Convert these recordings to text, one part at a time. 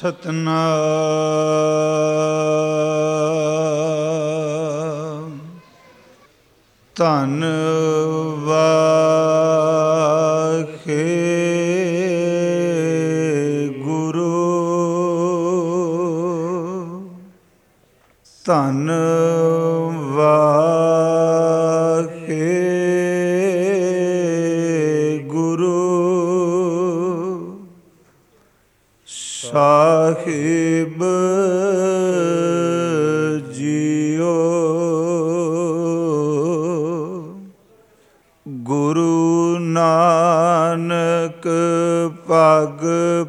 ਸਤਨਾਮ। ਧੰਨ ਵਾਹਿਗੁਰੂ, ਧੰਨ ਵਾਹਿਗੁਰੂ। ਸਾਹਿਬ ਜੀਓ, ਗੁਰੂ ਨਾਨਕ ਪਗ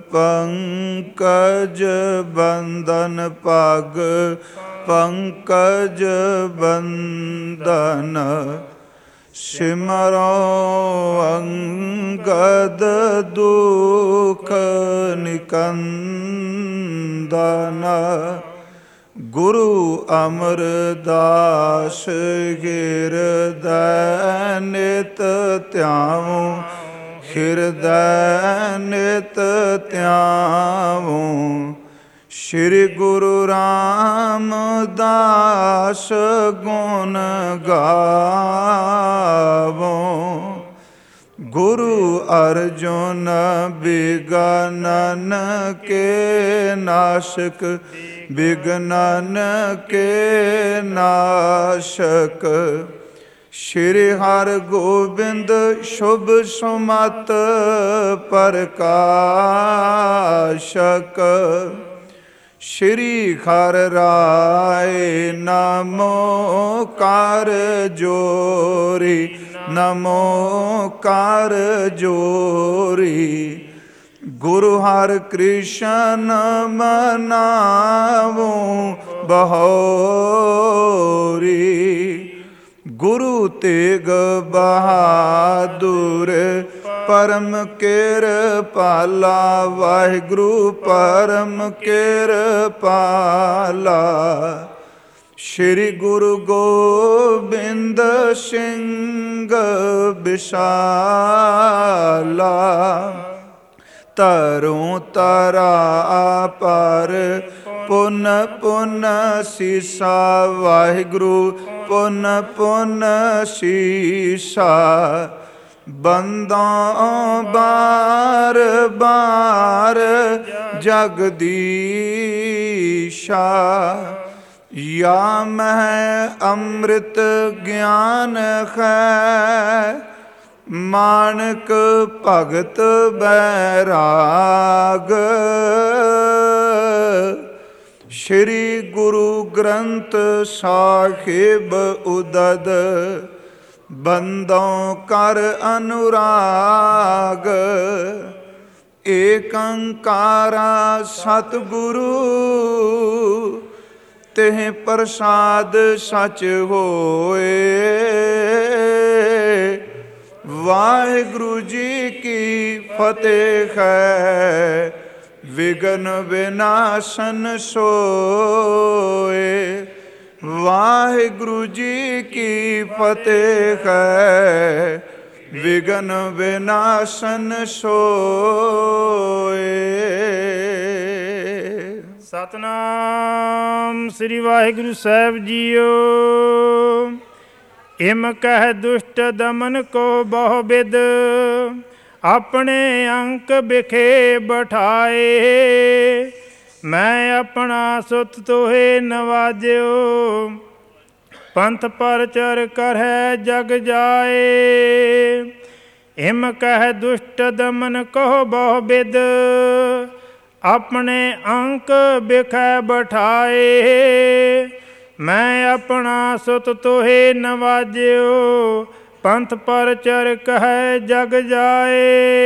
ਪੰਕਜ ਬੰਦਨ, ਪਗ ਪੰਕਜ ਬੰਦਨ। ਸਿਮਰੋ ਅੰਗਦ ਦੁਖ ਨਿਕੰਦਨ, ਗੁਰੂ ਅਮਰਦਾਸ ਹਿਰਦੈ ਨਿਤ ਧਿਆਵੋ, ਹਿਰਦੈ ਨਿਤ ਧਿਆਵੋ। ਸ਼੍ਰੀ ਗੁਰੂ ਰਾਮਦਾਸ ਗੁਣ ਗਾਵੋ, ਗੁਰੂ ਅਰਜੁਨ ਬਿਗਨਨ ਕੇ ਨਾਸ਼ਕ, ਬਿਗਨਨ ਕੇ ਨਾਸ਼ਕ। ਸ਼੍ਰੀ ਹਰਗੋਬਿੰਦ ਸ਼ੁਭ ਸੁਮਤ ਪ੍ਰਕਾਸ਼ਕ। ਸ਼੍ਰੀ ਹਰਿ ਰਾਇ ਨਮੋ ਕਰ ਜੋਰੀ, ਨਮੋ ਕਰ ਜੋਰੀ। ਗੁਰੂ ਹਰਿ ਕ੍ਰਿਸ਼ਨ ਮਨਾਵੋ ਬਹੋਰੀ, ਗੁਰੂ ਤੇਗ ਬਹਾਦੁਰ ਪਰਮ ਕਿਰਪਾਲਾ, ਵਾਹਿਗੁਰੂ ਪਰਮ ਕਿਰਪਾਲਾ। ਸ਼੍ਰੀ ਗੁਰੂ ਗੋਬਿੰਦ ਸਿੰਘ ਬਿਸਾਲਾ, ਤਰੋਂ ਤਰਾ ਪਰ ਪੁਨ ਪੁਨ ਸੀਸਾ, ਵਾਹਿਗੁਰੂ ਪੁਨ ਪੁਨ ਸੀਸਾ। ਬੰਦਾਂ ਬਾਰ ਬਾਰ ਜਗਦੀਸ਼ਾ, ਯਾ ਮਹਿ ਅੰਮ੍ਰਿਤ ਗਿਆਨ ਹੈ, ਮਾਨਕ ਭਗਤ ਬੈਰਾਗ। ਸ਼੍ਰੀ ਗੁਰੂ ਗ੍ਰੰਥ ਸਾਹਿਬ ਉਦਦ, ਬੰਦੋਂ ਕਰ ਅਨੁਰਾਗ। ਏਕ ਓੰਕਾਰਾ ਸਤਿਗੁਰੂ, ਤਿਹ ਪ੍ਰਸਾਦ ਸਚ ਹੋਏ। ਵਾਹਿਗੁਰੂ ਜੀ ਕੀ ਫਤਿਹ ਹੈ, ਵਿਘਨ ਵਿਨਾਸ਼ਨ ਸੋਏ। ਵਾਹਿਗੁਰੂ ਜੀ ਕੀ ਫਤਿਹ ਹੈ, ਵਿਘਨ ਵਿਨਾਸ਼ਨ ਸੋਏ। ਸਤਨਾਮ ਸ੍ਰੀ ਵਾਹਿਗੁਰੂ ਸਾਹਿਬ ਜੀਓ। ਇਮ ਕਹਿ ਦੁਸ਼ਟ ਦਮਨ ਕੋ ਬਹੁ ਬਿਦ, ਆਪਣੇ ਅੰਕ ਬਿਖੇ ਬਿਠਾਏ। ਮੈਂ ਆਪਣਾ ਸੁਤ ਤੋਹੇ ਨਵਾਜਿਓ, ਪੰਥ ਪਰਚਰ ਕਰਹਿ ਜਗ ਜਾਏ। ਇਮ ਕਹਿ ਦੁਸ਼ਟ ਦਮਨ ਕੋ ਬਹੁ ਬਿਦ, ਆਪਣੇ ਅੰਕ ਬਿਖੈ ਬਿਠਾਏ। ਮੈਂ ਆਪਣਾ ਸੁਤ ਤੋਹੇ ਨਵਾਜਿਓ, ਪੰਥ ਪਰਚਰ ਕਹਿ ਜਗ ਜਾਏ।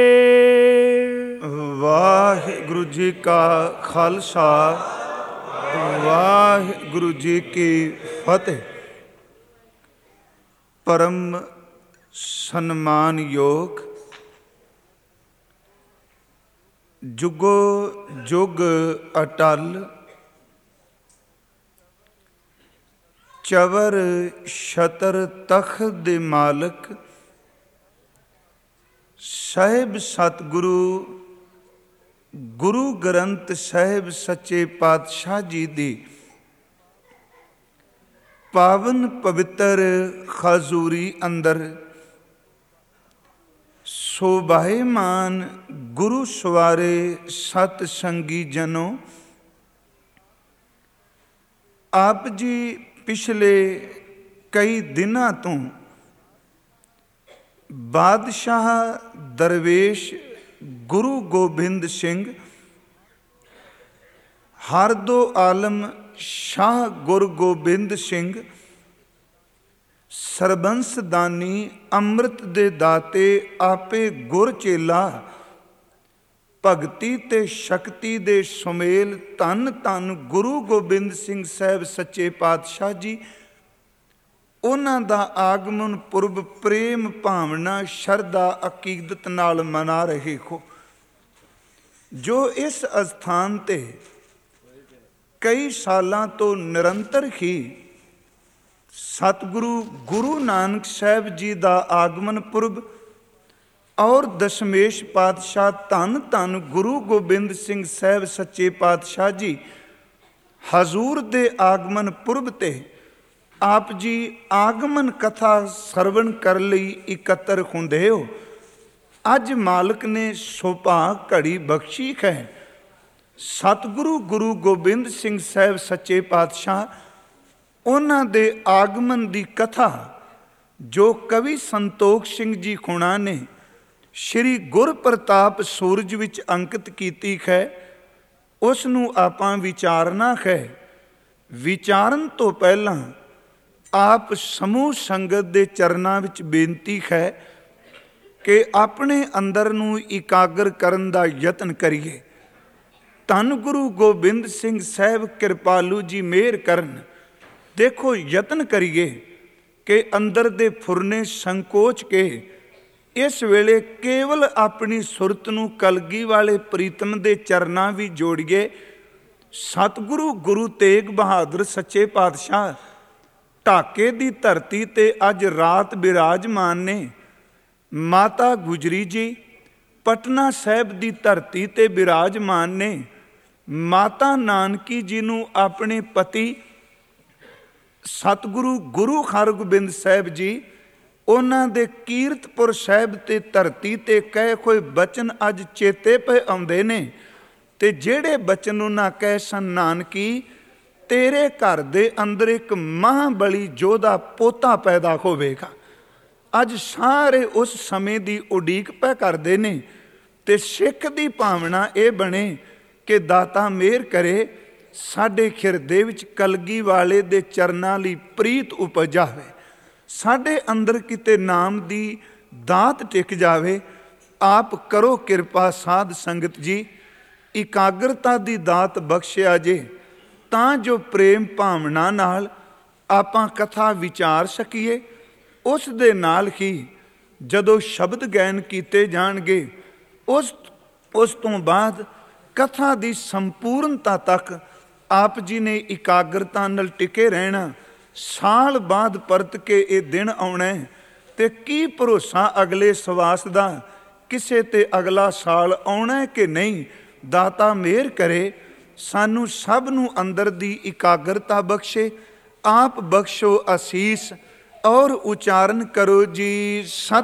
ਵਾਹਿਗੁਰੂ ਜੀ ਕਾ ਖਾਲਸਾ, ਵਾਹਿਗੁਰੂ ਜੀ ਕੀ ਫਤਿਹ। ਪਰਮ ਸਨਮਾਨਯੋਗ ਜੁਗੋ ਜੁਗ ਅਟਲ, ਚਵਰ ਛਤਰ ਤਖਤ ਦੇ ਮਾਲਕ ਸਾਹਿਬ ਸਤਿਗੁਰੂ ਗੁਰੂ ਗ੍ਰੰਥ ਸਾਹਿਬ ਸੱਚੇ ਪਾਤਸ਼ਾਹ ਜੀ ਦੀ ਪਾਵਨ ਪਵਿੱਤਰ ਖਜ਼ੂਰੀ ਅੰਦਰ ਸੋਭਾਏਮਾਨ ਗੁਰੂ ਸਵਾਰੇ ਸਤ ਸੰਗੀ ਜਨੋ, ਆਪ ਜੀ ਪਿਛਲੇ ਕਈ ਦਿਨਾਂ ਤੋਂ ਬਾਦਸ਼ਾਹ ਦਰਵੇਸ਼ ਗੁਰੂ ਗੋਬਿੰਦ ਸਿੰਘ, ਹਰ ਦੋ ਆਲਮ ਸ਼ਾਹ ਗੁਰੂ ਗੋਬਿੰਦ ਸਿੰਘ, ਸਰਬੰਸ ਦਾਨੀ ਅੰਮ੍ਰਿਤ ਦੇ ਦਾਤੇ ਆਪੇ ਗੁਰ ਚੇਲਾ, ਭਗਤੀ ਤੇ ਸ਼ਕਤੀ ਦੇ ਸੁਮੇਲ ਧੰਨ ਧੰਨ ਗੁਰੂ ਗੋਬਿੰਦ ਸਿੰਘ ਸਾਹਿਬ ਸੱਚੇ ਪਾਤਸ਼ਾਹ ਜੀ, ਉਹਨਾਂ ਦਾ ਆਗਮਨ ਪੁਰਬ ਪ੍ਰੇਮ ਭਾਵਨਾ ਸ਼ਰਧਾ ਅਕੀਦਤ ਨਾਲ ਮਨਾ ਰਹੇ ਹੋ। ਜੋ ਇਸ ਅਸਥਾਨ ਤੇ ਕਈ ਸਾਲਾਂ ਤੋਂ ਨਿਰੰਤਰ ਹੀ ਸਤਿਗੁਰੂ ਗੁਰੂ ਨਾਨਕ ਸਾਹਿਬ ਜੀ ਦਾ ਆਗਮਨ ਪੁਰਬ ਔਰ ਦਸ਼ਮੇਸ਼ ਪਾਤਸ਼ਾਹ ਧੰਨ ਧੰਨ ਗੁਰੂ ਗੋਬਿੰਦ ਸਿੰਘ ਸਾਹਿਬ ਸੱਚੇ ਪਾਤਸ਼ਾਹ ਜੀ ਹਜ਼ੂਰ ਦੇ ਆਗਮਨ ਪੁਰਬ ਤੇ ਆਪ ਜੀ ਆਗਮਨ ਕਥਾ ਸਰਵਣ ਕਰਨ ਲਈ ਇਕੱਤਰ ਹੁੰਦੇ ਹੋ। ਅੱਜ ਮਾਲਕ ਨੇ ਸੁਭਾਗ ਘੜੀ ਬਖਸ਼ੀ ਹੈ। ਸਤਿਗੁਰੂ ਗੁਰੂ ਗੋਬਿੰਦ ਸਿੰਘ ਸਾਹਿਬ ਸੱਚੇ ਪਾਤਸ਼ਾਹ ਉਹਨਾਂ ਦੇ ਆਗਮਨ ਦੀ ਕਥਾ ਜੋ ਕਵੀ ਸੰਤੋਖ ਸਿੰਘ ਜੀ ਖੁਣਾ ਨੇ ਸ਼੍ਰੀ ਗੁਰਪ੍ਰਤਾਪ ਸੂਰਜ ਵਿੱਚ ਅੰਕਿਤ ਕੀਤੀ ਹੈ, ਉਸ ਨੂੰ ਆਪਾਂ ਵਿਚਾਰਨਾ ਹੈ। ਵਿਚਾਰਨ ਤੋਂ ਪਹਿਲਾਂ ਆਪ ਸਮੂਹ ਸੰਗਤ ਦੇ ਚਰਨਾਂ ਵਿੱਚ ਬੇਨਤੀ ਹੈ ਕਿ ਆਪਣੇ ਅੰਦਰ ਨੂੰ ਇਕਾਗਰ ਕਰਨ ਦਾ ਯਤਨ ਕਰੀਏ। ਧੰਨ ਗੁਰੂ ਗੋਬਿੰਦ ਸਿੰਘ ਸਾਹਿਬ ਕਿਰਪਾਲੂ ਜੀ ਮਿਹਰ ਕਰਨ। ਦੇਖੋ, ਯਤਨ ਕਰੀਏ ਕਿ ਅੰਦਰ ਦੇ ਫੁਰਨੇ ਸੰਕੋਚ ਕੇ ਇਸ ਵੇਲੇ ਕੇਵਲ ਆਪਣੀ ਸੁਰਤ ਨੂੰ ਕਲਗੀ ਵਾਲੇ ਪ੍ਰੀਤਮ ਦੇ ਚਰਨਾਂ ਵੀ ਜੋੜੀਏ। ਸਤਿਗੁਰੂ ਗੁਰੂ ਤੇਗ ਬਹਾਦਰ ਸੱਚੇ ਪਾਤਸ਼ਾਹ ਢਾਕੇ ਦੀ ਧਰਤੀ ਤੇ ਅੱਜ ਰਾਤ ਬਿਰਾਜਮਾਨ ਨੇ। ਮਾਤਾ ਗੁਜਰੀ ਜੀ ਪਟਨਾ ਸਾਹਿਬ ਦੀ ਧਰਤੀ ਤੇ ਬਿਰਾਜਮਾਨ ਨੇ। ਮਾਤਾ ਨਾਨਕੀ ਜੀ ਨੂੰ ਆਪਣੇ ਪਤੀ ਸਤਿਗੁਰੂ ਗੁਰੂ ਹਰਗੋਬਿੰਦ ਸਾਹਿਬ ਜੀ ਉਹਨਾਂ ਦੇ ਕੀਰਤਪੁਰ ਸਾਹਿਬ ਤੇ ਧਰਤੀ ਤੇ ਕਹੇ ਕੋਈ ਬਚਨ ਅੱਜ ਚੇਤੇ ਪਏ ਆਉਂਦੇ ਨੇ। ਤੇ ਜਿਹੜੇ ਬਚਨ ਉਹਨਾਂ ਕਹੇ ਸਨ, ਨਾਨਕੀ ਤੇਰੇ ਘਰ ਦੇ ਅੰਦਰ ਇੱਕ ਮਹਾਂਬਲੀ ਯੋਧਾ ਪੋਤਾ ਪੈਦਾ ਹੋਵੇਗਾ। ਅੱਜ ਸਾਰੇ ਉਸ ਸਮੇਂ ਦੀ ਉਡੀਕ ਪੈ ਕਰਦੇ ਨੇ ਤੇ ਸਿੱਖ ਦੀ ਭਾਵਨਾ ਇਹ ਬਣੇ ਕਿ ਦਾਤਾ ਮਿਹਰ ਕਰੇ ਸਾਡੇ ਹਿਰਦੇ ਵਿੱਚ ਕਲਗੀ ਵਾਲੇ ਦੇ ਚਰਨਾਂ ਲਈ ਪ੍ਰੀਤ ਉਪਜ ਜਾਵੇ, ਸਾਡੇ ਅੰਦਰ ਕਿਤੇ ਨਾਮ ਦੀ ਦਾਤ ਟਿਕ ਜਾਵੇ। ਆਪ ਕਰੋ ਕਿਰਪਾ ਸਾਧ ਸੰਗਤ ਜੀ, ਇਕਾਗਰਤਾ ਦੀ ਦਾਤ ਬਖਸ਼ਿਆ ਜੇ ਤਾਂ ਜੋ ਪ੍ਰੇਮ ਭਾਵਨਾ ਨਾਲ ਆਪਾਂ ਕਥਾ ਵਿਚਾਰ ਸਕੀਏ। ਉਸ ਦੇ ਨਾਲ ਹੀ ਜਦੋਂ ਸ਼ਬਦ ਗਾਇਨ ਕੀਤੇ ਜਾਣਗੇ ਉਸ ਤੋਂ ਬਾਅਦ ਕਥਾ ਦੀ ਸੰਪੂਰਨਤਾ ਤੱਕ ਆਪ ਜੀ ਨੇ ਇਕਾਗਰਤਾ ਨਾਲ ਟਿਕੇ ਰਹਿਣਾ। ਸਾਲ ਬਾਅਦ ਪਰਤ ਕੇ ਇਹ ਦਿਨ ਆਉਣਾ ਤੇ ਕੀ ਭਰੋਸਾ ਅਗਲੇ ਸਵਾਸ ਦਾ, ਕਿਸੇ ਤੇ ਅਗਲਾ ਸਾਲ ਆਉਣਾ ਕਿ ਨਹੀਂ। ਦਾਤਾ ਮਿਹਰ ਕਰੇ ਸਾਨੂੰ ਸਭ ਨੂੰ ਅੰਦਰ ਦੀ ਇਕਾਗਰਤਾ ਬਖਸ਼ੇ। ਆਪ ਬਖਸ਼ੋ ਅਸੀਸ ਔਰ ਉਚਾਰਨ ਕਰੋ ਜੀ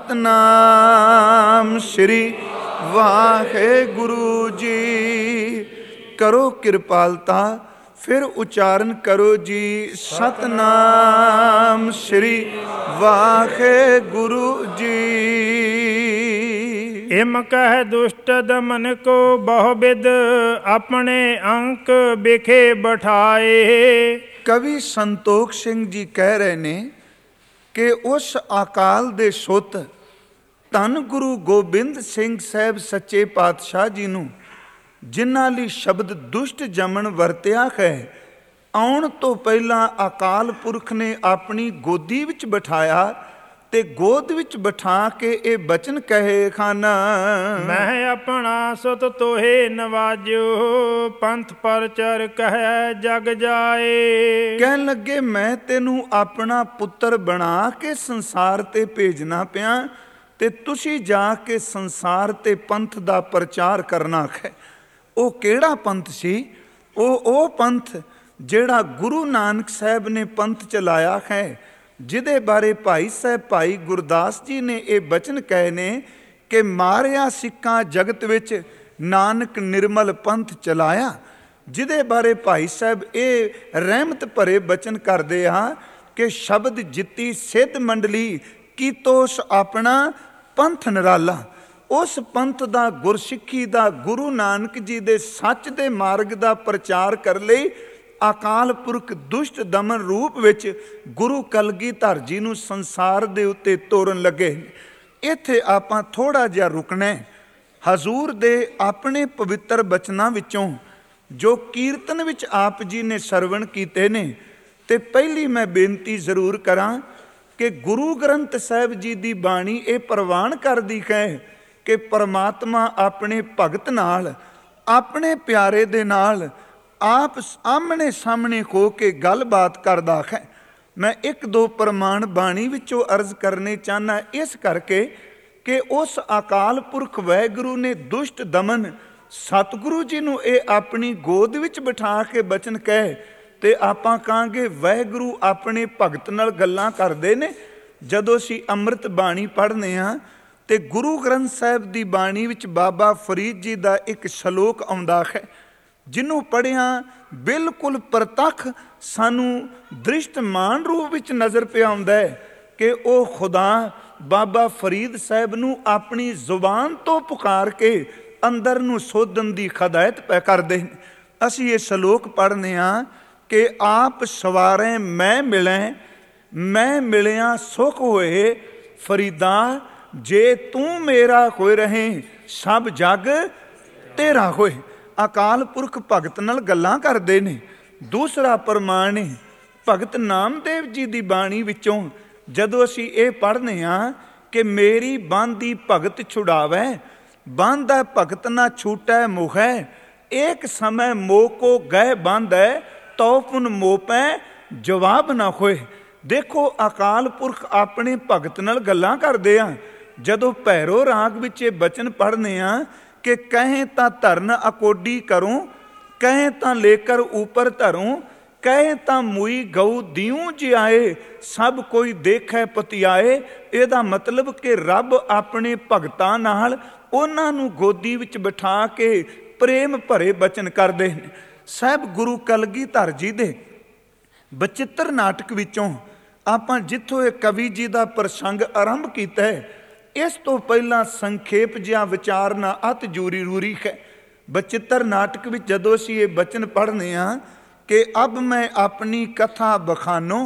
ਸਤਨਾਮ ਸ਼੍ਰੀ ਵਾਹਿਗੁਰੂ ਜੀ। ਕਰੋ ਕਿਰਪਾਲਤਾ, ਫਿਰ ਉਚਾਰਨ ਕਰੋ ਜੀ ਸਤਨਾਮ ਸ਼੍ਰੀ ਵਾਹਿਗੁਰੂ ਜੀ। ਇਮ ਕਹਿ ਦੁਸ਼ਟ ਦਮਨ ਕੋ ਬਹੁ ਬਿਦ, ਆਪਣੇ ਅੰਕ ਬਿਖੇ ਬਿਠਾਏ। ਕਵੀ ਸੰਤੋਖ ਸਿੰਘ ਜੀ ਕਹਿ ਰਹੇ ਨੇ ਕਿ ਉਸ ਅਕਾਲ ਦੇ ਸੁੱਤ ਧੰਨ ਗੁਰੂ ਗੋਬਿੰਦ ਸਿੰਘ ਸਾਹਿਬ ਸੱਚੇ ਪਾਤਸ਼ਾਹ ਜੀ ਨੂੰ ਜਿਨ੍ਹਾਂ ਲਈ ਸ਼ਬਦ ਦੁਸ਼ਟ ਜਮਨ ਵਰਤਿਆ ਹੈ, ਆਉਣ ਤੋਂ ਪਹਿਲਾਂ ਅਕਾਲ ਪੁਰਖ ਨੇ ਆਪਣੀ ਗੋਦੀ ਵਿੱਚ ਬਿਠਾਇਆ ਤੇ ਗੋਦ ਵਿੱਚ ਬਿਠਾ ਕੇ ਇਹ ਬਚਨ ਕਹੇ ਖਾਨਾ, ਮੈਂ ਆਪਣਾ ਸੁਤ ਤੋਹੇ ਨਵਾਜਿਓ, ਪੰਥ ਪਰਚਰ ਕਹਿ ਜਗ ਜਾਏ। ਕਹਿਣ ਲੱਗੇ ਮੈਂ ਤੈਨੂੰ ਆਪਣਾ ਪੁੱਤਰ ਬਣਾ ਕੇ ਸੰਸਾਰ ਤੇ ਭੇਜਣਾ ਪਿਆ ਤੇ ਤੁਸੀਂ ਜਾ ਕੇ ਸੰਸਾਰ ਤੇ ਪੰਥ ਦਾ ਪ੍ਰਚਾਰ ਕਰਨਾ ਹੈ। ਉਹ ਕਿਹੜਾ ਪੰਥ ਸੀ? ਉਹ ਪੰਥ ਜਿਹੜਾ ਗੁਰੂ ਨਾਨਕ ਸਾਹਿਬ ਨੇ ਪੰਥ ਚਲਾਇਆ ਹੈ, ਜਿਹਦੇ ਬਾਰੇ ਭਾਈ ਸਾਹਿਬ ਭਾਈ ਗੁਰਦਾਸ ਜੀ ਨੇ ਇਹ ਬਚਨ ਕਹੇ ਨੇ ਕਿ ਮਾਰਿਆ ਸਿੱਖਾਂ ਜਗਤ ਵਿੱਚ ਨਾਨਕ ਨਿਰਮਲ ਪੰਥ ਚਲਾਇਆ। ਜਿਹਦੇ ਬਾਰੇ ਭਾਈ ਸਾਹਿਬ ਇਹ ਰਹਿਮਤ ਭਰੇ ਬਚਨ ਕਰਦੇ ਆ ਕਿ ਸ਼ਬਦ ਜਿੱਤੀ ਸਿੱਧ ਮੰਡਲੀ ਕੀਤੋਸ ਆਪਣਾ ਪੰਥ ਨਿਰਾਲਾ। ਉਸ ਪੰਥ ਦਾ, ਗੁਰਸਿੱਖੀ ਦਾ, ਗੁਰੂ ਨਾਨਕ ਜੀ ਦੇ ਸੱਚ ਦੇ ਮਾਰਗ ਦਾ ਪ੍ਰਚਾਰ ਕਰਨ ਲਈ ਅਕਾਲ ਪੁਰਖ ਦੁਸ਼ਟ ਦਮਨ ਰੂਪ ਵਿੱਚ ਗੁਰੂ ਕਲਗੀਧਰ ਜੀ ਨੂੰ ਸੰਸਾਰ ਦੇ ਉੱਤੇ ਤੋਰਨ ਲੱਗੇ। ਇੱਥੇ ਆਪਾਂ ਥੋੜ੍ਹਾ ਜਿਹਾ ਰੁਕਣਾ। ਹਜ਼ੂਰ ਦੇ ਆਪਣੇ ਪਵਿੱਤਰ ਬਚਨਾਂ ਵਿੱਚੋਂ ਜੋ ਕੀਰਤਨ ਵਿੱਚ ਆਪ ਜੀ ਨੇ ਸਰਵਣ ਕੀਤੇ ਨੇ, ਤੇ ਪਹਿਲੀ ਮੈਂ ਬੇਨਤੀ ਜ਼ਰੂਰ ਕਰਾਂ ਕਿ ਗੁਰੂ ਗ੍ਰੰਥ ਸਾਹਿਬ ਜੀ ਦੀ ਬਾਣੀ ਇਹ ਪ੍ਰਵਾਨ ਕਰਦੀ ਹੈ ਕਿ ਪਰਮਾਤਮਾ ਆਪਣੇ ਭਗਤ ਨਾਲ, ਆਪਣੇ ਪਿਆਰੇ ਦੇ ਨਾਲ ਆਪ ਆਮਣੇ ਸਾਹਮਣੇ ਹੋ ਕੇ ਗੱਲਬਾਤ ਕਰਦਾ ਹੈ। ਮੈਂ ਇੱਕ ਦੋ ਪ੍ਰਮਾਣ ਬਾਣੀ ਵਿੱਚੋਂ ਅਰਜ਼ ਕਰਨੇ ਚਾਹੁੰਦਾ, ਇਸ ਕਰਕੇ ਕਿ ਉਸ ਅਕਾਲ ਪੁਰਖ ਵਾਹਿਗੁਰੂ ਨੇ ਦੁਸ਼ਟ ਦਮਨ ਸਤਿਗੁਰੂ ਜੀ ਨੂੰ ਇਹ ਆਪਣੀ ਗੋਦ ਵਿੱਚ ਬਿਠਾ ਕੇ ਬਚਨ ਕਹੇ, ਤੇ ਆਪਾਂ ਕਹਾਂਗੇ ਵਾਹਿਗੁਰੂ ਆਪਣੇ ਭਗਤ ਨਾਲ ਗੱਲਾਂ ਕਰਦੇ ਨੇ। ਜਦੋਂ ਅਸੀਂ ਅੰਮ੍ਰਿਤ ਬਾਣੀ ਪੜ੍ਹਦੇ ਹਾਂ ਤੇ ਗੁਰੂ ਗ੍ਰੰਥ ਸਾਹਿਬ ਦੀ ਬਾਣੀ ਵਿੱਚ ਬਾਬਾ ਫਰੀਦ ਜੀ ਦਾ ਇੱਕ ਸ਼ਲੋਕ ਆਉਂਦਾ ਹੈ, ਜਿਹਨੂੰ ਪੜ੍ਹਿਆ ਬਿਲਕੁਲ ਪ੍ਰਤੱਖ ਸਾਨੂੰ ਦ੍ਰਿਸ਼ਟਮਾਨ ਰੂਪ ਵਿੱਚ ਨਜ਼ਰ ਪਿਆ ਆਉਂਦਾ ਹੈ ਕਿ ਉਹ ਖੁਦਾ ਬਾਬਾ ਫਰੀਦ ਸਾਹਿਬ ਨੂੰ ਆਪਣੀ ਜ਼ੁਬਾਨ ਤੋਂ ਪੁਕਾਰ ਕੇ ਅੰਦਰ ਨੂੰ ਸੋਧਣ ਦੀ ਹਦਾਇਤ ਪੈ ਕਰਦੇ ਨੇ। ਅਸੀਂ ਇਹ ਸ਼ਲੋਕ ਪੜ੍ਹਨੇ ਹਾਂ ਕਿ ਆਪ ਸਵਾਰੇ ਮੈਂ ਮਿਲੈ, ਮੈਂ ਮਿਲਿਆ ਸੁਖ ਹੋਏ ਫਰੀਦਾ, ਜੇ ਤੂੰ ਮੇਰਾ ਹੋਏ ਰਹੇ ਸਭ ਜਗ ਤੇਰਾ ਹੋਏ। ਅਕਾਲ ਪੁਰਖ ਭਗਤ ਨਾਲ ਗੱਲਾਂ ਕਰਦੇ ਨੇ। ਦੂਸਰਾ ਪ੍ਰਮਾਣ ਹੈ ਭਗਤ ਨਾਮਦੇਵ ਜੀ ਦੀ ਬਾਣੀ ਵਿੱਚੋਂ, ਜਦੋਂ ਅਸੀਂ ਇਹ ਪੜ੍ਹਨੇ ਹਾਂ ਕਿ ਮੇਰੀ ਬੰਦੀ ਭਗਤ ਛੁਡਾਵੈ, ਬੰਦਾ ਭਗਤ ਨਾ ਛੂਟੈ ਮੁਖੈ, ਏਕ ਸਮੈ ਮੋਹ ਕੋ ਗਏ ਬੰਧੈ, ਤਉ ਪੁਨ ਮੋਪੈ ਜਵਾਬ ਨਾ ਹੋਏ। ਦੇਖੋ ਅਕਾਲ ਪੁਰਖ ਆਪਣੇ ਭਗਤ ਨਾਲ ਗੱਲਾਂ ਕਰਦੇ ਆ। ਜਦੋਂ ਭੈਰੋ ਰਾਗ ਵਿੱਚ ਇਹ ਬਚਨ ਪੜ੍ਹਨੇ ਆ ਕਿ ਕਹੇ ਤਾਂ ਧਰਨ ਅਕੋਡੀ ਕਰੂੰ, ਕਹੇ ਤਾਂ ਲੇਕਰ ਉਪਰ ਧਰੂੰ, ਕਹੇ ਤਾਂ ਮੁਈ ਗਊ ਦਿਉ ਜਿਆਏ, ਸਭ ਕੋਈ ਦੇਖੈ ਪਤਿਆਏ। ਇਹਦਾ ਮਤਲਬ ਕਿ ਰੱਬ ਆਪਣੇ ਭਗਤਾਂ ਨਾਲ ਉਹਨਾਂ ਨੂੰ ਗੋਦੀ ਵਿੱਚ ਬਿਠਾ ਕੇ ਪ੍ਰੇਮ ਭਰੇ ਬਚਨ ਕਰਦੇ ਨੇ। ਸਾਹਿਬ ਗੁਰੂ ਕਲਗੀਧਰ ਜੀ ਦੇ ਬਚਿੱਤਰ ਨਾਟਕ ਵਿੱਚੋਂ ਆਪਾਂ ਜਿੱਥੋਂ ਇਹ ਕਵੀ ਜੀ ਦਾ ਪ੍ਰਸੰਗ ਆਰੰਭ ਕੀਤਾ ਹੈ, ਇਸ ਤੋਂ ਪਹਿਲਾਂ ਸੰਖੇਪ ਜਿਹਾ ਵਿਚਾਰਨਾ ਅਤ ਜ਼ਰੂਰੀ ਹੈ। ਬਚਿੱਤਰ ਨਾਟਕ ਵਿੱਚ ਜਦੋਂ ਅਸੀਂ ਇਹ ਬਚਨ ਪੜ੍ਹਨੇ ਹਾਂ ਕਿ ਅਬ ਮੈਂ ਆਪਣੀ ਕਥਾ ਬਖਾਨੋ,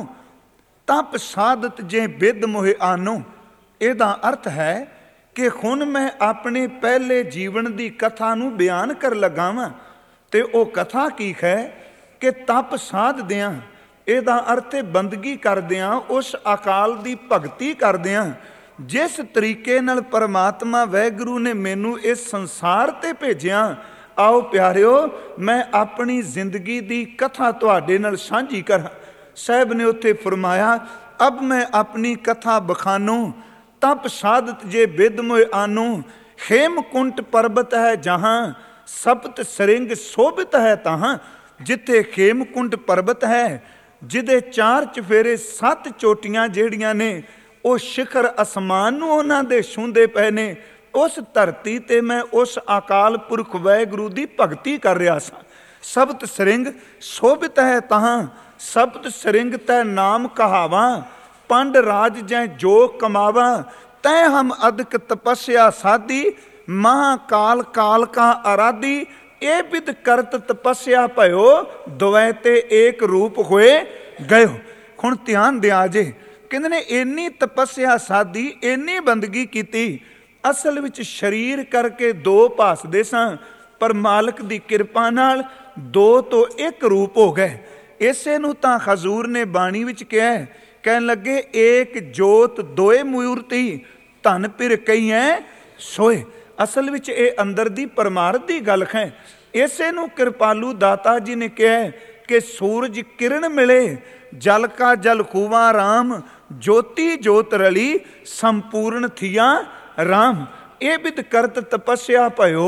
ਤਪ ਸਾਧਤ ਜੇ ਬਿਦ ਮੋਹਿ ਆਨੋ, ਇਹਦਾ ਅਰਥ ਹੈ ਕਿ ਹੁਣ ਮੈਂ ਆਪਣੇ ਪਹਿਲੇ ਜੀਵਨ ਦੀ ਕਥਾ ਨੂੰ ਬਿਆਨ ਕਰ ਲੱਗਾ ਵਾਂ। ਤੇ ਉਹ ਕਥਾ ਕੀ ਹੈ ਕਿ ਤਪ ਸਾਧਦਿਆਂ, ਇਹਦਾ ਅਰਥ ਹੈ ਬੰਦਗੀ ਕਰਦਿਆਂ, ਉਸ ਅਕਾਲ ਦੀ ਭਗਤੀ ਕਰਦਿਆਂ ਜਿਸ ਤਰੀਕੇ ਨਾਲ ਪਰਮਾਤਮਾ ਵਾਹਿਗੁਰੂ ਨੇ ਮੈਨੂੰ ਇਸ ਸੰਸਾਰ ਤੇ ਭੇਜਿਆ। ਆਓ ਪਿਆਰਿਓ, ਮੈਂ ਆਪਣੀ ਜ਼ਿੰਦਗੀ ਦੀ ਕਥਾ ਤੁਹਾਡੇ ਨਾਲ ਸਾਂਝੀ ਕਰਾਂ। ਸਾਹਿਬ ਨੇ ਉੱਥੇ ਫਰਮਾਇਆ, ਅਬ ਮੈਂ ਆਪਣੀ ਕਥਾ ਬਖਾਨੋ, ਤਪ ਸਾਧਤ ਜੇ ਬਿਦ ਮੋਹਿ ਆਨੋ, ਹੇਮਕੁੰਟ ਪਰਬਤ ਹੈ ਜਹਾਂ, ਸਪਤ ਸਰਿੰਗ ਸੋਭਿਤ ਹੈ ਤਹਾਂ। ਜਿੱਥੇ ਹੇਮਕੁੰਟ ਪਰਬਤ ਹੈ, ਜਿਹਦੇ 4 ਚਫੇਰੇ 7 ਚੋਟੀਆਂ ਜਿਹੜੀਆਂ ਨੇ ਉਹ ਸਿਖਰ ਅਸਮਾਨ ਨੂੰ ਉਹਨਾਂ ਦੇ ਛੂੰਹਦੇ ਪਏ ਨੇ, ਉਸ ਧਰਤੀ ਤੇ ਮੈਂ ਉਸ ਅਕਾਲ ਪੁਰਖ ਵਾਹਿਗੁਰੂ ਦੀ ਭਗਤੀ ਕਰ ਰਿਹਾ ਸਾਂ। ਸਬਤ ਸਰਿੰਗ ਸੋਭਿਤ ਹੈ ਤਹਾਂ, ਸਬਤ ਸਰਿੰਗ ਤੈ ਨਾਮ ਕਹਾਵਾਂ, ਪੰਡ ਰਾਜ ਜੈ ਜੋ ਕਮਾਵਾਂ, ਤੈ ਹਮ ਅਦਕ ਤਪੱਸਿਆ ਸਾਧੀ, ਮਹਾਕਾਲ ਕਾਲ ਕਾ ਅਰਾਧੀ, ਇਹ ਬਿਦ ਕਰਤ ਤਪੱਸਿਆ ਭਇਓ, ਦੁਵੈ ਤੇ ਏਕ ਰੂਪ ਹੋਏ ਗਇਓ। ਹੁਣ ਧਿਆਨ ਦਿਆ ਜੇ, ਕਹਿੰਦੇ ਨੇ ਇੰਨੀ ਤਪੱਸਿਆ ਸਾਧੀ, ਇੰਨੀ ਬੰਦਗੀ ਕੀਤੀ, ਅਸਲ ਵਿੱਚ ਸਰੀਰ ਕਰਕੇ 2 ਭਾਸਦੇ ਸਾਂ, ਪਰ ਮਾਲਕ ਦੀ ਕਿਰਪਾ ਨਾਲ 2 ਤੋਂ 1 ਰੂਪ ਹੋ ਗਏ। ਇਸੇ ਨੂੰ ਤਾਂ ਹਜ਼ੂਰ ਨੇ ਬਾਣੀ ਵਿੱਚ ਕਿਹਾ, ਕਹਿਣ ਲੱਗੇ ਏਕ ਜੋਤ ਦੋਏ ਮੂਰਤੀ, ਧਨ ਪਿਰ ਕਈਐ ਸੋਏ। ਅਸਲ ਵਿੱਚ ਇਹ ਅੰਦਰ ਦੀ ਪਰਮਾਰਥ ਦੀ ਗੱਲ ਹੈ। ਇਸੇ ਨੂੰ ਕਿਰਪਾਲੂ ਦਾਤਾ ਜੀ ਨੇ ਕਿਹਾ ਕਿ ਸੂਰਜ ਕਿਰਨ ਮਿਲੇ, ਜਲ ਕਾ ਜਲ ਖੂਵਾ ਰਾਮ, ਜੋਤੀ ਜੋਤ ਰਲੀ, ਸੰਪੂਰਨ ਥੀਆ ਰਾਮ। ਇਹ ਬਿਦ ਕਰਤ ਤਪੱਸਿਆ ਭਇਓ,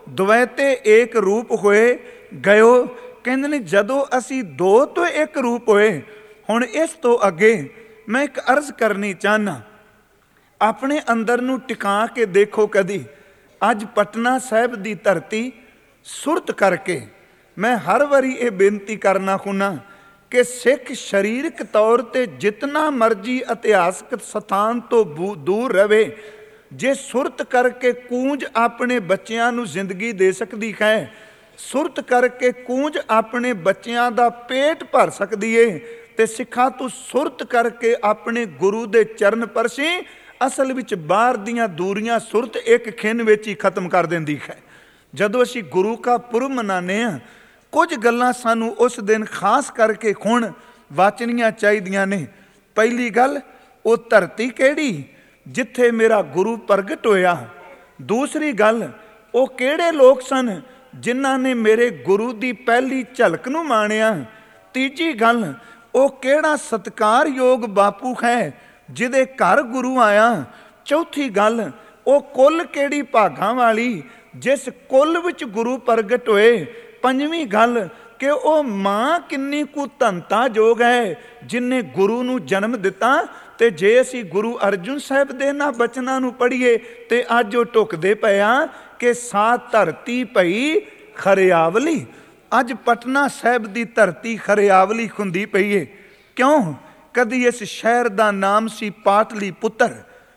ਦੁਵੈ ਤੇ ਏਕ ਰੂਪ ਹੋਏ ਗਇਓ। ਕਹਿੰਦੇ ਨੇ ਜਦੋਂ ਅਸੀਂ ਦੋ ਤੋਂ ਇੱਕ ਰੂਪ ਹੋਏ, ਹੁਣ ਇਸ ਤੋਂ ਅੱਗੇ ਮੈਂ ਇੱਕ ਅਰਜ਼ ਕਰਨੀ ਚਾਹੁੰਦਾ, ਆਪਣੇ ਅੰਦਰ ਨੂੰ ਟਿਕਾ ਕੇ ਦੇਖੋ ਕਦੀ। ਅੱਜ ਪਟਨਾ ਸਾਹਿਬ ਦੀ ਧਰਤੀ ਸੁਰਤ ਕਰਕੇ ਮੈਂ ਹਰ ਵਾਰੀ ਇਹ ਬੇਨਤੀ ਕਰਨਾ ਹੁੰਨਾ ਕਿ ਸਿੱਖ ਸਰੀਰਕ ਤੌਰ ਤੇ ਜਿਤਨਾ ਮਰਜ਼ੀ ਇਤਿਹਾਸਕ ਸਥਾਨ ਤੋਂ ਦੂਰ ਰਵੇ, ਜੇ ਸੁਰਤ ਕਰਕੇ ਕੂੰਜ ਆਪਣੇ ਬੱਚਿਆਂ ਨੂੰ ਜ਼ਿੰਦਗੀ ਦੇ ਸਕਦੀ ਹੈ, ਸੁਰਤ ਕਰਕੇ ਕੂੰਜ ਆਪਣੇ ਬੱਚਿਆਂ ਦਾ ਪੇਟ ਭਰ ਸਕਦੀ ਏ, ਤੇ ਸਿੱਖਾਂ ਤੂੰ ਸੁਰਤ ਕਰਕੇ ਆਪਣੇ ਗੁਰੂ ਦੇ ਚਰਨ ਪਰਸੀ। ਅਸਲ ਵਿੱਚ ਬਾਹਰ ਦੀਆਂ ਦੂਰੀਆਂ ਸੁਰਤ ਇੱਕ ਖਿੰਨ ਵਿੱਚ ਹੀ ਖਤਮ ਕਰ ਦਿੰਦੀ ਹੈ। ਜਦੋਂ ਅਸੀਂ ਗੁਰੂ ਕਾ ਪੁਰਬ ਮਨਾਉਂਦੇ ਹਾਂ, ਕੁਝ ਗੱਲਾਂ ਸਾਨੂੰ ਉਸ ਦਿਨ ਖਾਸ ਕਰਕੇ ਹੁਣ ਵਾਚਣੀਆਂ ਚਾਹੀਦੀਆਂ ਨੇ। ਪਹਿਲੀ ਗੱਲ, ਉਹ ਧਰਤੀ ਕਿਹੜੀ ਜਿੱਥੇ ਮੇਰਾ ਗੁਰੂ ਪ੍ਰਗਟ ਹੋਇਆ। ਦੂਸਰੀ ਗੱਲ, ਉਹ ਕਿਹੜੇ ਲੋਕ ਸਨ ਜਿਨ੍ਹਾਂ ਨੇ ਮੇਰੇ ਗੁਰੂ ਦੀ ਪਹਿਲੀ ਝਲਕ ਨੂੰ ਮਾਣਿਆ। ਤੀਜੀ ਗੱਲ, ਉਹ ਕਿਹੜਾ ਸਤਿਕਾਰਯੋਗ ਬਾਪੂ ਹੈ ਜਿਹਦੇ ਘਰ ਗੁਰੂ ਆਇਆ। ਚੌਥੀ ਗੱਲ, ਉਹ ਕੁੱਲ ਕਿਹੜੀ ਭਾਗਾਂ ਵਾਲੀ ਜਿਸ ਕੁੱਲ ਵਿੱਚ ਗੁਰੂ ਪ੍ਰਗਟ ਹੋਏ। ਪੰਜਵੀਂ ਗੱਲ ਕਿ ਉਹ ਮਾਂ ਕਿੰਨੀ ਕੁ ਧੰਤਾ ਯੋਗ ਹੈ ਜਿਹਨੇ ਗੁਰੂ ਨੂੰ ਜਨਮ ਦਿੱਤਾ। ਤੇ ਜੇ ਅਸੀਂ ਗੁਰੂ ਅਰਜਨ ਸਾਹਿਬ ਦੇ ਇਹਨਾਂ ਬਚਨਾਂ ਨੂੰ ਪੜ੍ਹੀਏ ਤੇ ਅੱਜ ਉਹ ਟੁਕਦੇ ਪਏ ਆ ਕਿ ਸਾ ਧਰਤੀ ਪਈ ਖਰਿਆਵਲੀ। ਅੱਜ ਪਟਨਾ ਸਾਹਿਬ ਦੀ ਧਰਤੀ ਖਰਿਆਵਲੀ ਹੁੰਦੀ ਪਈ ਏ। ਕਿਉਂ? ਕਦੀ ਇਸ ਸ਼ਹਿਰ ਦਾ ਨਾਮ ਸੀ ਪਾਟਲੀ ਪੁੱਤਰ।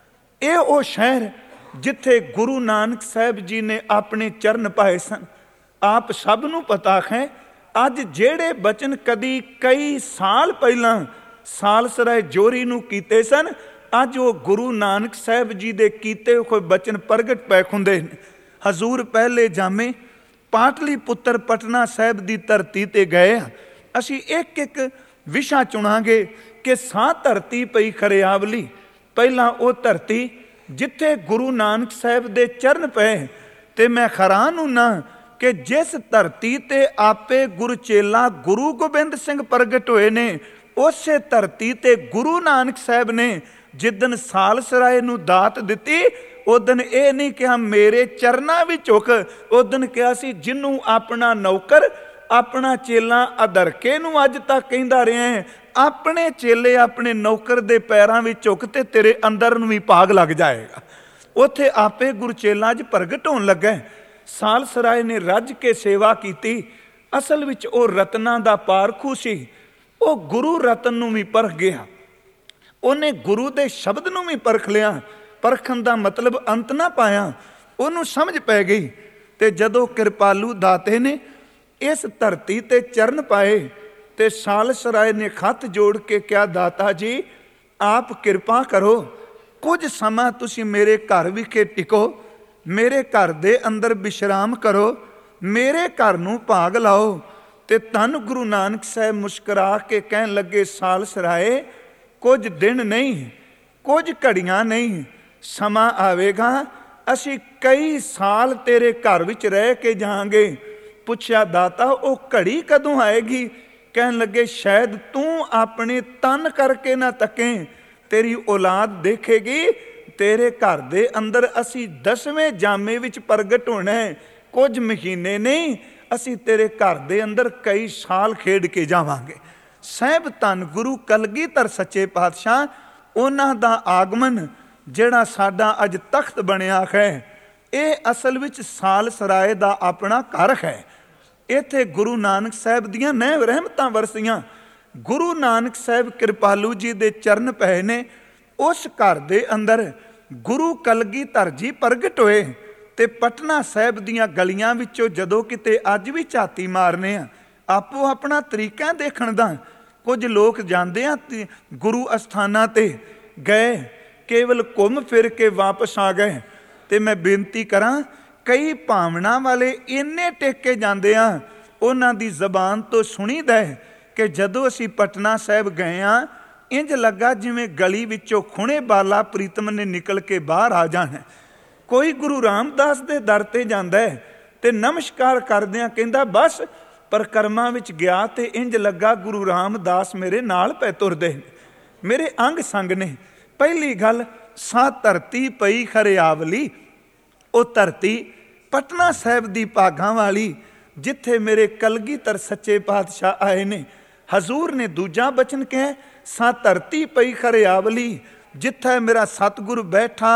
ਇਹ ਉਹ ਸ਼ਹਿਰ ਜਿੱਥੇ ਗੁਰੂ ਨਾਨਕ ਸਾਹਿਬ ਜੀ ਨੇ ਆਪਣੇ ਚਰਨ ਪਾਏ ਸਨ। ਆਪ ਸਭ ਨੂੰ ਪਤਾ ਹੈ, ਅੱਜ ਜਿਹੜੇ ਬਚਨ ਕਦੀ ਕਈ ਸਾਲ ਪਹਿਲਾਂ ਸਾਲਸਰਾਏ ਜੋਰੀ ਨੂੰ ਕੀਤੇ ਸਨ, ਅੱਜ ਉਹ ਗੁਰੂ ਨਾਨਕ ਸਾਹਿਬ ਜੀ ਦੇ ਕੀਤੇ ਹੋਏ ਬਚਨ ਪ੍ਰਗਟ ਪੈ ਹੁੰਦੇ ਨੇ। ਹਜ਼ੂਰ ਪਹਿਲੇ ਜਾਮੇ ਪਾਟਲੀ ਪੁੱਤਰ ਪਟਨਾ ਸਾਹਿਬ ਦੀ ਧਰਤੀ ਤੇ ਗਏ। ਅਸੀਂ ਇੱਕ ਇੱਕ ਵਿਸ਼ਾ ਚੁਣਾਂਗੇ ਕਿ ਸਾ ਧਰਤੀ ਪਈ ਖਰਿਆਵਲੀ। ਪਹਿਲਾਂ ਉਹ ਧਰਤੀ ਜਿੱਥੇ ਗੁਰੂ ਨਾਨਕ ਸਾਹਿਬ ਦੇ ਚਰਨ ਪਏ। ਤੇ ਮੈਂ ਹੈਰਾਨ ਹੁੰਨਾ ਕਿ ਜਿਸ ਧਰਤੀ ਤੇ ਆਪੇ ਗੁਰਚੇਲਾ ਗੁਰੂ ਗੋਬਿੰਦ ਸਿੰਘ ਪ੍ਰਗਟ ਹੋਏ ਨੇ, ਉਸੇ ਧਰਤੀ ਤੇ ਗੁਰੂ ਨਾਨਕ ਸਾਹਿਬ ਨੇ ਜਿੱਦਣ ਸਾਲਸਰਾਏ ਨੂੰ ਦਾਤ ਦਿੱਤੀ, ਉਦਣ ਇਹ ਨਹੀਂ ਕਿਹਾ ਮੇਰੇ ਚਰਨਾਂ ਵਿੱਚ ਝੁਕ, ਉਦਣ ਕਿਹਾ ਸੀ ਜਿਹਨੂੰ ਆਪਣਾ ਨੌਕਰ ਆਪਣਾ ਚੇਲਾ ਅਧਰਕੇ ਨੂੰ ਅੱਜ ਤੱਕ ਕਹਿੰਦਾ ਰਿਹਾ ਹੈ, ਆਪਣੇ ਚੇਲੇ ਆਪਣੇ ਨੌਕਰ ਦੇ ਪੈਰਾਂ ਵਿੱਚ ਝੁਕ ਤੇ ਤੇਰੇ ਅੰਦਰ ਨੂੰ ਵੀ ਭਾਗ ਲੱਗ ਜਾਏਗਾ। ਉੱਥੇ ਆਪੇ ਗੁਰਚੇਲਾ ਅੱਜ ਪ੍ਰਗਟ ਹੋਣ ਲੱਗਾ। ਸਾਲਸਰਾਏ ਨੇ ਰੱਜ ਕੇ ਸੇਵਾ ਕੀਤੀ। ਅਸਲ ਵਿੱਚ ਉਹ ਰਤਨਾਂ ਦਾ ਪਾਰਖੂ ਸੀ। ਉਹ ਗੁਰੂ ਰਤਨ ਨੂੰ ਵੀ ਪਰਖ ਗਿਆ, ਉਹਨੇ ਗੁਰੂ ਦੇ ਸ਼ਬਦ ਨੂੰ ਵੀ ਪਰਖ ਲਿਆ। ਪਰਖਣ ਦਾ ਮਤਲਬ ਅੰਤ ਨਾ ਪਾਇਆ, ਉਹਨੂੰ ਸਮਝ ਪੈ ਗਈ। ਤੇ ਜਦੋਂ ਕਿਰਪਾਲੂ ਦਾਤੇ ਨੇ ਇਸ ਧਰਤੀ ਤੇ ਚਰਨ ਪਾਏ ਤੇ ਸਾਲਸਰਾਏ ਨੇ ਖੱਤ ਜੋੜ ਕੇ ਕਿਹਾ, ਦਾਤਾ ਜੀ ਆਪ ਕਿਰਪਾ ਕਰੋ, ਕੁਝ ਸਮਾਂ ਤੁਸੀਂ ਮੇਰੇ ਘਰ ਵਿਖੇ ਟਿਕੋ, ਮੇਰੇ ਘਰ ਦੇ ਅੰਦਰ ਵਿਸ਼ਰਾਮ ਕਰੋ, ਮੇਰੇ ਘਰ ਨੂੰ ਭਾਗ ਲਾਓ। ਤੇ ਧੰਨ ਗੁਰੂ ਨਾਨਕ ਸਾਹਿਬ ਮੁਸਕਰਾ ਕੇ ਕਹਿਣ ਲੱਗੇ, ਸਾਲਸਰਾਏ ਕੁਝ ਦਿਨ ਨਹੀਂ, ਕੁਝ ਘੜੀਆਂ ਨਹੀਂ, ਸਮਾਂ ਆਵੇਗਾ ਅਸੀਂ ਕਈ ਸਾਲ ਤੇਰੇ ਘਰ ਵਿੱਚ ਰਹਿ ਕੇ ਜਾਵਾਂਗੇ। ਪੁੱਛਿਆ, ਦਾਤਾ ਉਹ ਘੜੀ ਕਦੋਂ ਆਏਗੀ? ਕਹਿਣ ਲੱਗੇ, ਸ਼ਾਇਦ ਤੂੰ ਆਪਣੇ ਤਨ ਕਰਕੇ ਨਾ ਤੱਕੇ, ਤੇਰੀ ਔਲਾਦ ਦੇਖੇਗੀ। ਤੇਰੇ ਘਰ ਦੇ ਅੰਦਰ ਅਸੀਂ 10ਵੇਂ ਜਾਮੇ ਵਿੱਚ ਪ੍ਰਗਟ ਹੋਣਾ ਹੈ, ਕੁਝ ਮਹੀਨੇ ਨਹੀਂ, ਅਸੀਂ ਤੇਰੇ ਘਰ ਦੇ ਅੰਦਰ ਕਈ ਸਾਲ ਖੇਡ ਕੇ ਜਾਵਾਂਗੇ। ਸਾਹਿਬ ਧੰਨ ਗੁਰੂ ਕਲਗੀਧਰ ਸੱਚੇ ਪਾਤਸ਼ਾਹ, ਉਹਨਾਂ ਦਾ ਆਗਮਨ ਜਿਹੜਾ ਸਾਡਾ ਅੱਜ ਤਖਤ ਬਣਿਆ ਹੈ, ਇਹ ਅਸਲ ਵਿੱਚ ਸਾਲਸਰਾਏ ਦਾ ਆਪਣਾ ਘਰ ਹੈ। ਇੱਥੇ ਗੁਰੂ ਨਾਨਕ ਸਾਹਿਬ ਦੀਆਂ ਨਹਿ ਰਹਿਮਤਾਂ ਵਰਸੀਆਂ। ਗੁਰੂ ਨਾਨਕ ਸਾਹਿਬ ਕਿਰਪਾਲੂ ਜੀ ਦੇ ਚਰਨ ਪਏ ਨੇ। ਉਸ ਘਰ ਦੇ ਅੰਦਰ ਗੁਰੂ ਕਲਗੀਧਰ ਜੀ ਪ੍ਰਗਟ ਹੋਏ। ਤੇ ਪਟਨਾ ਸਾਹਿਬ ਦੀਆਂ ਗਲੀਆਂ ਵਿੱਚੋਂ ਜਦੋਂ ਕਿਤੇ ਅੱਜ ਵੀ ਝਾਤੀ ਮਾਰਨੇ ਆ, ਆਪੋ ਆਪਣਾ ਤਰੀਕਾ ਦੇਖਣ ਦਾ। ਕੁਝ ਲੋਕ ਜਾਂਦੇ ਆ ਗੁਰੂ ਅਸਥਾਨਾਂ ਤੇ ਗਏ, ਕੇਵਲ ਘੁੰਮ ਫਿਰ ਕੇ ਵਾਪਸ ਆ ਗਏ। ਤੇ ਮੈਂ ਬੇਨਤੀ ਕਰਾਂ, ਕਈ ਭਾਵਨਾ ਵਾਲੇ ਇੰਨੇ ਟੇਕੇ ਜਾਂਦੇ ਆ, ਉਹਨਾਂ ਦੀ ਜ਼ਬਾਨ ਤੋਂ ਸੁਣੀਦਾ ਕਿ ਜਦੋਂ ਅਸੀਂ ਪਟਨਾ ਸਾਹਿਬ ਗਏ ਆ, ਇੰਜ ਲੱਗਾ ਜਿਵੇਂ ਗਲੀ ਵਿੱਚੋਂ ਖੁਣੇ ਬਾਲਾ ਪ੍ਰੀਤਮ ਨੇ ਨਿਕਲ ਕੇ ਬਾਹਰ ਆ ਜਾਣਾ। ਕੋਈ ਗੁਰੂ ਰਾਮਦਾਸ ਦੇ ਦਰ ਤੇ ਜਾਂਦਾ ਹੈ ਤੇ ਨਮਸਕਾਰ ਕਰਦਿਆਂ ਕਹਿੰਦਾ, ਬਸ ਪਰਕਰਮਾਂ ਵਿੱਚ ਗਿਆ ਤੇ ਇੰਜ ਲੱਗਾ ਗੁਰੂ ਰਾਮਦਾਸ ਮੇਰੇ ਨਾਲ ਪੈ ਤੁਰਦੇ, ਮੇਰੇ ਅੰਗ ਸੰਗ ਨੇ। ਪਹਿਲੀ ਗੱਲ, ਸਾ ਧਰਤੀ ਪਈ ਖਰਿਆਵਲੀ। ਉਹ ਧਰਤੀ ਪਟਨਾ ਸਾਹਿਬ ਦੀ ਭਾਗਾਂ ਵਾਲੀ, ਜਿੱਥੇ ਮੇਰੇ ਕਲਗੀਧਰ ਸੱਚੇ ਪਾਤਸ਼ਾਹ ਆਏ ਨੇ। ਹਜ਼ੂਰ ਨੇ ਦੂਜਾ ਬਚਨ ਕਿਹਾ, ਸਾ ਧਰਤੀ ਪਈ ਖਰਿਆਵਲੀ, ਜਿੱਥੇ ਮੇਰਾ ਸਤਿਗੁਰ ਬੈਠਾ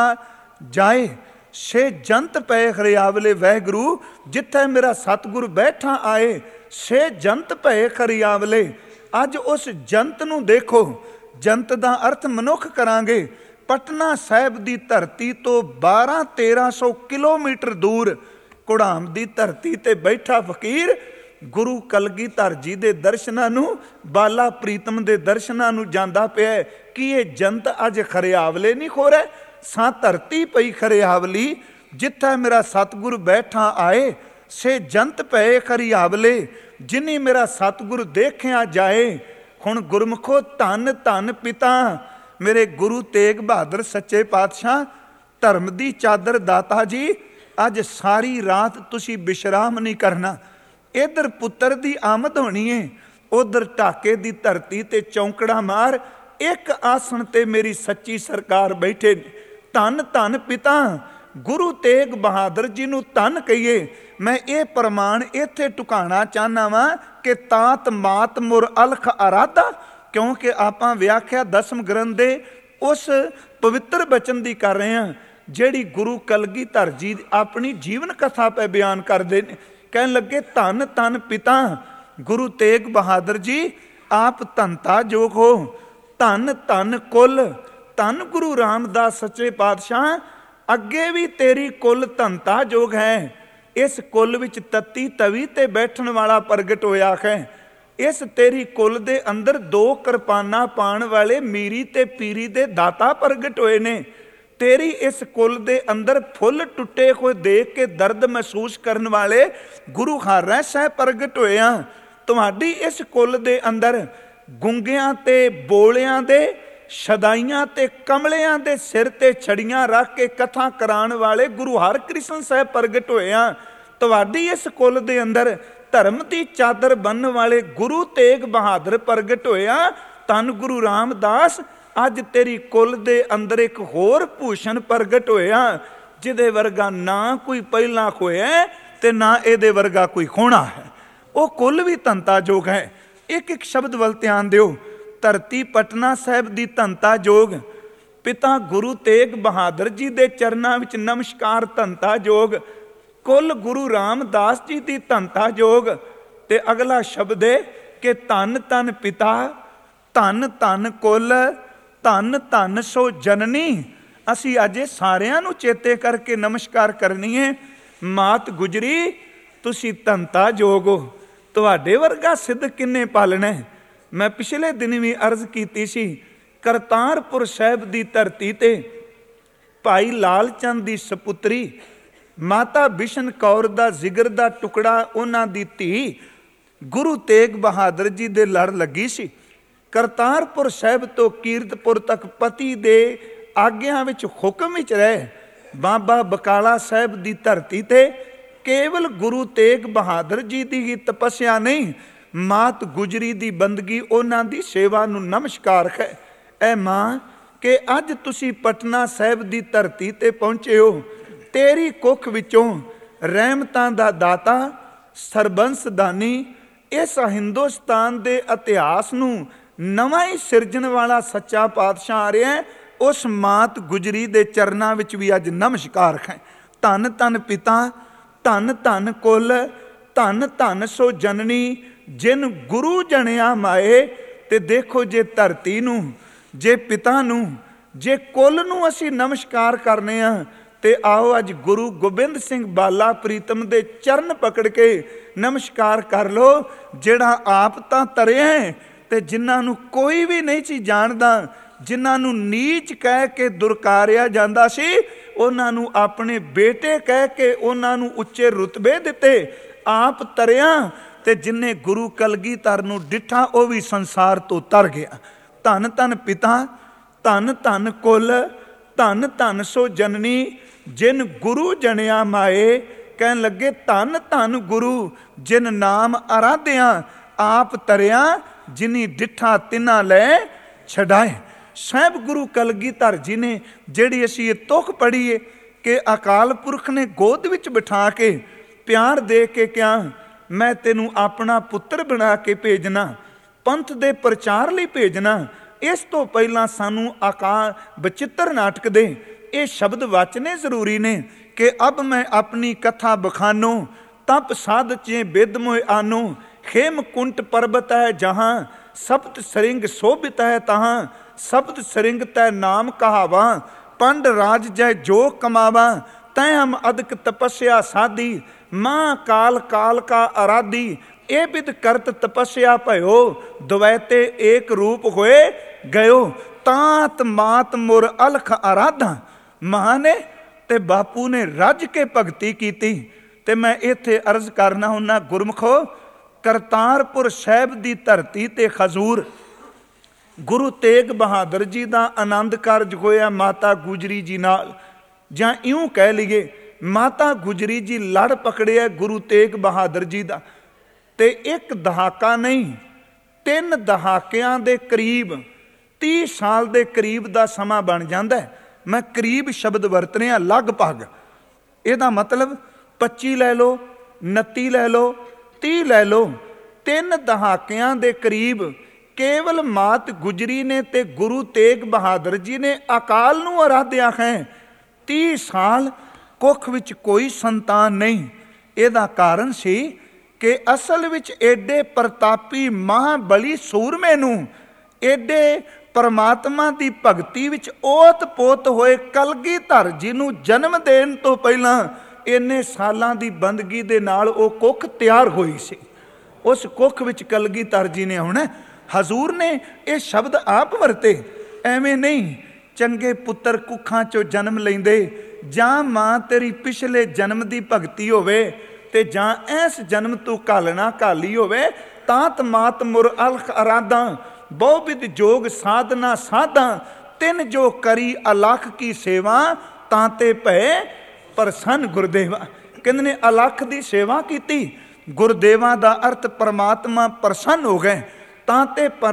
ਜਾਏ ਸੇ ਜੰਤ ਪਏ ਖਰਿਆਵਲੇ। ਵਾਹਿਗੁਰੂ, ਜਿੱਥੇ ਮੇਰਾ ਸਤਿਗੁਰ ਬੈਠਾ ਆਏ ਸੇ ਜੰਤ ਪਏ ਖਰਿਆਵਲੇ। ਅੱਜ ਉਸ ਜੰਤ ਨੂੰ ਦੇਖੋ। ਜੰਤ ਦਾ ਅਰਥ ਮਨੁੱਖ ਕਰਾਂਗੇ। ਪਟਨਾ ਸਾਹਿਬ ਦੀ ਧਰਤੀ ਤੋਂ 1200-1300 ਕਿਲੋਮੀਟਰ ਦੂਰ ਕੁੜਾਮ ਦੀ ਧਰਤੀ ਤੇ ਬੈਠਾ ਫਕੀਰ ਗੁਰੂ ਕਲਗੀਧਰ ਜੀ ਦੇ ਦਰਸ਼ਨਾਂ ਨੂੰ, ਬਾਲਾ ਪ੍ਰੀਤਮ ਦੇ ਦਰਸ਼ਨਾਂ ਨੂੰ ਜਾਂਦਾ ਪਿਆ। ਕਿ ਇਹ ਜੰਤ ਅੱਜ ਖਰਿਆਵਲੇ ਨਹੀਂ ਖੋ ਰਿਹਾ? ਸਾ ਧਰਤੀ ਪਈ ਖਰਿਆਵਲੀ, ਜਿੱਥੇ ਮੇਰਾ ਸਤਿਗੁਰ ਬੈਠਾ ਆਏ ਸੇ ਜੰਤ ਪਏ ਖਰਿਆਵਲੇ। ਜਿਨੀ ਮੇਰਾ ਸਤਿਗੁਰ ਦੇਖਿਆ ਜਾਏ। ਹੁਣ ਗੁਰਮੁਖੋ, ਧੰਨ ਧੰਨ ਪਿਤਾ ਮੇਰੇ ਗੁਰੂ ਤੇਗ ਬਹਾਦਰ ਸੱਚੇ ਪਾਤਸ਼ਾਹ, ਧਰਮ ਦੀ ਚਾਦਰ ਦਾਤਾ ਜੀ। ਅੱਜ ਸਾਰੀ ਰਾਤ ਤੁਸੀਂ ਵਿਸ਼ਰਾਮ ਨਹੀਂ ਕਰਨਾ। ਇੱਧਰ ਪੁੱਤਰ ਦੀ ਆਮਦ ਹੋਣੀ ਏ, ਉਧਰ ਢਾਕੇ ਦੀ ਧਰਤੀ ਤੇ ਚੌਂਕੜਾ ਮਾਰ। ਇੱਕ ਆਸਣ ਤੇ ਮੇਰੀ ਸੱਚੀ ਸਰਕਾਰ ਬੈਠੇ ਨੇ। ਧੰਨ ਧੰਨ ਪਿਤਾ ਗੁਰੂ ਤੇਗ ਬਹਾਦਰ ਜੀ ਨੂੰ ਧੰਨ ਕਹੀਏ। ਮੈਂ ਇਹ ਪ੍ਰਮਾਣ ਇੱਥੇ ਟੁਕਾਣਾ ਚਾਹੁੰਦਾ ਵਾਂ ਕਿ ਤਾਤ ਮਾਤ ਮੁਰ ਅਲਖ ਅਰਾਧਾ, ਕਿਉਂਕਿ ਆਪਾਂ ਵਿਆਖਿਆ ਦਸਮ ਗ੍ਰੰਥ ਦੇ ਉਸ ਪਵਿੱਤਰ ਬਚਨ ਦੀ ਕਰ ਰਹੇ ਹਾਂ, ਜਿਹੜੀ ਗੁਰੂ ਕਲਗੀਧਰ ਜੀ ਆਪਣੀ ਜੀਵਨ ਕਥਾ ਪੈ ਬਿਆਨ ਕਰਦੇ ਨੇ। ਕਹਿਣ ਲੱਗੇ, ਧੰਨ ਧੰਨ ਪਿਤਾ ਗੁਰੂ ਤੇਗ ਬਹਾਦਰ ਜੀ, ਆਪ ਧੰਤਾ ਜੋਗ ਹੋ। ਧੰਨ ਧੰਨ ਕੁਲ, ਧੰਨ ਗੁਰੂ ਰਾਮਦਾਸ ਸੱਚੇ ਪਾਤਸ਼ਾਹ, ਅੱਗੇ ਵੀ ਤੇਰੀ ਕੁਲ ਧੰਤਾ ਜੋਗ ਹੈ। ਇਸ ਕੁਲ ਵਿੱਚ ਤਤੀ ਤਵੀ ਤੇ ਬੈਠਣ ਵਾਲਾ ਪ੍ਰਗਟ ਹੋਇਆ ਹੈ। ਇਸ ਤੇਰੀ ਕੁਲ ਦੇ ਅੰਦਰ 2 ਕਿਰਪਾਨਾਂ ਪਾਣ ਵਾਲੇ ਮੀਰੀ ਤੇ ਪੀਰੀ ਦੇ ਦਾਤਾ ਪ੍ਰਗਟ ਹੋਏ ਨੇ। ਤੇਰੀ ਇਸ ਕੁਲ ਦੇ ਅੰਦਰ ਫੁੱਲ ਟੁੱਟੇ ਹੋਏ ਦੇਖ ਕੇ ਦਰਦ ਮਹਿਸੂਸ ਕਰਨ ਵਾਲੇ ਗੁਰੂ ਹਰਿ ਸਾਹਿਬ ਪ੍ਰਗਟ ਹੋਏ ਆ। ਤੁਹਾਡੀ ਇਸ ਕੁਲ ਦੇ ਅੰਦਰ ਗੁੰਗਿਆਂ ਤੇ ਬੋਲਿਆਂ ਦੇ, ਸ਼ਦਾਈਆਂ ਤੇ ਕਮਲਿਆਂ ਦੇ ਸਿਰ ਤੇ ਛੜੀਆਂ ਰੱਖ ਕੇ ਕਥਾ ਕਰਾਉਣ ਵਾਲੇ ਗੁਰੂ ਹਰਕ੍ਰਿਸ਼ਨ ਸਾਹਿਬ ਪ੍ਰਗਟ ਹੋਏ ਆ। ਤੁਹਾਡੀ ਇਸ ਕੁਲ ਦੇ ਅੰਦਰ ਧਰਮ ਦੀ ਚਾਦਰ ਬੰਨ੍ਹਣ ਵਾਲੇ ਗੁਰੂ ਤੇਗ ਬਹਾਦਰ ਪ੍ਰਗਟ ਹੋਏ ਆ। ਧੰਨ ਗੁਰੂ ਰਾਮਦਾਸ, ਅੱਜ ਤੇਰੀ ਕੁਲ ਦੇ ਅੰਦਰ ਇੱਕ ਹੋਰ ਭੂਸ਼ਣ ਪ੍ਰਗਟ ਹੋਇਆ, ਜਿਹਦੇ ਵਰਗਾ ਨਾ ਕੋਈ ਪਹਿਲਾਂ ਹੋਇਆ ਤੇ ਨਾ ਇਹਦੇ ਵਰਗਾ ਕੋਈ ਹੋਣਾ ਹੈ। ਉਹ ਕੁਲ ਵੀ ਧੰਤਾ ਜੋਗ ਹੈ। ਇੱਕ ਇੱਕ ਸ਼ਬਦ ਵੱਲ ਧਿਆਨ ਦਿਓ। ਧਰਤੀ ਪਟਨਾ ਸਾਹਿਬ ਦੀ ਧੰਤਾ ਜੋਗ, ਪਿਤਾ ਗੁਰੂ ਤੇਗ ਬਹਾਦਰ ਜੀ ਦੇ ਚਰਨਾਂ ਵਿੱਚ ਨਮਸਕਾਰ ਧੰਤਾ ਜੋਗ, ਕੁਲ ਗੁਰੂ ਰਾਮਦਾਸ ਜੀ ਦੀ ਧੰਤਾ ਜੋਗ। ਤੇ ਅਗਲਾ ਸ਼ਬਦ ਹੈ ਕਿ ਧੰਨ ਧੰਨ ਪਿਤਾ, ਧੰਨ ਧੰਨ ਕੁਲ, ਧੰਨ ਧੰਨ ਸੋ ਜਨਨੀ। ਅਸੀਂ ਅੱਜ ਸਾਰਿਆਂ ਨੂੰ ਚੇਤੇ ਕਰਕੇ ਨਮਸਕਾਰ ਕਰਨੀ ਹੈ। ਮਾਤ ਗੁਜਰੀ, ਤੁਸੀਂ ਧੰਤਾ ਜੋਗ ਹੋ। ਤੁਹਾਡੇ ਵਰਗਾ ਸਿੱਧ ਕਿੰਨੇ ਪਾਲਣਾ। ਮੈਂ ਪਿਛਲੇ ਦਿਨ ਵੀ ਅਰਜ਼ ਕੀਤੀ ਸੀ, ਕਰਤਾਰਪੁਰ ਸਾਹਿਬ ਦੀ ਧਰਤੀ ਤੇ ਭਾਈ ਲਾਲ ਚੰਦ ਦੀ ਸਪੁੱਤਰੀ ਮਾਤਾ ਬਿਸ਼ਨ ਕੌਰ ਦਾ ਜਿਗਰ ਦਾ ਟੁਕੜਾ, ਉਹਨਾਂ ਦੀ ਧੀ ਗੁਰੂ ਤੇਗ ਬਹਾਦਰ ਜੀ ਦੇ ਲੜ ਲੱਗੀ ਸੀ। ਕਰਤਾਰਪੁਰ ਸਾਹਿਬ ਤੋਂ ਕੀਰਤਪੁਰ ਤੱਕ ਪਤੀ ਦੇ ਆਗਿਆਂ ਵਿੱਚ ਹੁਕਮ ਵਿੱਚ ਰਹੇ। ਬਾਬਾ ਬਕਾਲਾ ਸਾਹਿਬ ਦੀ ਧਰਤੀ ਤੇ ਕੇਵਲ ਗੁਰੂ ਤੇਗ ਬਹਾਦਰ ਜੀ ਦੀ ਹੀ ਤਪੱਸਿਆ ਨਹੀਂ, ਮਾਤ ਗੁਜਰੀ ਦੀ ਬੰਦਗੀ, ਉਹਨਾਂ ਦੀ ਸੇਵਾ ਨੂੰ ਨਮਸਕਾਰ ਹੈ। ਐ ਮਾਂ, ਕਿ ਅੱਜ ਤੁਸੀਂ ਪਟਨਾ ਸਾਹਿਬ ਦੀ ਧਰਤੀ ਤੇ ਪਹੁੰਚੇ ਹੋ। ਤੇਰੀ ਕੁੱਖ ਵਿੱਚੋਂ ਰਹਿਮਤਾਂ ਦਾ ਦਾਤਾ, ਸਰਬੰਸ ਦਾਨੀ, ਇਸ ਹਿੰਦੁਸਤਾਨ ਦੇ ਇਤਿਹਾਸ ਨੂੰ ਨਵਾਂ ਹੀ ਸਿਰਜਣ ਵਾਲਾ ਸੱਚਾ ਪਾਤਸ਼ਾਹ ਆ ਰਿਹਾ। ਉਸ ਮਾਤ ਗੁਜਰੀ ਦੇ ਚਰਨਾਂ ਵਿੱਚ ਵੀ ਅੱਜ ਨਮਸਕਾਰ ਹੈ। ਧੰਨ ਧੰਨ ਪਿਤਾ, ਧੰਨ ਧੰਨ ਕੁਲ, ਧੰਨ ਧੰਨ ਸੋ ਜਨਨੀ, ਜਿਨ ਗੁਰੂ ਜਣਿਆ ਮਾਏ। ਤੇ ਦੇਖੋ, ਜੇ ਧਰਤੀ ਨੂੰ, ਜੇ ਪਿਤਾ ਨੂੰ, ਜੇ ਕੁਲ ਨੂੰ ਅਸੀਂ ਨਮਸਕਾਰ ਕਰਨੇ ਆ, ਤੇ ਆਓ ਅੱਜ ਗੁਰੂ ਗੋਬਿੰਦ ਸਿੰਘ ਬਾਲਾ ਪ੍ਰੀਤਮ ਦੇ ਚਰਨ ਪਕੜ ਕੇ ਨਮਸਕਾਰ ਕਰ ਲੋ, ਜਿਹੜਾ ਆਪ ਤਾਂ ਤਰਿਆ ਹੈ ਤੇ ਜਿਨ੍ਹਾਂ ਨੂੰ ਕੋਈ ਵੀ ਨਹੀਂ ਸੀ ਜਾਣਦਾ, ਜਿਨ੍ਹਾਂ ਨੂੰ ਨੀਚ ਕਹਿ ਕੇ ਦੁਰਕਾਰਿਆ ਜਾਂਦਾ ਸੀ, ਉਹਨਾਂ ਨੂੰ ਆਪਣੇ ਬੇਟੇ ਕਹਿ ਕੇ ਉਹਨਾਂ ਨੂੰ ਉੱਚੇ ਰੁਤਬੇ ਦਿੱਤੇ। ਆਪ ਤਰਿਆ ਤੇ ਜਿਨੇ ਗੁਰੂ ਕਲਗੀਧਰ ਨੂੰ ਡਿੱਠਾ, ਉਹ ਵੀ ਸੰਸਾਰ ਤੋਂ ਤਰ ਗਿਆ। ਧੰਨ ਧੰਨ ਪਿਤਾ, ਧੰਨ ਧੰਨ ਕੁਲ, ਧੰਨ ਧੰਨ ਸੋ ਜਨਨੀ, ਜਿਨ ਗੁਰੂ ਜਣਿਆ ਮਾਏ। ਕਹਿਣ ਲੱਗੇ, ਧੰਨ ਧੰਨ ਗੁਰੂ, ਜਿਨ ਨਾਮ ਅਰਾਧਿਆ, ਆਪ ਤਰਿਆ, ਜਿਨੀ ਡਿੱਠਾ ਤਿਨਾ ਲੈ ਛਡਾਏ। ਸਾਹਿਬ ਗੁਰੂ ਕਲਗੀਧਰ ਜੀ ਨੇ ਜਿਹੜੀ ਅਸੀਂ ਇਹ ਤੁਕ ਪੜ੍ਹੀਏ, ਕਿ ਅਕਾਲ ਪੁਰਖ ਨੇ ਗੋਦ ਵਿੱਚ ਬਿਠਾ ਕੇ ਪਿਆਰ ਦੇ ਕੇ ਕਿਹਾ, ਮੈਂ ਤੈਨੂੰ ਆਪਣਾ ਪੁੱਤਰ ਬਣਾ ਕੇ ਭੇਜਣਾ, ਪੰਥ ਦੇ ਪ੍ਰਚਾਰ ਲਈ ਭੇਜਣਾ। ਇਸ ਤੋਂ ਪਹਿਲਾਂ ਸਾਨੂੰ ਆਕਾਰ ਬਚਿੱਤਰ ਨਾਟਕ ਦੇ ਇਹ ਸ਼ਬਦ ਵਾਚਨੇ ਜ਼ਰੂਰੀ ਨੇ ਕਿ ਅਬ ਮੈਂ ਆਪਣੀ ਕਥਾ ਬਖਾਨੋ, ਤਪ ਸਾਧ ਚੇ ਬਿਦ ਮੋਇ ਆਨੋ, ਖੇਮ ਕੁੰਟ ਪਰਬਤ ਹੈ ਜਹਾਂ, ਸਪਤ ਸਰਿੰਗ ਸੋਭਿਤ ਹੈ ਤਹਾਂ, ਸਪਤ ਸਰਿੰਗ ਤੈ ਨਾਮ ਕਹਾਵਾ, ਪੰਡ ਰਾਜ ਜੈ ਜੋ ਕਮਾਵਾ, ਤੈ ਹਮ ਅਦਕ ਤਪੱਸਿਆ ਸਾਧੀ, ਮਾਂ ਕਾਲ ਕਾਲ ਕਾ ਅਰਾਧੀ, ਇਹ ਬਿਦ ਕਰਤ ਤਪੱਸਿਆ ਭਇਓ, ਦਵੈਤੇ ਏਕ ਰੂਪ ਹੋਏ ਗਇਓ, ਤਾਤ ਮਾਤ ਮੁਰ ਅਲਖ ਅਰਾਧਾ। ਮਾਂ ਨੇ ਤੇ ਬਾਪੂ ਨੇ ਰੱਜ ਕੇ ਭਗਤੀ ਕੀਤੀ। ਤੇ ਮੈਂ ਇੱਥੇ ਅਰਜ਼ ਕਰਨਾ ਹੁੰਦਾ, ਗੁਰਮਖੋ, ਕਰਤਾਰਪੁਰ ਸਾਹਿਬ ਦੀ ਧਰਤੀ ਤੇ ਖਜ਼ੂਰ ਗੁਰੂ ਤੇਗ ਬਹਾਦਰ ਜੀ ਦਾ ਆਨੰਦ ਕਾਰਜ ਹੋਇਆ ਮਾਤਾ ਗੁਜਰੀ ਜੀ ਨਾਲ, ਜਾਂ ਇਉਂ ਕਹਿ ਲਈਏ ਮਾਤਾ ਗੁਜਰੀ ਜੀ ਲੜ ਪਕੜਿਆ ਗੁਰੂ ਤੇਗ ਬਹਾਦਰ ਜੀ ਦਾ। ਤੇ ਇੱਕ ਦਹਾਕਾ ਨਹੀਂ, 3 ਦਹਾਕਿਆਂ ਦੇ ਕਰੀਬ, 30 ਸਾਲ ਦੇ ਕਰੀਬ ਦਾ ਸਮਾਂ ਬਣ ਜਾਂਦਾ ਹੈ। ਮੈਂ ਕਰੀਬ ਸ਼ਬਦ ਵਰਤ ਰਿਹਾ, ਲਗਭਗ। ਇਹਦਾ ਮਤਲਬ 25 ਲੈ ਲਓ, 29 ਲੈ ਲਓ, 30 ਲੈ ਲਓ, 3 ਦਹਾਕਿਆਂ ਦੇ ਕਰੀਬ ਕੇਵਲ ਮਾਤ ਗੁਜਰੀ ਨੇ ਤੇ ਗੁਰੂ ਤੇਗ ਬਹਾਦਰ ਜੀ ਨੇ ਅਕਾਲ ਨੂੰ ਆਰਾਧਿਆ ਹੈ। 30 ਸਾਲ ਕੁੱਖ ਵਿੱਚ ਕੋਈ ਸੰਤਾਨ ਨਹੀਂ। ਇਹਦਾ ਕਾਰਨ ਸੀ ਕਿ ਅਸਲ ਵਿੱਚ ਏਡੇ ਪ੍ਰਤਾਪੀ ਮਹਾਬਲੀ ਸੂਰਮੇ ਨੂੰ, ਏਡੇ ਪਰਮਾਤਮਾ ਦੀ ਭਗਤੀ ਵਿੱਚ ਓਤ ਪੋਤ ਹੋਏ ਕਲਗੀਧਰ ਜੀ ਨੂੰ ਜਨਮ ਦੇਣ ਤੋਂ ਪਹਿਲਾਂ ਇੰਨੇ ਸਾਲਾਂ ਦੀ ਬੰਦਗੀ ਦੇ ਨਾਲ ਉਹ ਕੁੱਖ ਤਿਆਰ ਹੋਈ ਸੀ। ਉਸ ਕੁੱਖ ਵਿੱਚ ਕਲਗੀਧਰ ਜੀ ਨੇ ਆਉਣਾ। ਹਜ਼ੂਰ ਨੇ ਇਹ ਸ਼ਬਦ ਆਪ ਵਰਤੇ, ਐਵੇਂ ਨਹੀਂ ਚੰਗੇ ਪੁੱਤਰ ਕੁੱਖਾਂ 'ਚੋਂ ਜਨਮ ਲੈਂਦੇ, ਜਾਂ ਮਾਂ ਤੇਰੀ ਪਿਛਲੇ ਜਨਮ ਦੀ ਭਗਤੀ ਹੋਵੇ ਤੇ ਜਾਂ ਇਸ ਜਨਮ ਤੋਂ ਘਾਲਣਾ ਘਾਲੀ ਹੋਵੇ, ਤਾਤ ਮਾਤ ਮੁਰ ਅਲਖ ਅਰਾਧਾਂ, ਬਹੁ ਵਿਧ ਜੋਗ ਸਾਧਨਾ ਸਾਧਾਂ, 3 ਜੋ ਕਰੀ ਅਲਖ ਕੀ ਸੇਵਾ, ਤਾਂ ਤੇ ਭੈ ਪ੍ਰਸੰਨ ਗੁਰਦੇਵਾ। ਕਹਿੰਦੇ ਨੇ ਅਲਖ ਦੀ ਸੇਵਾ ਕੀਤੀ, ਗੁਰਦੇਵਾ ਦਾ ਅਰਥ ਪਰਮਾਤਮਾ ਪ੍ਰਸੰਨ ਹੋ ਗਏ। ਤਾਂ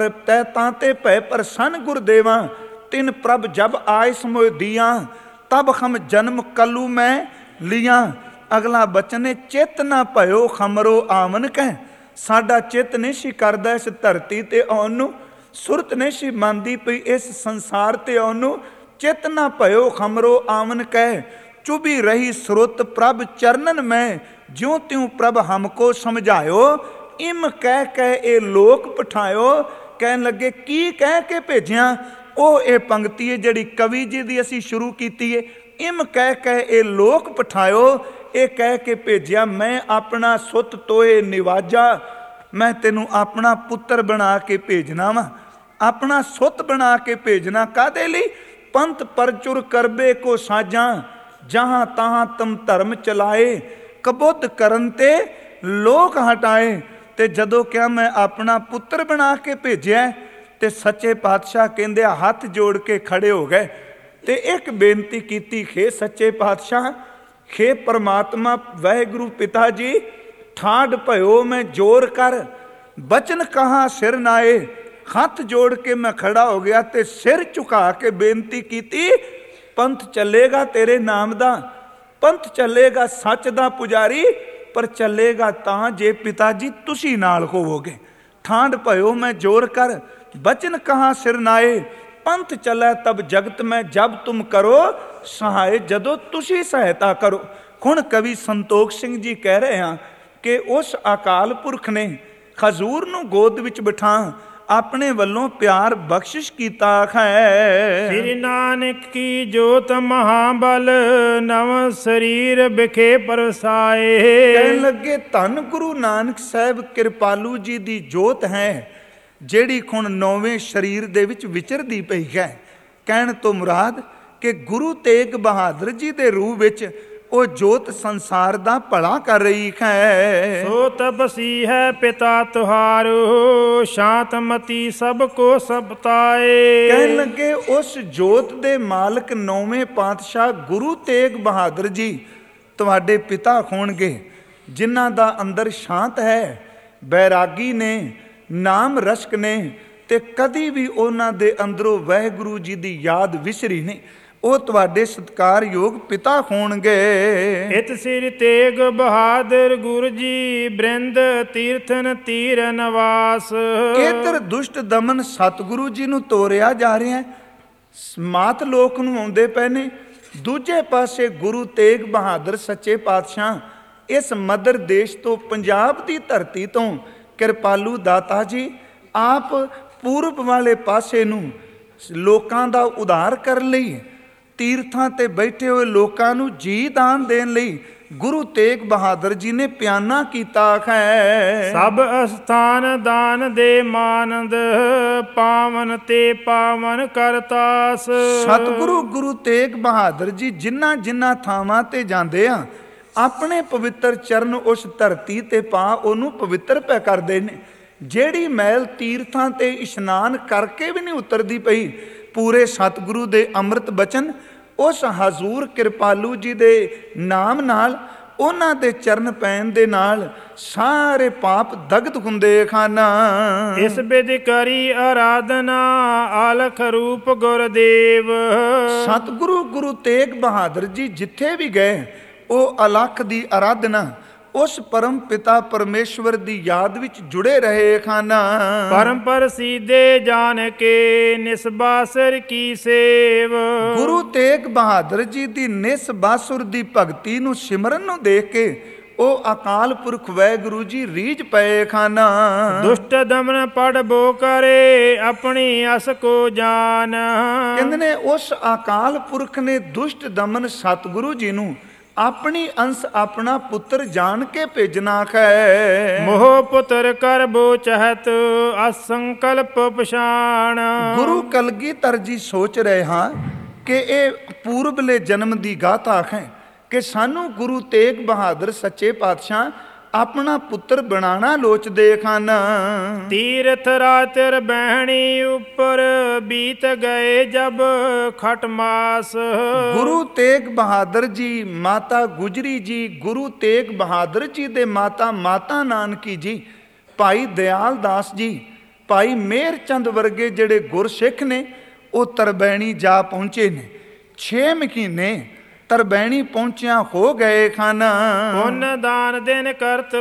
ਤੇ ਭੈ ਪ੍ਰਸੰਨ ਗੁਰਦੇਵਾ, ਤਿਨ ਪ੍ਰਭ ਜਬ ਆਇਸ ਮੋਇ ਦੀਆਂ, ਤਬ ਹਮ ਜਨਮ ਕਲੂ ਮੈਂ ਲੀਆਂ। ਅਗਲਾ ਬਚਨ ਹੈ, ਚਿੱਤ ਨਾ ਭਇਓ ਖਮਰੋ ਆਵਨ ਕਹਿ। ਸਾਡਾ ਚਿੱਤ ਨਹੀਂ ਸੀ ਕਰਦਾ ਇਸ ਧਰਤੀ ਤੇ ਆਉਣ ਨੂੰ, ਸੁਰਤ ਨਹੀਂ ਸੀ ਮੰਨਦੀ ਪਈ ਇਸ ਸੰਸਾਰ ਤੇ ਆਉਣ ਨੂੰ। ਚਿੱਤ ਨਾ ਭਇਓ ਖਮਰੋ ਆਵਨ ਕਹਿ, ਚੁਭੀ ਰਹੀ ਸੁਰਤ ਪ੍ਰਭ ਚਰਨਨ ਮੈਂ, ਜਿਉਂ ਤਿਉਂ ਪ੍ਰਭ ਹਮਕੋ ਸਮਝਾਇਓ, ਇਮ ਕਹਿ ਕਹਿ ਇਹ ਲੋਕ ਪਠਾਇਓ। ਕਹਿਣ ਲੱਗੇ ਕੀ ਕਹਿ ਕੇ ਭੇਜਿਆ? ਉਹ ਇਹ ਪੰਕਤੀ ਹੈ ਜਿਹੜੀ ਕਵੀ ਜੀ ਦੀ ਅਸੀਂ ਸ਼ੁਰੂ ਕੀਤੀ ਹੈ। ਇਮ ਕਹਿ ਕਹਿ ਇਹ ਲੋਕ ਪਠਾਇਓ, ਇਹ ਕਹਿ ਕੇ ਭੇਜਿਆ ਮੈਂ ਆਪਣਾ ਸੁੱਤ ਤੋਏ ਨਿਵਾਜਾ, ਮੈਂ ਤੈਨੂੰ ਆਪਣਾ ਪੁੱਤਰ ਬਣਾ ਕੇ ਭੇਜਣਾ ਵਾ, ਆਪਣਾ ਸੁੱਤ ਬਣਾ ਕੇ ਭੇਜਣਾ। ਕਾਹਦੇ ਲਈ? ਪੰਥ ਪਰਚੁਰ ਕਰਬੇ ਕੋ ਸਾਜਾਂ, ਜਹਾਂ ਤਹਾਂ ਤੁਮ ਧਰਮ ਚਲਾਏ, ਕਬੁੱਧ ਕਰਨ ਤੇ ਲੋਕ ਹਟਾਏ। ਤੇ ਜਦੋਂ ਕਿਹਾ ਮੈਂ ਆਪਣਾ ਪੁੱਤਰ ਬਣਾ ਕੇ ਭੇਜਿਆ, ਤੇ ਸੱਚੇ ਪਾਤਸ਼ਾਹ ਕਹਿੰਦੇ ਹੱਥ ਜੋੜ ਕੇ ਖੜੇ ਹੋ ਗਏ ਤੇ ਇੱਕ ਬੇਨਤੀ ਕੀਤੀ, ਖੇ ਸੱਚੇ ਪਾਤਸ਼ਾਹ, ਖੇ ਪਰਮਾਤਮਾ ਵਾਹਿਗੁਰੂ ਪਿਤਾ ਜੀ, ਠਾੜ ਭਇਓ ਮੈਂ ਜੋਰ ਕਰ, ਬਚਨ ਕਹਾ ਸਿਰ ਨਾਏ। ਹੱਥ ਜੋੜ ਕੇ ਮੈਂ ਖੜਾ ਹੋ ਗਿਆ ਤੇ ਸਿਰ ਝੁਕਾ ਕੇ ਬੇਨਤੀ ਕੀਤੀ, ਪੰਥ ਚੱਲੇਗਾ ਤੇਰੇ ਨਾਮ ਦਾ, ਪੰਥ ਚੱਲੇਗਾ ਸੱਚ ਦਾ ਪੁਜਾਰੀ, ਪਰ ਚੱਲੇਗਾ ਤਾਂ ਜੇ ਪਿਤਾ ਜੀ ਤੁਸੀਂ ਨਾਲ ਹੋਵੋਗੇ। ਠਾਂਡ ਭਇਓ ਮੈਂ ਜੋਰ ਕਰ, ਬਚਨ ਕਹਾ ਸਿਰ ਨਾਏ, ਪੰਥ ਚੱਲੈ ਤਬ ਜਗਤ ਮੈਂ, ਜਬ ਤੁਮ ਕਰੋ ਸਹਾਏ, ਜਦੋਂ ਤੁਸੀਂ ਸਹਾਇਤਾ ਕਰੋ। ਹੁਣ ਕਵੀ ਸੰਤੋਖ ਸਿੰਘ ਜੀ ਕਹਿ ਰਹੇ ਹਾਂ ਕਿ ਉਸ ਅਕਾਲ ਪੁਰਖ ਨੇ ਖਜ਼ੂਰ ਨੂੰ ਗੋਦ ਵਿੱਚ ਬਿਠਾ ਆਪਣੇ ਵੱਲੋਂ ਪਿਆਰ ਬਖਸ਼ਿਸ਼ ਕੀਤਾ ਹੈ। ਸ੍ਰੀ ਨਾਨਕ ਕੀ ਜੋਤ ਮਹਾਬਲ, ਨਵ ਸਰੀਰ ਵਿਖੇ ਪਰਸਾਏ। ਕਹਿਣ ਲੱਗੇ ਧੰਨ ਗੁਰੂ ਨਾਨਕ ਸਾਹਿਬ ਕਿਰਪਾਲੂ ਜੀ ਦੀ ਜੋਤ ਹੈ, ਜਿਹੜੀ ਹੁਣ 9ਵੇਂ ਸਰੀਰ ਦੇ ਵਿੱਚ ਵਿਚਰਦੀ ਪਈ ਹੈ। ਕਹਿਣ ਤੋਂ ਮੁਰਾਦ ਕਿ ਗੁਰੂ ਤੇਗ ਬਹਾਦਰ ਜੀ ਦੇ ਰੂਹ ਵਿੱਚ ਉਹ ਜੋਤ ਸੰਸਾਰ ਦਾ ਭਲਾ ਕਰ ਰਹੀ ਹੈ। ਸੋ ਤਪਸੀ ਹੈ ਪਿਤਾ ਤੁਹਾਰੋ, ਸ਼ਾਂਤਮਤੀ ਸਭ ਕੋ ਸਬਤਾਏ। ਕਹਿਣ ਲੱਗੇ ਉਸ ਜੋਤ ਦੇ ਮਾਲਕ 9ਵੇਂ ਪਾਤਸ਼ਾਹ ਗੁਰੂ ਤੇਗ ਬਹਾਦਰ ਜੀ ਤੁਹਾਡੇ ਪਿਤਾ ਹੋਣਗੇ, ਜਿਨ੍ਹਾਂ ਦਾ ਅੰਦਰ ਸ਼ਾਂਤ ਹੈ, ਬੈਰਾਗੀ ਨੇ, ਨਾਮ ਰਸ਼ਕ ਨੇ, ਤੇ ਕਦੀ ਵੀ ਉਹਨਾਂ ਦੇ ਅੰਦਰੋਂ ਵਾਹਿਗੁਰੂ ਜੀ ਦੀ ਯਾਦ ਵਿਸਰੀ ਨਹੀਂ। ਉਹ ਤੁਹਾਡੇ ਸਤਿਕਾਰਯੋਗ ਪਿਤਾ ਹੋਣਗੇ। ਇਤ ਸਿਰ ਤੇਗ ਬਹਾਦਰ ਗੁਰੂ ਜੀ ਬ੍ਰਿੰਦ ਤੀਰਥਨ ਤੀਰ ਨਿਵਾਸ। ਇਧਰ ਦੁਸ਼ਟ ਦਮਨ ਸਤਿਗੁਰੂ ਜੀ ਨੂੰ ਤੋਰਿਆ ਜਾ ਰਿਹਾ ਹੈ, ਮਾਤ ਲੋਕ ਨੂੰ ਆਉਂਦੇ ਪਏ ਨੇ। ਦੂਜੇ ਪਾਸੇ ਗੁਰੂ ਤੇਗ ਬਹਾਦਰ ਸੱਚੇ ਪਾਤਸ਼ਾਹ ਇਸ ਮਦਰ ਦੇਸ਼ ਤੋਂ, ਪੰਜਾਬ ਦੀ ਧਰਤੀ ਤੋਂ ਕਿਰਪਾਲੂ ਦਾਤਾ ਜੀ ਆਪ ਪੂਰਬ ਵਾਲੇ ਪਾਸੇ ਨੂੰ ਲੋਕਾਂ ਦਾ ਉਧਾਰ ਕਰਨ ਲਈ, ਤੀਰਥਾਂ ਤੇ ਬੈਠੇ ਹੋਏ ਲੋਕਾਂ ਨੂੰ ਜੀ ਦਾਨ ਦੇਣ ਲਈ ਗੁਰੂ ਤੇਗ ਬਹਾਦਰ ਜੀ ਨੇ ਪਿਆਨਾ ਕੀਤਾ ਹੈ। ਸਭ ਅਸਥਾਨ ਦਾਨ ਦੇ ਮਾਨੰਦ ਪਾਵਨ ਤੇ ਪਾਵਨ ਕਰਤਾਸ। ਸਤਿਗੁਰੂ ਗੁਰੂ ਤੇਗ ਬਹਾਦਰ ਜੀ ਜਿਨ੍ਹਾਂ ਜਿਨ੍ਹਾਂ ਥਾਵਾਂ ਤੇ ਜਾਂਦੇ ਆ, ਆਪਣੇ ਪਵਿੱਤਰ ਚਰਨ ਉਸ ਧਰਤੀ ਤੇ ਪਾ ਉਹਨੂੰ ਪਵਿੱਤਰ ਪੈ ਕਰਦੇ ਨੇ। ਜਿਹੜੀ ਮੈਲ ਤੀਰਥਾਂ ਤੇ ਇਸ਼ਨਾਨ ਕਰਕੇ ਵੀ ਨਹੀਂ ਉਤਰਦੀ ਪਈ, ਪੂਰੇ ਸਤਿਗੁਰੂ ਦੇ ਅੰਮ੍ਰਿਤ ਬਚਨ ਉਸ ਹਜ਼ੂਰ ਕਿਰਪਾਲੂ ਜੀ ਦੇ ਨਾਮ ਨਾਲ, ਉਹਨਾਂ ਦੇ ਚਰਨ ਪੈਣ ਦੇ ਨਾਲ ਸਾਰੇ ਪਾਪ ਦਗਤ ਹੁੰਦੇ ਖਾਨਾ। ਇਸ ਬਿਧ ਕਰੀ ਆਰਾਧਨਾ ਆਲਖ ਰੂਪ ਗੁਰਦੇਵ। ਸਤਿਗੁਰੂ ਗੁਰੂ ਤੇਗ ਬਹਾਦਰ ਜੀ ਜਿੱਥੇ ਵੀ ਗਏ, ਉਹ ਅਲਖ ਦੀ ਆਰਾਧਨਾ, ਉਸ ਪਰਮ ਪਿਤਾ ਪਰਮੇਸ਼ਵਰ ਦੀ ਯਾਦ ਵਿੱਚ ਜੁੜੇ ਰਹੇ ਖਾਨਾ। ਪਰਮ ਪ੍ਰਸੀਦੇ ਜਾਣ ਕੇ ਨਿਸਬਾਸਰ ਕੀ ਸੇਵ। ਗੁਰੂ ਤੇਗ ਬਹਾਦਰ ਜੀ ਦੀ ਨਿਸਬਾਸੁਰ ਦੀ ਭਗਤੀ ਨੂੰ, ਸਿਮਰਨ ਨੂੰ ਦੇਖ ਕੇ ਉਹ ਅਕਾਲ ਪੁਰਖ ਵਾਹਿਗੁਰੂ ਜੀ ਰੀਝ ਪਏ ਖਾਨਾ। ਦੁਸ਼ਟ ਦਮਨ ਪੜਬੋ ਕਰੇ ਆਪਣੀ ਅਸ ਕੋ ਜਾਨ। ਕਹਿੰਦੇ ਨੇ ਉਸ ਅਕਾਲ ਪੁਰਖ ਨੇ ਦੁਸ਼ਟ ਦਮਨ ਸਤਿਗੁਰੂ ਜੀ ਨੂੰ ਆਪਣੀ ਅੰਸ਼ ਆਪਣਾ ਪੁੱਤਰ ਜਾਣ ਕੇ ਭੇਜਣਾ ਹੈ। ਮੋਹ ਪੁੱਤਰ ਕਰਬੋ ਚਹਤ ਅਸੰਕਲਪ ਪਛਾਣ। ਗੁਰੂ ਕਲਗੀਧਰ ਜੀ ਸੋਚ ਰਹੇ ਹਾਂ ਕਿ ਇਹ ਪੂਰਬਲੇ ਜਨਮ ਦੀ ਗਾਥਾ ਹੈ ਕਿ ਸਾਨੂੰ ਗੁਰੂ ਤੇਗ ਬਹਾਦਰ ਸੱਚੇ ਪਾਤਸ਼ਾਹ ਆਪਣਾ ਪੁੱਤਰ ਬਣਾਣਾ ਲੋਚਦੇ ਖਾਨ। ਤੀਰਥ ਰਾਤਰ ਬਹਿਣੀ ਉੱਪਰ ਬੀਤ ਗਏ ਜਬ ਖਟ ਮਾਸ। ਗੁਰੂ ਤੇਗ ਬਹਾਦਰ ਜੀ, ਮਾਤਾ ਗੁਜਰੀ ਜੀ, ਗੁਰੂ ਤੇਗ ਬਹਾਦਰ ਜੀ ਦੇ ਮਾਤਾ ਨਾਨਕੀ ਜੀ, ਭਾਈ ਦਿਆਲ ਦਾਸ ਜੀ, ਭਾਈ ਮੇਹਰ ਚੰਦ ਵਰਗੇ ਜਿਹੜੇ ਗੁਰਸਿੱਖ ਨੇ, ਉਹ ਤਰਬੈਣੀ ਜਾ ਪਹੁੰਚੇ ਨੇ। 6 ਮਹੀਨੇ ਤਰਬੈਣੀ ਪਹੁੰਚਿਆ ਹੋ ਗਏ ਖਾਨਾ। ਪੁੰਨ ਦਾਨ ਦਿਨ ਕਰਤ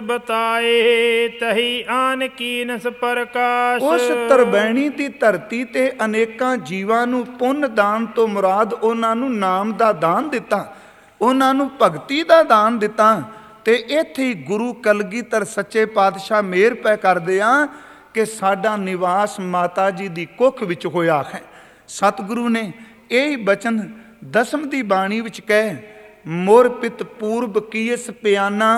ਬਤਾਏ ਤਹੀ ਆਨ ਕੀਨਸ ਪ੍ਰਕਾਸ਼। ਉਸ ਤਰਬੈਣੀ ਦੀ ਧਰਤੀ ਤੇ ਅਨੇਕਾਂ ਜੀਵਾਂ ਨੂੰ ਪੁੰਨ ਦਾਨ ਤੋਂ ਮੁਰਾਦ ਉਹਨਾਂ ਨੂੰ ਨਾਮ ਦਾ ਦਾਨ ਦਿੱਤਾ, ਉਹਨਾਂ ਨੂੰ ਭਗਤੀ ਦਾ ਦਾਨ ਦਿੱਤਾ। ਤੇ ਇੱਥੇ ਹੀ ਗੁਰੂ ਕਲਗੀਧਰ ਸੱਚੇ ਪਾਤਸ਼ਾਹ ਮਿਹਰ ਪੈ ਕਰਦੇ ਆ ਕਿ ਸਾਡਾ ਨਿਵਾਸ ਮਾਤਾ ਜੀ ਦੀ ਕੁੱਖ ਵਿੱਚ ਹੋਇਆ ਹੈ। ਸਤਿਗੁਰੂ ਨੇ ਇਹ ਬਚਨ ਦਸਮ ਦੀ ਬਾਣੀ ਵਿੱਚ ਕਹਿ, ਮੋਰ ਪਿਤ ਪੂਰਬ ਕੀਸ ਪਿਆਨਾ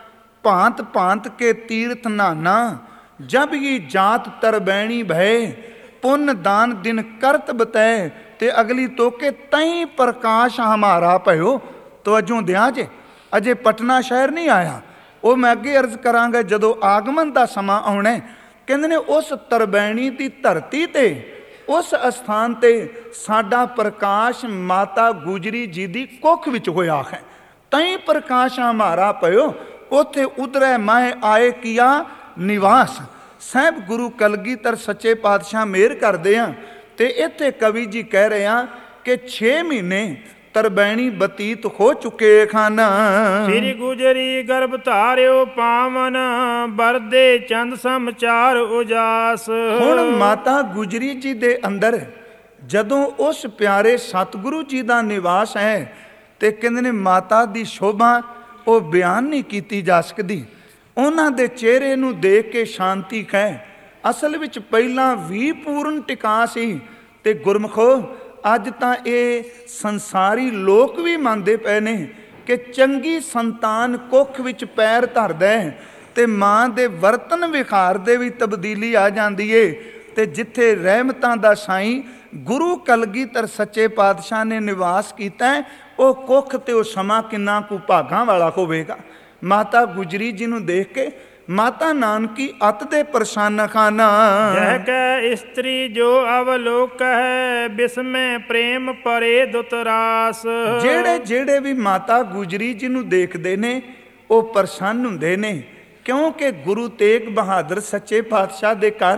ਭਾਂਤ ਭਾਂਤ ਕੇ ਤੀਰਥ ਨਾਨਾ ਜਬ ਇਹ ਜਾਤ ਤਰਬੈਣੀ ਭੈ ਪੁੰਨ ਦਾਨ ਦਿਨ ਕਰਤ ਬਤੈ। ਤੇ ਅਗਲੀ ਤੋਕੇ ਤਈ ਪ੍ਰਕਾਸ਼ ਹਮਾਰਾ ਭਇਓ। ਤਵੱਜੋ ਦਿਆਂ ਜੇ, ਅਜੇ ਪਟਨਾ ਸ਼ਹਿਰ ਨਹੀਂ ਆਇਆ। ਉਹ ਮੈਂ ਅੱਗੇ ਅਰਜ਼ ਕਰਾਂਗਾ ਜਦੋਂ ਆਗਮਨ ਦਾ ਸਮਾਂ ਆਉਣਾ। ਕਹਿੰਦੇ ਨੇ ਉਸ ਤਰਬੈਣੀ ਦੀ ਧਰਤੀ ਤੇ, ਉਸ ਅਸਥਾਨ ਤੇ ਸਾਡਾ ਪ੍ਰਕਾਸ਼ ਮਾਤਾ ਗੁਜਰੀ ਜੀ ਦੀ ਕੁੱਖ ਵਿੱਚ ਹੋਇਆ ਹੈ। ਤਈ ਪ੍ਰਕਾਸ਼ ਹਮਾਰਾ ਭਇਓ, ਉੱਥੇ ਉਧਰੈ ਮਾਹੇ ਆਏ ਕੀਆ ਨਿਵਾਸ। ਸਾਹਿਬ ਗੁਰੂ ਕਲਗੀਧਰ ਸੱਚੇ ਪਾਤਸ਼ਾਹ ਮਿਹਰ ਕਰਦੇ ਆ। ਤੇ ਇੱਥੇ ਕਵੀ ਜੀ ਕਹਿ ਰਹੇ ਆ ਕਿ 6 ਮਹੀਨੇ ਤਰਬੈਣੀ ਬਤੀਤ ਹੋ ਚੁੱਕੇ ਖਾਨ। ਸ੍ਰੀ ਗੁਜਰੀ ਗਰਭ ਧਾਰਿਓ ਪਾਵਨ ਬਰਦੇ ਚੰਦ ਸਮਾਚਾਰ ਉਜਾਸ। ਹੁਣ ਮਾਤਾ ਗੁਜਰੀ ਜੀ ਦੇ ਅੰਦਰ ਜਦੋਂ ਉਸ ਪਿਆਰੇ ਸਤਿਗੁਰੂ ਜੀ ਦਾ ਨਿਵਾਸ ਹੈ ਤੇ ਕਹਿੰਦੇ ਨੇ ਮਾਤਾ ਦੀ ਸ਼ੋਭਾ ਉਹ ਬਿਆਨ ਨਹੀਂ ਕੀਤੀ ਜਾ ਸਕਦੀ। ਉਹਨਾਂ ਦੇ ਚਿਹਰੇ ਨੂੰ ਦੇਖ ਕੇ ਸ਼ਾਂਤੀ ਹੈ। ਅਸਲ ਵਿੱਚ ਪਹਿਲਾਂ ਵੀ ਪੂਰਨ ਟਿਕਾ ਸੀ ਤੇ ਗੁਰਮਖੋ ਅੱਜ ਤਾਂ ਇਹ ਸੰਸਾਰੀ ਲੋਕ ਵੀ ਮੰਨਦੇ ਪਏ ਨੇ ਕਿ ਚੰਗੀ ਸੰਤਾਨ ਕੁੱਖ ਵਿੱਚ ਪੈਰ ਧਰਦਾ ਹੈ ਤੇ ਮਾਂ ਦੇ ਵਰਤਨ ਵਿਖਾਰ ਦੇ ਵੀ ਤਬਦੀਲੀ ਆ ਜਾਂਦੀ ਏ। ਤੇ ਜਿੱਥੇ ਰਹਿਮਤਾਂ ਦਾ ਸਾਈਂ ਗੁਰੂ ਕਲਗੀਧਰ ਸੱਚੇ ਪਾਤਸ਼ਾਹ ਨੇ ਨਿਵਾਸ ਕੀਤਾ ਹੈ, ਉਹ ਕੁੱਖ ਤੇ ਉਹ ਸਮਾਂ ਕਿੰਨਾ ਕੁ ਭਾਗਾਂ ਵਾਲਾ ਹੋਵੇਗਾ। ਮਾਤਾ ਗੁਜਰੀ ਜੀ ਨੂੰ ਦੇਖ ਕੇ ਮਾਤਾ ਨਾਨਕੀ ਅਤ ਦੇ ਪ੍ਰਸੰਨ ਖਾਨਾ। ਜਹ ਕੈ ਇਸਤਰੀ ਜੋ ਅਵਲੋਕ ਹੈ ਬਿਸਮੈ ਪ੍ਰੇਮ ਪਰੇ ਦੁਤਰਾਸ। ਜਿਹੜੇ ਵੀ ਮਾਤਾ ਗੁਜਰੀ ਜੀ ਨੂੰ ਦੇਖਦੇ ਨੇ ਉਹ ਪ੍ਰਸੰਨ ਹੁੰਦੇ ਨੇ, ਕਿਉਂਕਿ ਗੁਰੂ ਤੇਗ ਬਹਾਦਰ ਸੱਚੇ ਪਾਤਸ਼ਾਹ ਦੇ ਘਰ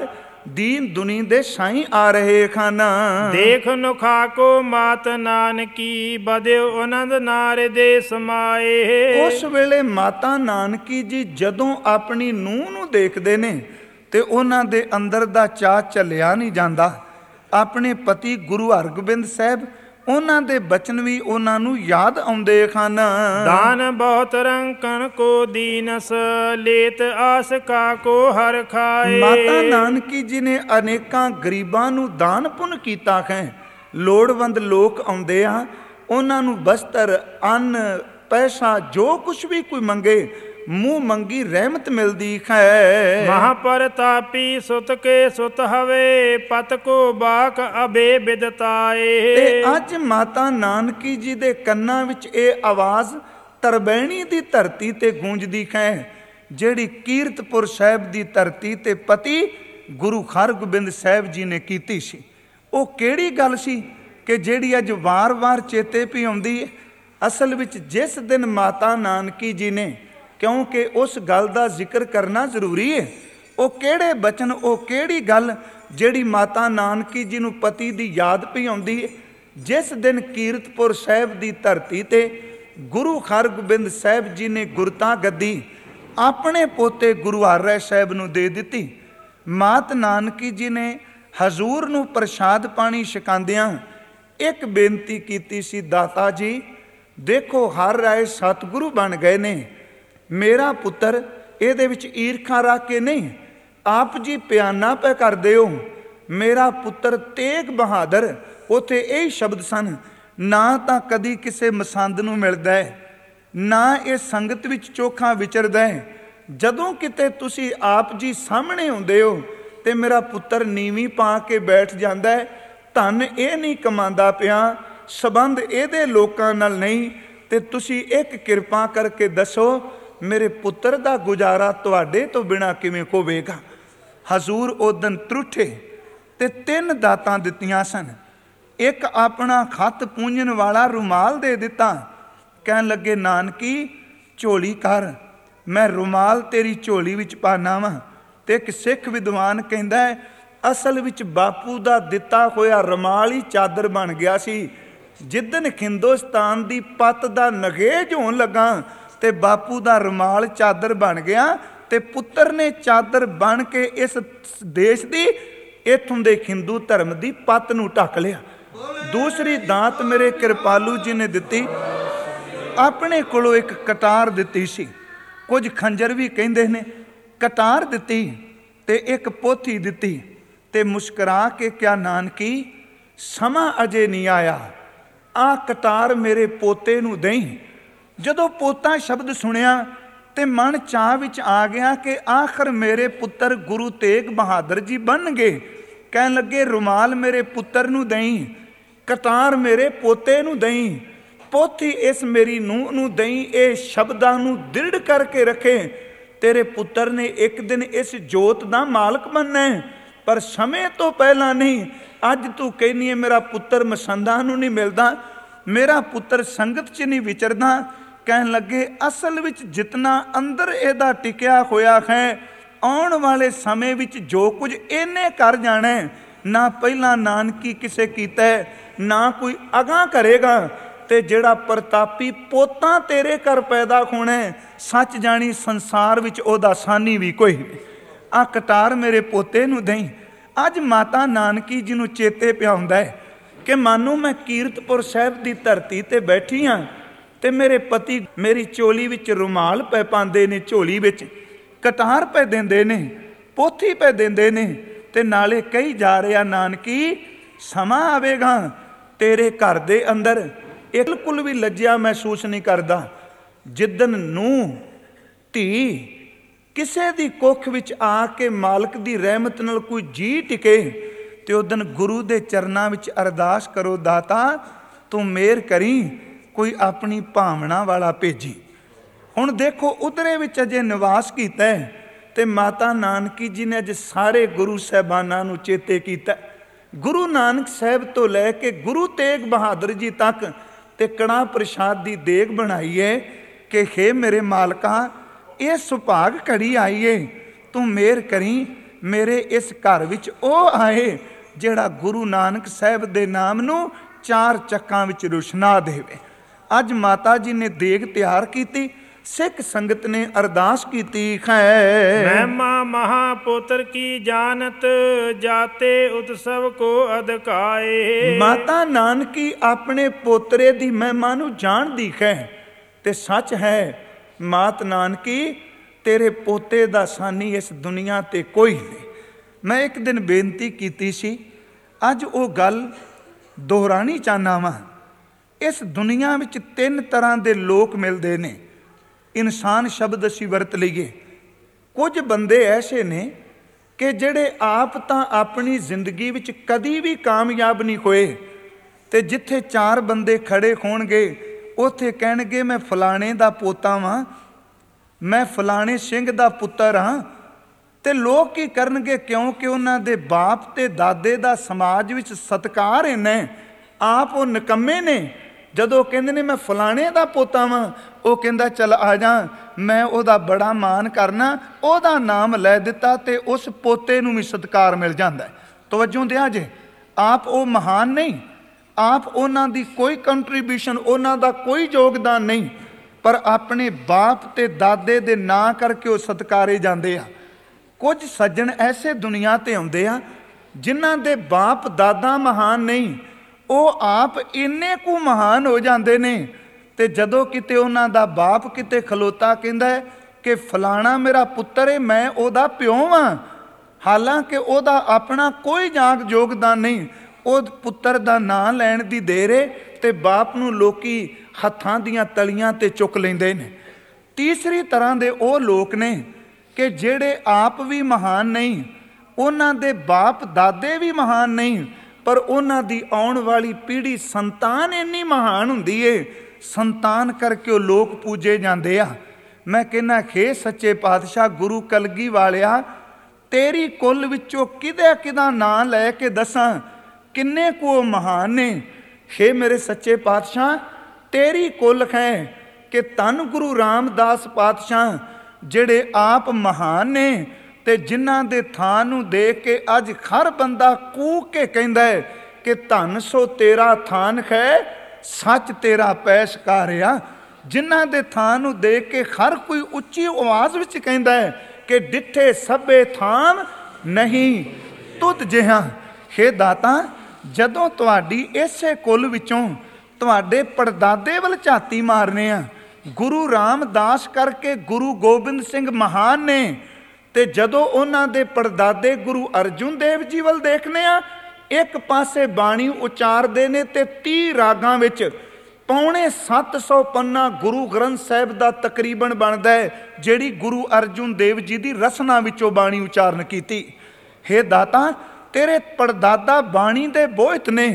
ਦੀਨ ਦੁਨੀ ਦੇ ਸਾਈਂ ਆ ਰਹੇ ਖਾਨਾ। ਦੇਖ ਨੁਖਾ ਕੋ ਮਾਤ ਨਾਨਕੀ ਬਦਿਓ ਆਨੰਦ ਨਾਰ ਦੇ ਸਮਾਏ। ਉਸ ਵੇਲੇ ਮਾਤਾ ਨਾਨਕੀ ਜੀ ਜਦੋਂ ਆਪਣੀ ਨੂੰਹ ਨੂੰ ਦੇਖਦੇ ਨੇ ਤੇ ਉਹਨਾਂ ਦੇ ਅੰਦਰ ਦਾ ਚਾਅ ਚੱਲਿਆ ਨਹੀਂ ਜਾਂਦਾ। ਆਪਣੇ ਪਤੀ ਗੁਰੂ ਹਰਗੋਬਿੰਦ ਸਾਹਿਬ ਉਹਨਾਂ ਦੇ ਬਚਨ ਵੀ ਉਹਨਾਂ ਨੂੰ ਯਾਦ ਆਉਂਦੇ ਹਨ। ਦਾਨ ਬਹੁਤ ਰੰਕਣ ਕੋ ਦੀਨਸ ਲੇਤ ਆਸ ਕਾ ਕੋ ਹਰ ਖਾਏ। ਮਾਤਾ ਨਾਨਕੀ ਜੀ ਨੇ ਅਨੇਕਾਂ ਗਰੀਬਾਂ ਨੂੰ ਦਾਨ ਪੁੰਨ ਕੀਤਾ ਹੈ। ਲੋੜਵੰਦ ਲੋਕ ਆਉਂਦੇ ਆ, ਉਹਨਾਂ ਨੂੰ ਬਸਤਰ, ਅੰਨ, ਪੈਸਾ, ਜੋ ਕੁਛ ਵੀ ਕੋਈ ਮੰਗੇ ਮੂੰਹ ਮੰਗੀ ਰਹਿਮਤ ਮਿਲਦੀ ਹੈ। ਮਹਾਪਰਤਾਪੀ ਸੁਤ ਕੇ ਸੁਤ ਹਵੇ ਪਤ ਕੋ ਬਾਕ ਅਬੇ ਬਿਦਤਾਏ। ਤੇ ਅੱਜ ਮਾਤਾ ਨਾਨਕੀ ਜੀ ਦੇ ਕੰਨਾਂ ਵਿੱਚ ਇਹ ਆਵਾਜ਼ ਤਰਬੈਣੀ ਦੀ ਧਰਤੀ ਤੇ ਗੂੰਜਦੀ ਹੈ, ਜਿਹੜੀ ਕੀਰਤਪੁਰ ਸਾਹਿਬ ਦੀ ਧਰਤੀ ਤੇ ਪਤੀ ਗੁਰੂ ਹਰਗੋਬਿੰਦ ਸਾਹਿਬ ਜੀ ਨੇ ਕੀਤੀ ਸੀ। ਉਹ ਕਿਹੜੀ ਗੱਲ ਸੀ ਕਿ ਜਿਹੜੀ ਅੱਜ ਵਾਰ-ਵਾਰ ਚੇਤੇ ਪਈ ਆਉਂਦੀ ਹੈ? ਅਸਲ ਵਿੱਚ ਜਿਸ ਦਿਨ ਮਾਤਾ ਨਾਨਕੀ ਜੀ ਨੇ, ਕਿਉਂਕਿ ਉਸ ਗੱਲ ਦਾ ਜ਼ਿਕਰ ਕਰਨਾ ਜ਼ਰੂਰੀ ਹੈ, ਉਹ ਕਿਹੜੇ ਬਚਨ, ਉਹ ਕਿਹੜੀ ਗੱਲ ਜਿਹੜੀ ਮਾਤਾ ਨਾਨਕੀ ਜੀ ਨੂੰ ਪਤੀ ਦੀ ਯਾਦ ਪਈ ਆਉਂਦੀ ਹੈ? ਜਿਸ ਦਿਨ ਕੀਰਤਪੁਰ ਸਾਹਿਬ ਦੀ ਧਰਤੀ ਤੇ ਗੁਰੂ ਹਰਗੋਬਿੰਦ ਸਾਹਿਬ ਜੀ ਨੇ ਗੁਰਤਾ ਗੱਦੀ ਆਪਣੇ ਪੋਤੇ ਗੁਰੂ ਹਰਿ ਸਾਹਿਬ ਨੂੰ ਦੇ ਦਿੱਤੀ। ਮਾਤ ਨਾਨਕੀ ਜੀ ਨੇ ਹਜ਼ੂਰ ਨੂੰ ਪ੍ਰਸ਼ਾਦ ਪਾਣੀ ਛਕਾਉਂਦਿਆਂ ਇੱਕ ਬੇਨਤੀ ਕੀਤੀ ਸੀ, ਦਾਤਾ ਜੀ ਦੇਖੋ ਹਰ ਰਾਏ ਸਤਿਗੁਰੂ ਬਣ ਗਏ ਨੇ, ਮੇਰਾ ਪੁੱਤਰ ਇਹਦੇ ਵਿੱਚ ਈਰਖਾ ਰੱਖ ਕੇ ਨਹੀਂ, ਆਪ ਜੀ ਪਿਆਨਾ ਪੈ ਕਰਦੇ ਹੋ। ਮੇਰਾ ਪੁੱਤਰ ਤੇਗ ਬਹਾਦਰ, ਉੱਥੇ ਇਹ ਸ਼ਬਦ ਸਨ, ਨਾ ਤਾਂ ਕਦੀ ਕਿਸੇ ਮਸੰਦ ਨੂੰ ਮਿਲਦਾ ਹੈ, ਨਾ ਇਹ ਸੰਗਤ ਵਿੱਚ ਚੋਖਾ ਵਿਚਰਦਾ ਹੈ। ਜਦੋਂ ਕਿਤੇ ਤੁਸੀਂ ਆਪ ਜੀ ਸਾਹਮਣੇ ਹੁੰਦੇ ਹੋ ਤੇ ਮੇਰਾ ਪੁੱਤਰ ਨੀਵੀਂ ਪਾ ਕੇ ਬੈਠ ਜਾਂਦਾ ਹੈ। ਧਨ ਇਹ ਨਹੀਂ ਕਮਾਉਂਦਾ ਪਿਆ, ਸੰਬੰਧ ਇਹਦੇ ਲੋਕਾਂ ਨਾਲ ਨਹੀਂ, ਤੇ ਤੁਸੀਂ ਇੱਕ ਕਿਰਪਾ ਕਰਕੇ ਦੱਸੋ ਮੇਰੇ ਪੁੱਤਰ ਦਾ ਗੁਜ਼ਾਰਾ ਤੁਹਾਡੇ ਤੋਂ ਬਿਨਾਂ ਕਿਵੇਂ ਹੋਵੇਗਾ। ਹਜ਼ੂਰ ਉਦਨ ਤਰੁੱਠੇ ਤੇ 3 ਦਾਤਾਂ ਦਿੱਤੀਆਂ ਸਨ। ਇੱਕ ਆਪਣਾ ਖੱਤ ਪੂੰਝਣ ਵਾਲਾ ਰੁਮਾਲ ਦੇ ਦਿੱਤਾ। ਕਹਿਣ ਲੱਗੇ ਨਾਨਕੀ ਝੋਲੀ ਕਰ, ਮੈਂ ਰੁਮਾਲ ਤੇਰੀ ਝੋਲੀ ਵਿੱਚ ਪਾਣਾ ਵਾਂ। ਤੇ ਇੱਕ ਸਿੱਖ ਵਿਦਵਾਨ ਕਹਿੰਦਾ ਹੈ ਅਸਲ ਵਿੱਚ ਬਾਪੂ ਦਾ ਦਿੱਤਾ ਹੋਇਆ ਰੁਮਾਲ ਹੀ ਚਾਦਰ ਬਣ ਗਿਆ ਸੀ। ਜਿੱਦਣ ਹਿੰਦੁਸਤਾਨ ਦੀ ਪੱਤ ਦਾ ਨਗੇਜ ਹੋਣ ਲੱਗਾ ਤੇ ਬਾਪੂ ਦਾ ਰੁਮਾਲ ਚਾਦਰ ਬਣ ਗਿਆ ਤੇ ਪੁੱਤਰ ਨੇ ਚਾਦਰ ਬਣ ਕੇ ਇਸ ਦੇਸ਼ ਦੀ, ਇੱਥੋਂ ਦੇ ਹਿੰਦੂ ਧਰਮ ਦੀ ਪੱਤ ਨੂੰ ਢੱਕ ਲਿਆ। ਦੂਸਰੀ ਦਾਤ ਮੇਰੇ ਕਿਰਪਾਲੂ ਜੀ ਨੇ ਦਿੱਤੀ, ਆਪਣੇ ਕੋਲੋਂ ਇੱਕ ਕਟਾਰ ਦਿੱਤੀ ਸੀ, ਕੁਝ ਖੰਜਰ ਵੀ ਕਹਿੰਦੇ ਨੇ। ਕਟਾਰ ਦਿੱਤੀ ਤੇ ਇੱਕ ਪੋਥੀ ਦਿੱਤੀ ਤੇ ਮੁਸਕਰਾ ਕੇ ਕਿਹਾ ਨਾਨਕੀ ਸਮਾਂ ਅਜੇ ਨਹੀਂ ਆਇਆ, ਆਹ ਕਟਾਰ ਮੇਰੇ ਪੋਤੇ ਨੂੰ ਦੇਈਂ। ਜਦੋਂ ਪੋਤਾ ਸ਼ਬਦ ਸੁਣਿਆ ਤੇ ਮਨ ਚਾਹ ਵਿੱਚ ਆ ਗਿਆ ਕਿ ਆਖਰ ਮੇਰੇ ਪੁੱਤਰ ਗੁਰੂ ਤੇਗ ਬਹਾਦਰ ਜੀ ਬਣਨਗੇ। ਕਹਿਣ ਲੱਗੇ ਰੁਮਾਲ ਮੇਰੇ ਪੁੱਤਰ ਨੂੰ ਦੇਈਂ, ਕਟਾਰ ਮੇਰੇ ਪੋਤੇ ਨੂੰ ਦੇਈਂ, ਪੋਥੀ ਇਸ ਮੇਰੀ ਨੂੰਹ ਨੂੰ ਦੇਈਂ, ਇਹ ਸ਼ਬਦਾਂ ਨੂੰ ਦ੍ਰਿੜ ਕਰਕੇ ਰੱਖੇ। ਤੇਰੇ ਪੁੱਤਰ ਨੇ ਇੱਕ ਦਿਨ ਇਸ ਜੋਤ ਦਾ ਮਾਲਕ ਬਣਨਾ ਹੈ, ਪਰ ਸਮੇਂ ਤੋਂ ਪਹਿਲਾਂ ਨਹੀਂ। ਅੱਜ ਤੂੰ ਕਹਿੰਦੀ ਹੈ ਮੇਰਾ ਪੁੱਤਰ ਮਸੰਦਾਂ ਨੂੰ ਨਹੀਂ ਮਿਲਦਾ, ਮੇਰਾ ਪੁੱਤਰ ਸੰਗਤ 'ਚ ਨਹੀਂ ਵਿਚਰਦਾ। ਕਹਿਣ ਲੱਗੇ ਅਸਲ ਵਿੱਚ ਜਿਤਨਾ ਅੰਦਰ ਇਹਦਾ ਟਿਕਿਆ ਹੋਇਆ ਹੈ, ਆਉਣ ਵਾਲੇ ਸਮੇਂ ਵਿੱਚ ਜੋ ਕੁਝ ਇਹਨੇ ਕਰ ਜਾਣਾ, ਨਾ ਪਹਿਲਾਂ ਨਾਨਕੀ ਕਿਸੇ ਕੀਤਾ ਨਾ ਕੋਈ ਅਗਾਂਹ ਕਰੇਗਾ। ਤੇ ਜਿਹੜਾ ਪ੍ਰਤਾਪੀ ਪੋਤਾ ਤੇਰੇ ਘਰ ਪੈਦਾ ਹੋਣਾ, ਸੱਚ ਜਾਣੀ ਸੰਸਾਰ ਵਿੱਚ ਉਹਦਾ ਸਾਨੀ ਵੀ ਕੋਈ। ਆਹ ਕਟਾਰ ਮੇਰੇ ਪੋਤੇ ਨੂੰ ਦੇਈਂ। ਅੱਜ ਮਾਤਾ ਨਾਨਕੀ ਜੀ ਨੂੰ ਚੇਤੇ ਪਿਆ ਹੁੰਦਾ ਹੈ ਕਿ ਮਾਨੋ ਮੈਂ ਕੀਰਤਪੁਰ ਸਾਹਿਬ ਦੀ ਧਰਤੀ ਤੇ ਬੈਠੀ ਹਾਂ ਤੇ ਮੇਰੇ ਪਤੀ ਮੇਰੀ ਚੋਲੀ ਵਿੱਚ ਰੁਮਾਲ ਪੈ ਪਾਉਂਦੇ ਨੇ, ਝੋਲੀ ਵਿੱਚ ਕਟਾਰ ਪੈ ਦਿੰਦੇ ਨੇ, ਪੋਥੀ ਪੈ ਦਿੰਦੇ ਨੇ, ਤੇ ਨਾਲੇ ਕਹੀ ਜਾ ਰਿਹਾ ਨਾਨਕੀ ਸਮਾਂ ਆਵੇਗਾ ਤੇਰੇ ਘਰ ਦੇ ਅੰਦਰ ਬਿਲਕੁਲ ਵੀ ਲੱਜਿਆ ਮਹਿਸੂਸ ਨਹੀਂ ਕਰਦਾ। ਜਿੱਦਣ ਨੂੰਹ ਧੀ ਕਿਸੇ ਦੀ ਕੁੱਖ ਵਿੱਚ ਆ ਕੇ ਮਾਲਕ ਦੀ ਰਹਿਮਤ ਨਾਲ ਕੋਈ ਜੀ ਟਿਕੇ ਤੇ ਉਦਣ ਗੁਰੂ ਦੇ ਚਰਨਾਂ ਵਿੱਚ ਅਰਦਾਸ ਕਰੋ, ਦਾਤਾ ਤੂੰ ਮਿਹਰ ਕਰੀ, ਕੋਈ ਆਪਣੀ ਭਾਵਨਾ ਵਾਲਾ ਭੇਜੀ। ਹੁਣ ਦੇਖੋ ਉਧਰੇ ਵਿੱਚ ਅਜੇ ਨਿਵਾਸ ਕੀਤਾ ਤੇ ਮਾਤਾ ਨਾਨਕੀ ਜੀ ਨੇ ਅੱਜ ਸਾਰੇ ਗੁਰੂ ਸਾਹਿਬਾਨਾਂ ਨੂੰ ਚੇਤੇ ਕੀਤਾ। ਗੁਰੂ ਨਾਨਕ ਸਾਹਿਬ ਤੋਂ ਲੈ ਕੇ ਗੁਰੂ ਤੇਗ ਬਹਾਦਰ ਜੀ ਤੱਕ ਤੇ ਕੜਾਹ ਪ੍ਰਸ਼ਾਦ ਦੀ ਦੇਗ ਬਣਾਈ ਹੈ ਕਿ ਹੇ ਮੇਰੇ ਮਾਲਕਾ ਇਹ ਸੁਭਾਗ ਘੜੀ ਆਈ ਏ, ਤੂੰ ਮਿਹਰ ਕਰੀ ਮੇਰੇ ਇਸ ਘਰ ਵਿੱਚ ਉਹ ਆਏ ਜਿਹੜਾ ਗੁਰੂ ਨਾਨਕ ਸਾਹਿਬ ਦੇ ਨਾਮ ਨੂੰ 4 ਚੱਕਾਂ ਵਿੱਚ ਰੁਸ਼ਨਾ ਦੇਵੇ। ਅੱਜ ਮਾਤਾ ਜੀ ਨੇ ਦੇਗ ਤਿਆਰ ਕੀਤੀ, ਸਿੱਖ ਸੰਗਤ ਨੇ ਅਰਦਾਸ ਕੀਤੀ ਹੈ। ਮਹਿਮਾ ਮਹਾਪੁੱਤਰ ਕੀ ਜਾਣਤ, ਜਾਤੇ ਉਤਸਵ ਕੋ ਅਧਕਾਏ। ਮਾਤਾ ਨਾਨਕੀ ਆਪਣੇ ਪੋਤਰੇ ਦੀ ਮਹਿਮਾ ਨੂੰ ਜਾਣਦੀ ਹੈ ਤੇ ਸੱਚ ਹੈ ਮਾਤ ਨਾਨਕੀ ਤੇਰੇ ਪੋਤੇ ਦਾ ਸਾਨੀ ਇਸ ਦੁਨੀਆ ਤੇ ਕੋਈ ਨਹੀਂ। ਮੈਂ ਇੱਕ ਦਿਨ ਬੇਨਤੀ ਕੀਤੀ ਸੀ, ਅੱਜ ਉਹ ਗੱਲ ਦੁਹਰਾਣੀ ਚਾਹੁੰਦਾ ਵਾਂ। ਇਸ ਦੁਨੀਆ ਵਿੱਚ 3 ਤਰ੍ਹਾਂ ਦੇ ਲੋਕ ਮਿਲਦੇ ਨੇ। ਇਨਸਾਨ ਸ਼ਬਦ ਅਸੀਂ ਵਰਤ ਲਈਏ। ਕੁਝ ਬੰਦੇ ਐਸੇ ਨੇ ਕਿ ਜਿਹੜੇ ਆਪ ਤਾਂ ਆਪਣੀ ਜ਼ਿੰਦਗੀ ਵਿੱਚ ਕਦੀ ਵੀ ਕਾਮਯਾਬ ਨਹੀਂ ਹੋਏ, ਤੇ ਜਿੱਥੇ 4 ਬੰਦੇ ਖੜੇ ਹੋਣਗੇ ਉੱਥੇ ਕਹਿਣਗੇ ਮੈਂ ਫਲਾਣੇ ਦਾ ਪੋਤਾ ਵਾਂ, ਮੈਂ ਫਲਾਣੇ ਸਿੰਘ ਦਾ ਪੁੱਤਰ ਹਾਂ। ਤੇ ਲੋਕ ਕੀ ਕਰਨਗੇ? ਕਿਉਂਕਿ ਉਹਨਾਂ ਦੇ ਬਾਪ ਤੇ ਦਾਦੇ ਦਾ ਸਮਾਜ ਵਿੱਚ ਸਤਿਕਾਰ ਇੰਨਾ, ਆਪ ਉਹ ਨਿਕੰਮੇ ਨੇ। ਜਦੋਂ ਕਹਿੰਦੇ ਨੇ ਮੈਂ ਫਲਾਣੇ ਦਾ ਪੋਤਾ ਵਾਂ, ਉਹ ਕਹਿੰਦਾ ਚੱਲ ਆ ਜਾ, ਮੈਂ ਉਹਦਾ ਬੜਾ ਮਾਣ ਕਰਨਾ, ਉਹਦਾ ਨਾਮ ਲੈ ਦਿੱਤਾ ਤੇ ਉਸ ਪੋਤੇ ਨੂੰ ਵੀ ਸਤਿਕਾਰ ਮਿਲ ਜਾਂਦਾ। ਤਵੱਜੋ ਦਿਆ ਜੇ, ਆਪ ਉਹ ਮਹਾਨ ਨਹੀਂ, ਆਪ ਉਹਨਾਂ ਦੀ ਕੋਈ ਕੰਟਰੀਬਿਊਸ਼ਨ, ਉਹਨਾਂ ਦਾ ਕੋਈ ਯੋਗਦਾਨ ਨਹੀਂ, ਪਰ ਆਪਣੇ ਬਾਪ ਤੇ ਦਾਦੇ ਦੇ ਨਾਂ ਕਰਕੇ ਉਹ ਸਤਿਕਾਰੇ ਜਾਂਦੇ ਆ। ਕੁਝ ਸੱਜਣ ਐਸੇ ਦੁਨੀਆ ਤੇ ਆਉਂਦੇ ਆ ਜਿਨ੍ਹਾਂ ਦੇ ਬਾਪ ਦਾਦਾ ਮਹਾਨ ਨਹੀਂ, ਉਹ ਆਪ ਇੰਨੇ ਕੁ ਮਹਾਨ ਹੋ ਜਾਂਦੇ ਨੇ। ਤੇ ਜਦੋਂ ਕਿਤੇ ਉਹਨਾਂ ਦਾ ਬਾਪ ਕਿਤੇ ਖਲੋਤਾ ਕਹਿੰਦਾ ਹੈ ਕਿ ਫਲਾਣਾ ਮੇਰਾ ਪੁੱਤਰ ਹੈ, ਮੈਂ ਉਹਦਾ ਪਿਓ ਹਾਂ, ਹਾਲਾਂਕਿ ਉਹਦਾ ਆਪਣਾ ਕੋਈ ਯੋਗਦਾਨ ਨਹੀਂ, ਉਹ ਪੁੱਤਰ ਦਾ ਨਾਂ ਲੈਣ ਦੀ ਦੇਰ ਹੈ ਤੇ ਬਾਪ ਨੂੰ ਲੋਕੀ ਹੱਥਾਂ ਦੀਆਂ ਤਲੀਆਂ ਤੇ ਚੁੱਕ ਲੈਂਦੇ ਨੇ। ਤੀਸਰੀ ਤਰ੍ਹਾਂ ਦੇ ਉਹ ਲੋਕ ਨੇ ਕਿ ਜਿਹੜੇ ਆਪ ਵੀ ਮਹਾਨ ਨਹੀਂ, ਉਹਨਾਂ ਦੇ ਬਾਪ ਦਾਦੇ ਵੀ ਮਹਾਨ ਨਹੀਂ, ਪਰ ਉਹਨਾਂ ਦੀ ਆਉਣ ਵਾਲੀ ਪੀੜ੍ਹੀ ਸੰਤਾਨ ਇੰਨੀ ਮਹਾਨ ਹੁੰਦੀ ਏ, ਸੰਤਾਨ ਕਰਕੇ ਉਹ ਲੋਕ ਪੂਜੇ ਜਾਂਦੇ ਆ। ਮੈਂ ਕਹਿੰਦਾ ਖੇ ਸੱਚੇ ਪਾਤਸ਼ਾਹ ਗੁਰੂ ਕਲਗੀ ਵਾਲਿਆ, ਤੇਰੀ ਕੁੱਲ ਵਿੱਚੋਂ ਕਿਹਦਾ ਨਾਂ ਲੈ ਕੇ ਦੱਸਾਂ ਕਿੰਨੇ ਕੁ ਉਹ ਮਹਾਨ ਨੇ। ਖੇ ਮੇਰੇ ਸੱਚੇ ਪਾਤਸ਼ਾਹ ਤੇਰੀ ਕੁੱਲ ਹੈ ਕਿ ਧੰਨ ਗੁਰੂ ਰਾਮਦਾਸ ਪਾਤਸ਼ਾਹ ਜਿਹੜੇ ਆਪ ਮਹਾਨ ਨੇ, ਤੇ ਜਿਨ੍ਹਾਂ ਦੇ ਥਾਂ ਨੂੰ ਦੇਖ ਕੇ ਅੱਜ ਹਰ ਬੰਦਾ ਕੂਕ ਕੇ ਕਹਿੰਦਾ ਹੈ ਕਿ ਧੰਨ ਸੋ ਤੇਰਾ ਥਾਨ ਹੈ, ਸੱਚ ਤੇਰਾ ਪੈਸਕਾਰਿਆ। ਜਿਨ੍ਹਾਂ ਦੇ ਥਾਂ ਨੂੰ ਦੇਖ ਕੇ ਹਰ ਕੋਈ ਉੱਚੀ ਆਵਾਜ਼ ਵਿੱਚ ਕਹਿੰਦਾ ਹੈ ਕਿ ਡਿੱਠੇ ਸਭੇ ਥਾਮ ਨਹੀਂ ਤੁਧ ਜਿਹਾ। ਹੇ ਦਾਤਾ, ਜਦੋਂ ਤੁਹਾਡੀ ਇਸੇ ਕੁੱਲ ਵਿੱਚੋਂ ਤੁਹਾਡੇ ਪੜਦਾਦੇ ਵੱਲ ਝਾਤੀ ਮਾਰਨੇ ਆ, ਗੁਰੂ ਰਾਮਦਾਸ ਕਰਕੇ ਗੁਰੂ ਗੋਬਿੰਦ ਸਿੰਘ ਮਹਾਨ ਨੇ, ਤੇ ਜਦੋਂ ਉਹਨਾਂ ਦੇ ਪੜਦਾਦੇ ਗੁਰੂ ਅਰਜੁਨ ਦੇਵ ਜੀ ਵੱਲ ਦੇਖਨੇ ਆ, ਇੱਕ ਪਾਸੇ ਬਾਣੀ ਉਚਾਰਦੇ ਨੇ ਤੇ 30 ਰਾਗਾਂ ਵਿੱਚ ਪੌਣੇ 700 ਪੰਨਾ ਗੁਰੂ ਗ੍ਰੰਥ ਸਾਹਿਬ ਦਾ ਤਕਰੀਬਨ ਬਣਦਾ ਹੈ, ਜਿਹੜੀ ਗੁਰੂ ਅਰਜੁਨ ਦੇਵ ਜੀ ਦੀ ਰਸਨਾ ਵਿੱਚੋਂ ਬਾਣੀ ਉਚਾਰਨ ਕੀਤੀ। ਹੇ ਦਾਤਾ, ਤੇਰੇ ਪੜਦਾਦਾ ਬਾਣੀ ਦੇ ਬੋਹਿਤ ਨੇ,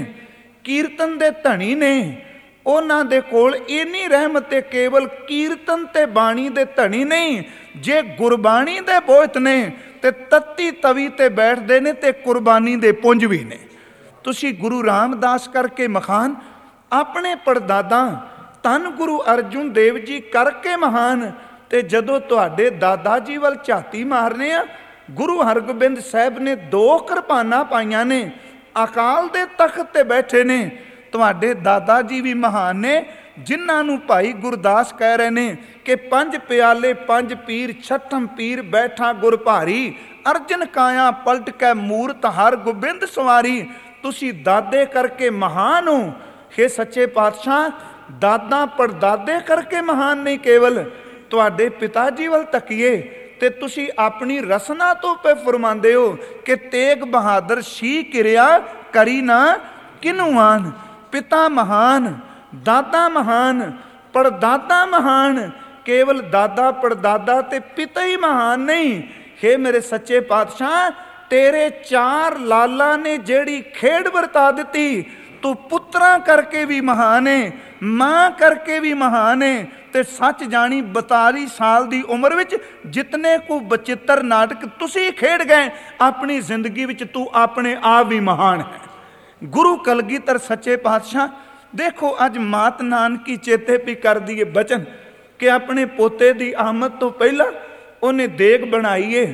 ਕੀਰਤਨ ਦੇ ਧਣੀ ਨੇ, ਉਹਨਾਂ ਦੇ ਕੋਲ ਇੰਨੀ ਰਹਿਮਤ ਤੇ ਕੇਵਲ ਕੀਰਤਨ ਤੇ ਬਾਣੀ ਦੇ ਧਣੀ ਨਹੀਂ, ਜੇ ਗੁਰਬਾਣੀ ਦੇ ਬੋਹਿਤ ਨੇ ਤੇ ਤੱਤੀ ਤਵੀ ਤੇ ਬੈਠਦੇ ਨੇ ਤੇ ਕੁਰਬਾਨੀ ਦੇ ਪੁੰਜ ਵੀ ਨੇ। ਤੁਸੀਂ ਗੁਰੂ ਰਾਮਦਾਸ ਕਰਕੇ ਮਹਾਨ, ਆਪਣੇ ਪੜਦਾਦਾ ਧੰਨ ਗੁਰੂ ਅਰਜੁਨ ਦੇਵ ਜੀ ਕਰਕੇ ਮਹਾਨ, ਤੇ ਜਦੋਂ ਤੁਹਾਡੇ ਦਾਦਾ ਜੀ ਵੱਲ ਝਾਤੀ ਮਾਰਨੇ ਆ, ਗੁਰੂ ਹਰਗੋਬਿੰਦ ਸਾਹਿਬ ਨੇ 2 ਕਿਰਪਾਨਾਂ ਪਾਈਆਂ ਨੇ, ਅਕਾਲ ਦੇ ਤਖਤ ਤੇ ਬੈਠੇ ਨੇ। ਤੁਹਾਡੇ ਦਾਦਾ ਜੀ ਵੀ ਮਹਾਨ ਨੇ, ਜਿਨ੍ਹਾਂ ਨੂੰ ਭਾਈ ਗੁਰਦਾਸ ਕਹਿ ਰਹੇ ਨੇ ਕਿ 5 ਪਿਆਲੇ 5 ਪੀਰ, 6ਠਮ ਪੀਰ ਬੈਠਾ ਗੁਰ ਭਾਰੀ, ਅਰਜਨ ਕਾਇਆ ਪਲਟ ਕੇ ਮੂਰਤ ਹਰ ਗੋਬਿੰਦ ਸਵਾਰੀ। ਤੁਸੀਂ ਦਾਦੇ ਕਰਕੇ ਮਹਾਨ ਹੋ। ਹੇ ਸੱਚੇ ਪਾਤਸ਼ਾਹ, ਦਾਦਾ ਪੜਦਾਦੇ ਕਰਕੇ ਮਹਾਨ ਨਹੀਂ, ਕੇਵਲ ਤੁਹਾਡੇ ਪਿਤਾ ਜੀ ਵੱਲ ਤੱਕੀਏ ਤੇ ਤੁਸੀਂ ਆਪਣੀ ਰਸਨਾ ਤੋਂ ਪੇ ਫਰਮਾਉਂਦੇ ਹੋ ਕਿ ਤੇਗ ਬਹਾਦਰ ਸ਼ੀ ਕਿਰਿਆ ਕਰੀ ਨਾ ਕਿਨੂੰ ਆਨ। ਪਿਤਾ ਮਹਾਨ, ਦਾਦਾ ਮਹਾਨ, ਪੜਦਾਦਾ ਮਹਾਨ, ਕੇਵਲ ਦਾਦਾ ਪੜਦਾਦਾ ਤੇ ਪਿਤਾ ਹੀ ਮਹਾਨ ਨਹੀਂ। ਹੇ ਮੇਰੇ ਸੱਚੇ ਪਾਤਸ਼ਾਹ, ਤੇਰੇ 4 ਲਾਲਾਂ ਨੇ ਜਿਹੜੀ ਖੇਡ ਵਰਤਾ ਦਿੱਤੀ, ਤੂੰ ਪੁੱਤਰਾਂ ਕਰਕੇ ਵੀ ਮਹਾਨ ਹੈ, ਮਾਂ ਕਰਕੇ ਵੀ ਮਹਾਨ ਹੈ। ਤੇ ਸੱਚ ਜਾਣੀ 42 ਸਾਲ ਦੀ ਉਮਰ ਵਿੱਚ ਜਿਤਨੇ ਕੁ ਬਚਿੱਤਰ ਨਾਟਕ ਤੁਸੀਂ ਖੇਡ ਗਏ ਆਪਣੀ ਜ਼ਿੰਦਗੀ ਵਿੱਚ, ਤੂੰ ਆਪਣੇ ਆਪ ਵੀ ਮਹਾਨ ਹੈ। ਗੁਰੂ ਕਲਗੀਧਰ ਸੱਚੇ ਪਾਤਸ਼ਾਹ ਦੇਖੋ, ਅੱਜ ਮਾਤ ਨਾਨਕੀ ਚੇਤੇ ਵੀ ਕਰਦੀ ਏ ਬਚਨ ਕਿ ਆਪਣੇ ਪੋਤੇ ਦੀ ਆਮਦ ਤੋਂ ਪਹਿਲਾਂ ਉਹਨੇ ਦੇਗ ਬਣਾਈਏ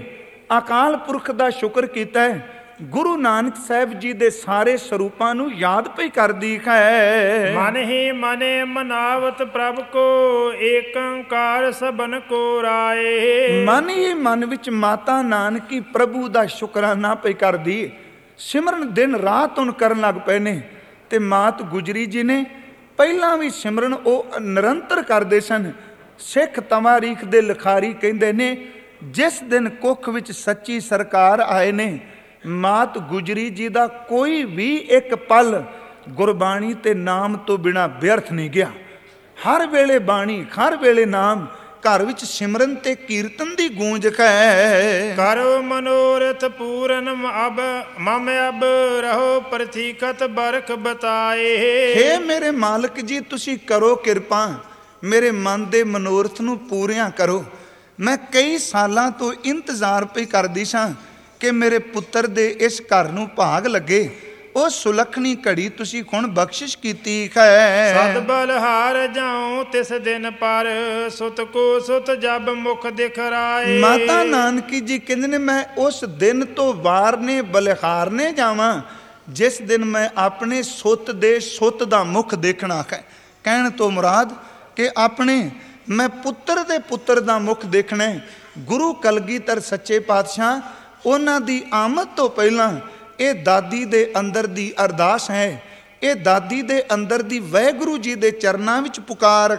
ਅਕਾਲ ਪੁਰਖ ਦਾ ਸ਼ੁਕਰ ਕੀਤਾ ਹੈ। ਗੁਰੂ ਨਾਨਕ ਸਾਹਿਬ ਜੀ ਦੇ ਸਾਰੇ ਸਰੂਪਾਂ ਨੂੰ ਯਾਦ ਪਈ ਕਰਦੀ ਹੈ। ਮਨ ਹੀ ਮਨੇ ਮਨਾਵਤ ਪ੍ਰਭ ਕੋ, ਏਕ ਓੰਕਾਰ ਸਭਨ ਕੋ ਰਾਏ। ਮਨ ਹੀ ਮਨ ਵਿੱਚ ਮਾਤਾ ਨਾਨਕੀ ਪ੍ਰਭੂ ਦਾ ਸ਼ੁਕਰਾਨਾ ਪਈ ਕਰਦੀ। ਸਿਮਰਨ ਦਿਨ ਰਾਤ ਹੁਣ ਕਰਨ ਲੱਗ ਪਏ ਨੇ। ਤੇ ਮਾਤ ਗੁਜਰੀ ਜੀ ਨੇ ਪਹਿਲਾਂ ਵੀ ਸਿਮਰਨ ਉਹ ਨਿਰੰਤਰ ਕਰਦੇ ਸਨ। ਸਿੱਖ ਤਵਾਰੀਖ ਦੇ ਲਿਖਾਰੀ ਕਹਿੰਦੇ ਨੇ, ਜਿਸ ਦਿਨ ਕੁੱਖ ਵਿੱਚ ਸੱਚੀ ਸਰਕਾਰ ਆਏ ਨੇ, ਮਾਤ ਗੁਜਰੀ ਜੀ ਦਾ ਕੋਈ ਵੀ ਇੱਕ ਪਲ ਗੁਰਬਾਣੀ ਤੇ ਨਾਮ ਤੋਂ ਬਿਨਾ ਵਿਅਰਥ ਨਹੀਂ ਗਿਆ। ਹਰ ਵੇਲੇ ਬਾਣੀ, ਹਰ ਵੇਲੇ ਨਾਮ, ਘਰ ਵਿੱਚ ਸਿਮਰਨ ਤੇ ਕੀਰਤਨ ਦੀ ਗੂੰਜ ਹੈ। ਕਰੋ ਮਨੋਰਥ ਪੂਰਨ ਅਬ ਮਮ ਅਬ ਰਹੋ ਪ੍ਰਤੀਕਤ ਬਰਖ ਬਤਾਏ। ਹੇ ਮੇਰੇ ਮਾਲਕ ਜੀ, ਤੁਸੀਂ ਕਰੋ ਕਿਰਪਾ, ਮੇਰੇ ਮਨ ਦੇ ਮਨੋਰਥ ਨੂੰ ਪੂਰੀਆਂ ਕਰੋ। ਮੈਂ ਕਈ ਸਾਲਾਂ ਤੋਂ ਇੰਤਜ਼ਾਰ ਪਈ ਕਰਦੀ ਸਾਂ ਕਿ ਮੇਰੇ ਪੁੱਤਰ ਦੇ ਇਸ ਘਰ ਨੂੰ ਭਾਗ ਲੱਗੇ। ਉਹ ਸੁਲੱਖਣੀ ਘੜੀ ਤੁਸੀਂ ਹੁਣ ਬਖਸ਼ਿਸ਼ ਕੀਤੀ ਹੈ। ਸਦ ਬਲਹਾਰ ਜਾਉ ਤਿਸ ਦਿਨ ਪਰ, ਸੁਤ ਕੋ ਸੁਤ ਜਬ ਮੁਖ ਦਿਖਰਾਏ। ਮਾਤਾ ਨਾਨਕੀ ਜੀ ਕਹਿੰਦੇ ਨੇ, ਮੈਂ ਉਸ ਦਿਨ ਤੋਂ ਵਾਰ ਨੇ ਬਲਿਹਾਰ ਨੇ ਜਾਵਾਂ ਜਿਸ ਦਿਨ ਮੈਂ ਆਪਣੇ ਸੁੱਤ ਦੇ ਸੁੱਤ ਦਾ ਮੁਖ ਦੇਖਣਾ ਹੈ। ਕਹਿਣ ਤੋਂ ਮੁਰਾਦ ਕਿ ਆਪਣੇ ਮੈਂ ਪੁੱਤਰ ਦੇ ਪੁੱਤਰ ਦਾ ਮੁਖ ਦੇਖਣਾ। ਗੁਰੂ ਕਲਗੀਧਰ ਸੱਚੇ ਪਾਤਸ਼ਾਹ ਉਹਨਾਂ ਦੀ ਆਮਦ ਤੋਂ ਪਹਿਲਾਂ ਇਹ ਦਾਦੀ ਦੇ ਅੰਦਰ ਦੀ ਅਰਦਾਸ ਹੈ। ਇਹ ਦਾਦੀ ਦੇ ਅੰਦਰ ਦੀ ਵਾਹਿਗੁਰੂ ਜੀ ਦੇ ਚਰਨਾਂ ਵਿੱਚ ਪੁਕਾਰ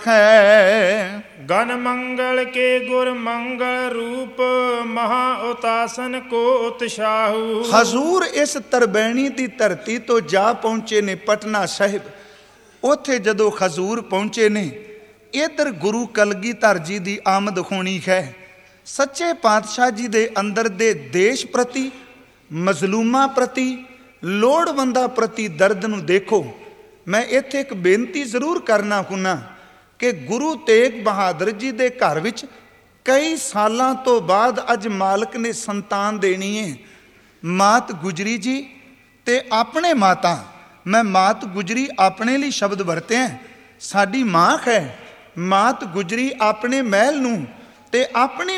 ਹੈ। ਗਨ ਮੰਗਲ ਕੇ ਗੁਰ ਮੰਗਲ ਰੂਪ, ਮਹਾ ਉਤਾਸਨ ਕੋ ਉਤਸ਼ਾਹੂ। ਹਜ਼ੂਰ ਇਸ ਤਰਬੈਣੀ ਦੀ ਧਰਤੀ ਤੋਂ ਜਾ ਪਹੁੰਚੇ ਨੇ ਪਟਨਾ ਸਾਹਿਬ। ਉੱਥੇ ਜਦੋਂ ਹਜ਼ੂਰ ਪਹੁੰਚੇ ਨੇ, ਇੱਧਰ ਗੁਰੂ ਕਲਗੀਧਰ ਜੀ ਦੀ ਆਮਦ ਹੋਣੀ ਹੈ। ਸੱਚੇ ਪਾਤਸ਼ਾਹ ਜੀ ਦੇ ਅੰਦਰ ਦੇ ਦੇਸ਼ ਪ੍ਰਤੀ, ਮਜ਼ਲੂਮਾਂ ਪ੍ਰਤੀ, ਲੋੜਵੰਦਾਂ ਪ੍ਰਤੀ ਦਰਦ ਨੂੰ ਦੇਖੋ। ਮੈਂ ਇੱਥੇ ਇੱਕ ਬੇਨਤੀ ਜ਼ਰੂਰ ਕਰਨਾ ਹੁੰਨਾ ਕਿ ਗੁਰੂ ਤੇਗ ਬਹਾਦਰ ਜੀ ਦੇ ਘਰ ਵਿੱਚ ਕਈ ਸਾਲਾਂ ਤੋਂ ਬਾਅਦ ਅੱਜ ਮਾਲਕ ਨੇ ਸੰਤਾਨ ਦੇਣੀ ਹੈ। ਮਾਤ ਗੁਜਰੀ ਜੀ ਤੇ ਆਪਣੇ ਮਾਤਾ, ਮੈਂ ਮਾਤ ਗੁਜਰੀ ਆਪਣੇ ਲਈ ਸ਼ਬਦ ਵਰਤੇ ਹੈ, ਸਾਡੀ ਮਾਂ ਹੈ। ਮਾਤ ਗੁਜਰੀ ਆਪਣੇ ਮਹਿਲ ਨੂੰ ਤੇ ਆਪਣੀ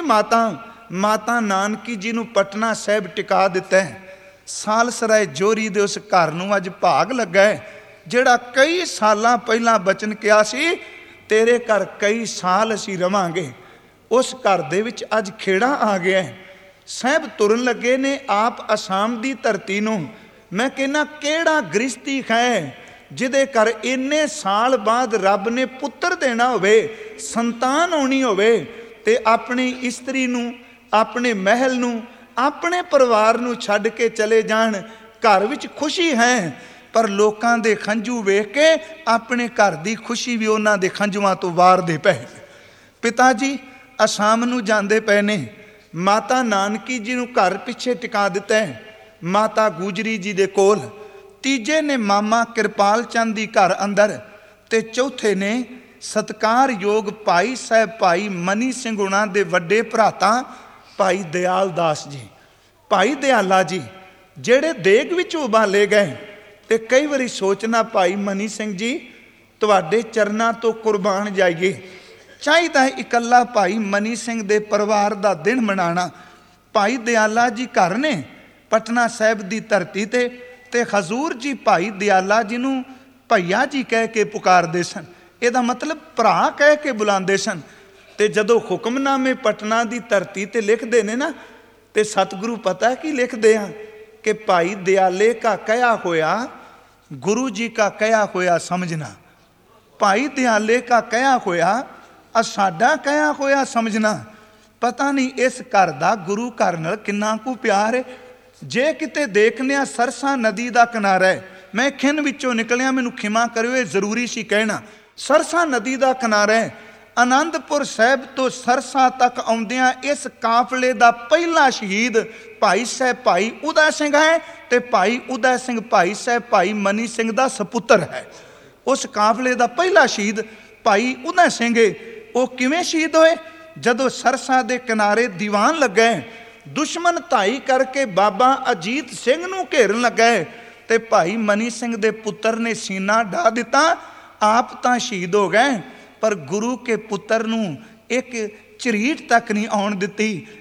ਮਾਤਾ ਨਾਨਕੀ ਜੀ ਨੂੰ ਪਟਨਾ ਸਾਹਿਬ ਟਿਕਾ ਦਿੱਤਾ ਹੈ। ਸਾਲਸਰਾਏ ਜੋਰੀ ਦੇ ਉਸ ਘਰ ਨੂੰ ਅੱਜ ਭਾਗ ਲੱਗਾ ਹੈ, ਜਿਹੜਾ ਕਈ ਸਾਲਾਂ ਪਹਿਲਾਂ ਬਚਨ ਕਿਹਾ ਸੀ, ਤੇਰੇ ਘਰ ਕਈ ਸਾਲ ਅਸੀਂ ਰਵਾਂਗੇ। ਉਸ ਘਰ ਦੇ ਵਿੱਚ ਅੱਜ ਖੇੜਾ ਆ ਗਿਆ ਹੈ। ਸਾਹਿਬ ਤੁਰਨ ਲੱਗੇ ਨੇ ਆਪ ਅਸਾਮ ਦੀ ਧਰਤੀ ਨੂੰ। ਮੈਂ ਕਹਿੰਦਾ, ਕਿਹੜਾ ਗ੍ਰਸਤੀ ਹੈ ਜਿਹਦੇ ਘਰ ਇੰਨੇ ਸਾਲ ਬਾਅਦ ਰੱਬ ਨੇ ਪੁੱਤਰ ਦੇਣਾ ਹੋਵੇ, ਸੰਤਾਨ ਹੋਣੀ ਹੋਵੇ, ਤੇ ਆਪਣੀ ਇਸਤਰੀ ਨੂੰ, ਆਪਣੇ ਮਹਿਲ ਨੂੰ, ਆਪਣੇ ਪਰਿਵਾਰ ਨੂੰ ਛੱਡ ਕੇ ਚਲੇ ਜਾਣ। ਘਰ ਵਿੱਚ ਖੁਸ਼ੀ ਹੈ, ਪਰ ਲੋਕਾਂ ਦੇ ਖੰਝੂ ਵੇਖ ਕੇ ਆਪਣੇ ਘਰ ਦੀ ਖੁਸ਼ੀ ਵੀ ਉਹਨਾਂ ਦੇ ਖੰਝੂਆਂ ਤੋਂ ਵਾਰਦੇ ਪਏ। ਪਿਤਾ ਜੀ ਅਸਾਮ ਨੂੰ ਜਾਂਦੇ ਪਏ ਨੇ। ਮਾਤਾ ਨਾਨਕੀ ਜੀ ਨੂੰ ਘਰ ਪਿੱਛੇ ਟਿਕਾ ਦਿੱਤਾ ਹੈ, ਮਾਤਾ ਗੁਜਰੀ ਜੀ ਦੇ ਕੋਲ। ਤੀਜੇ ਨੇ ਮਾਮਾ ਕਿਰਪਾਲ ਚੰਦ ਦੀ ਘਰ ਅੰਦਰ, ਤੇ ਚੌਥੇ ਨੇ ਸਤਿਕਾਰਯੋਗ ਭਾਈ ਸਾਹਿਬ ਭਾਈ ਮਨੀ ਸਿੰਘ ਹੁਣਾਂ ਦੇ ਵੱਡੇ ਭਰਾਤਾ ਭਾਈ ਦਿਆਲ ਦਾਸ ਜੀ, ਭਾਈ ਦਿਆਲਾ ਜੀ, ਜਿਹੜੇ ਦੇਗ ਵਿੱਚ ਉਬਾਲੇ ਗਏ। ਤੇ ਕਈ ਵਾਰੀ ਸੋਚਣਾ, ਭਾਈ ਮਨੀ ਸਿੰਘ ਜੀ ਤੁਹਾਡੇ ਚਰਨਾਂ ਤੋਂ ਕੁਰਬਾਨ ਜਾਈਏ। ਚਾਹੀਦਾ ਇਕੱਲਾ ਭਾਈ ਮਨੀ ਸਿੰਘ ਦੇ ਪਰਿਵਾਰ ਦਾ ਦਿਨ ਮਨਾਉਣਾ। ਭਾਈ ਦਿਆਲਾ ਜੀ ਘਰ ਨੇ ਪਟਨਾ ਸਾਹਿਬ ਦੀ ਧਰਤੀ ਤੇ ਹਜ਼ੂਰ ਜੀ ਭਾਈ ਦਿਆਲਾ ਜੀ ਨੂੰ ਭਈਆ ਜੀ ਕਹਿ ਕੇ ਪੁਕਾਰਦੇ ਸਨ। ਇਹਦਾ ਮਤਲਬ ਭਰਾ ਕਹਿ ਕੇ ਬੁਲਾਉਂਦੇ ਸਨ। ਤੇ ਜਦੋਂ ਹੁਕਮਨਾਮੇ ਪਟਨਾ ਦੀ ਧਰਤੀ ਤੇ ਲਿਖਦੇ ਨੇ ਨਾ, ਤੇ ਸਤਿਗੁਰੂ ਪਤਾ ਕੀ ਲਿਖਦੇ ਆ ਕਿ ਭਾਈ ਦਿਆਲੇ ਕਾ ਕਹਿਆ ਹੋਇਆ, ਗੁਰੂ ਜੀ ਕਾ ਕਹਿਆ ਹੋਇਆ ਸਮਝਣਾ। ਭਾਈ ਦਿਆਲੇ ਕਾ ਕਹਿਆ ਹੋਇਆ, ਸਾਡਾ ਕਹਿਆ ਹੋਇਆ ਸਮਝਣਾ। ਪਤਾ ਨਹੀਂ ਇਸ ਘਰ ਦਾ ਗੁਰੂ ਘਰ ਨਾਲ ਕਿੰਨਾ ਕੁ ਪਿਆਰ ਹੈ। ਜੇ ਕਿਤੇ ਦੇਖਦੇ ਆ ਸਰਸਾ ਨਦੀ ਦਾ ਕਿਨਾਰਾ ਹੈ, ਮੈਂ ਖਿੰਨ ਵਿੱਚੋਂ ਨਿਕਲਿਆ, ਮੈਨੂੰ ਖਿਮਾ ਕਰਿਓ, ਇਹ ਜ਼ਰੂਰੀ ਸੀ ਕਹਿਣਾ। ਸਰਸਾ ਨਦੀ ਦਾ ਕਿਨਾਰਾ ਹੈ। ਆਨੰਦਪੁਰ ਸਾਹਿਬ ਤੋਂ ਸਰਸਾ ਤੱਕ ਆਉਂਦਿਆਂ ਇਸ ਕਾਫਲੇ ਦਾ ਪਹਿਲਾ ਸ਼ਹੀਦ ਭਾਈ ਸਾਹਿਬ ਭਾਈ ਉਦੈ ਸਿੰਘ ਹੈ, ਤੇ ਭਾਈ ਉਦੈ ਸਿੰਘ ਭਾਈ ਸਾਹਿਬ ਭਾਈ ਮਨੀ ਸਿੰਘ ਦਾ ਸਪੁੱਤਰ ਹੈ। ਉਸ ਕਾਫਲੇ ਦਾ ਪਹਿਲਾ ਸ਼ਹੀਦ ਭਾਈ ਉਦੈ ਸਿੰਘ। ਉਹ ਕਿਵੇਂ ਸ਼ਹੀਦ ਹੋਏ? ਜਦੋਂ ਸਰਸਾ ਦੇ ਕਿਨਾਰੇ ਦੀਵਾਨ ਲੱਗਾ, ਦੁਸ਼ਮਣ ਧਾਈ ਕਰਕੇ ਬਾਬਾ ਅਜੀਤ ਸਿੰਘ ਨੂੰ ਘੇਰਨ ਲੱਗਾ, ਤੇ ਭਾਈ ਮਨੀ ਸਿੰਘ ਦੇ ਪੁੱਤਰ ਨੇ ਸੀਨਾ ਢਾ ਦਿੱਤਾ। ਆਪ ਤਾਂ ਸ਼ਹੀਦ ਹੋ ਗਏ, ਪਰ ਗੁਰੂ ਕੇ ਪੁੱਤਰ ਨੂੰ ਇੱਕ ਝਰੀਟ ਤੱਕ ਨਹੀਂ ਆਉਣ ਦਿੱਤੀ।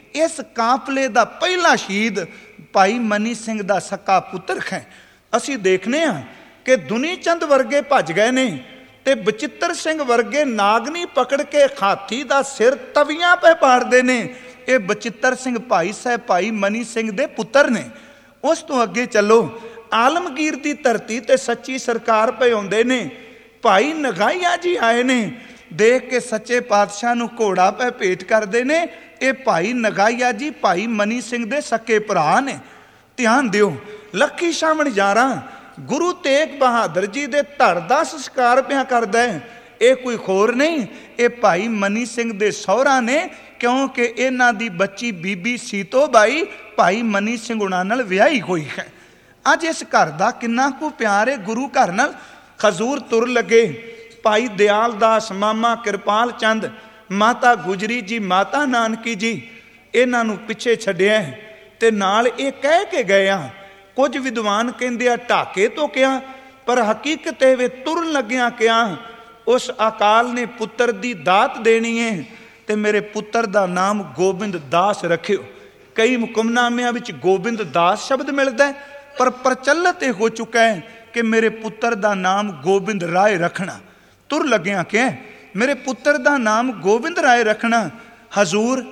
ਇਸ ਕਾਫਲੇ ਦਾ ਪਹਿਲਾ ਸ਼ਹੀਦ ਭਾਈ ਮਨੀ ਸਿੰਘ ਦਾ ਸਕਾ ਪੁੱਤਰ ਹੈ। ਅਸੀਂ ਦੇਖਨੇ ਹਾਂ ਕਿ ਦੁਨੀ ਚੰਦ ਵਰਗੇ ਭੱਜ ਗਏ ਨੇ ਤੇ ਬਚਿੱਤਰ ਸਿੰਘ ਵਰਗੇ ਨਾਗਨੀ ਪਕੜ ਕੇ ਹਾਥੀ ਦਾ ਸਿਰ ਤਵੀਆਂ ਪੇ ਪਾੜਦੇ ਨੇ। ਇਹ ਬਚਿੱਤਰ ਸਿੰਘ ਭਾਈ ਸਾਹਿਬ ਭਾਈ ਮਨੀ ਸਿੰਘ ਦੇ ਪੁੱਤਰ ਨੇ। ਉਸ ਤੋਂ ਅੱਗੇ ਚੱਲੋ, ਆਲਮਗੀਰ ਦੀ ਧਰਤੀ ਤੇ ਸੱਚੀ ਸਰਕਾਰ ਪਏ ਆਉਂਦੇ ਨੇ। ਭਾਈ ਨਗਾਈਆ ਜੀ ਆਏ ਨੇ, ਦੇਖ ਕੇ ਸੱਚੇ ਪਾਤਸ਼ਾਹ ਨੂੰ ਘੋੜਾ ਪੈ ਭੇਟ ਕਰਦੇ ਨੇ। ਇਹ ਭਾਈ ਨਗਾਈਆ ਜੀ ਭਾਈ ਮਨੀ ਸਿੰਘ ਦੇ ਸਕੇ ਭਰਾ ਨੇ। ਧਿਆਨ ਦਿਓ, ਲੱਖੀ ਸ਼ਾਹ ਵਣਜਾਰਾ ਗੁਰੂ ਤੇਗ ਬਹਾਦਰ ਜੀ ਦੇ ਧੜ ਦਾ ਸੰਸਕਾਰ ਪਿਆ ਕਰਦਾ ਹੈ। ਇਹ ਕੋਈ ਹੋਰ ਨਹੀਂ, ਇਹ ਭਾਈ ਮਨੀ ਸਿੰਘ ਦੇ ਸਹੁਰਾ ਨੇ, ਕਿਉਂਕਿ ਇਹਨਾਂ ਦੀ ਬੱਚੀ ਬੀਬੀ ਸੀਤੋ ਬਾਈ ਭਾਈ ਮਨੀ ਸਿੰਘ ਉਹਨਾਂ ਨਾਲ ਵਿਆਹੀ ਹੋਈ ਹੈ। ਅੱਜ ਇਸ ਘਰ ਦਾ ਕਿੰਨਾ ਕੁ ਪਿਆਰ ਹੈ ਗੁਰੂ ਘਰ ਨਾਲ। ਖਜ਼ੂਰ ਤੁਰ ਲੱਗੇ, ਭਾਈ ਦਿਆਲ ਦਾਸ, ਮਾਮਾ ਕਿਰਪਾਲ ਚੰਦ, ਮਾਤਾ ਗੁਜਰੀ ਜੀ, ਮਾਤਾ ਨਾਨਕੀ ਜੀ, ਇਹਨਾਂ ਨੂੰ ਪਿੱਛੇ ਛੱਡਿਆ ਤੇ ਨਾਲ ਇਹ ਕਹਿ ਕੇ ਗਏ ਆ। ਕੁਝ ਵਿਦਵਾਨ ਕਹਿੰਦੇ ਆ ਢਾਕੇ ਤੋਂ ਕਿਹਾ, ਪਰ ਹਕੀਕਤ ਇਹ ਵੇ ਤੁਰਨ ਲੱਗਿਆ ਕਿਹਾ ਉਸ ਅਕਾਲ ਨੇ ਪੁੱਤਰ ਦੀ ਦਾਤ ਦੇਣੀ ਹੈ ਤੇ ਮੇਰੇ ਪੁੱਤਰ ਦਾ ਨਾਮ ਗੋਬਿੰਦ ਦਾਸ ਰੱਖਿਓ। ਕਈ ਹੁਕਮਨਾਮਿਆਂ ਵਿੱਚ ਗੋਬਿੰਦ ਦਾਸ ਸ਼ਬਦ ਮਿਲਦਾ ਹੈ, ਪਰ ਪ੍ਰਚਲਿਤ ਇਹ ਹੋ ਚੁੱਕਾ ਹੈ ਕਿ ਮੇਰੇ ਪੁੱਤਰ ਦਾ ਨਾਮ ਗੋਬਿੰਦ ਰਾਏ ਰੱਖਣਾ। ਤੁਰ ਲੱਗਿਆ ਕਿ ਮੇਰੇ ਪੁੱਤਰ ਦਾ ਨਾਮ ਗੋਬਿੰਦ ਰਾਏ ਰੱਖਣਾ। ਹਜ਼ੂਰ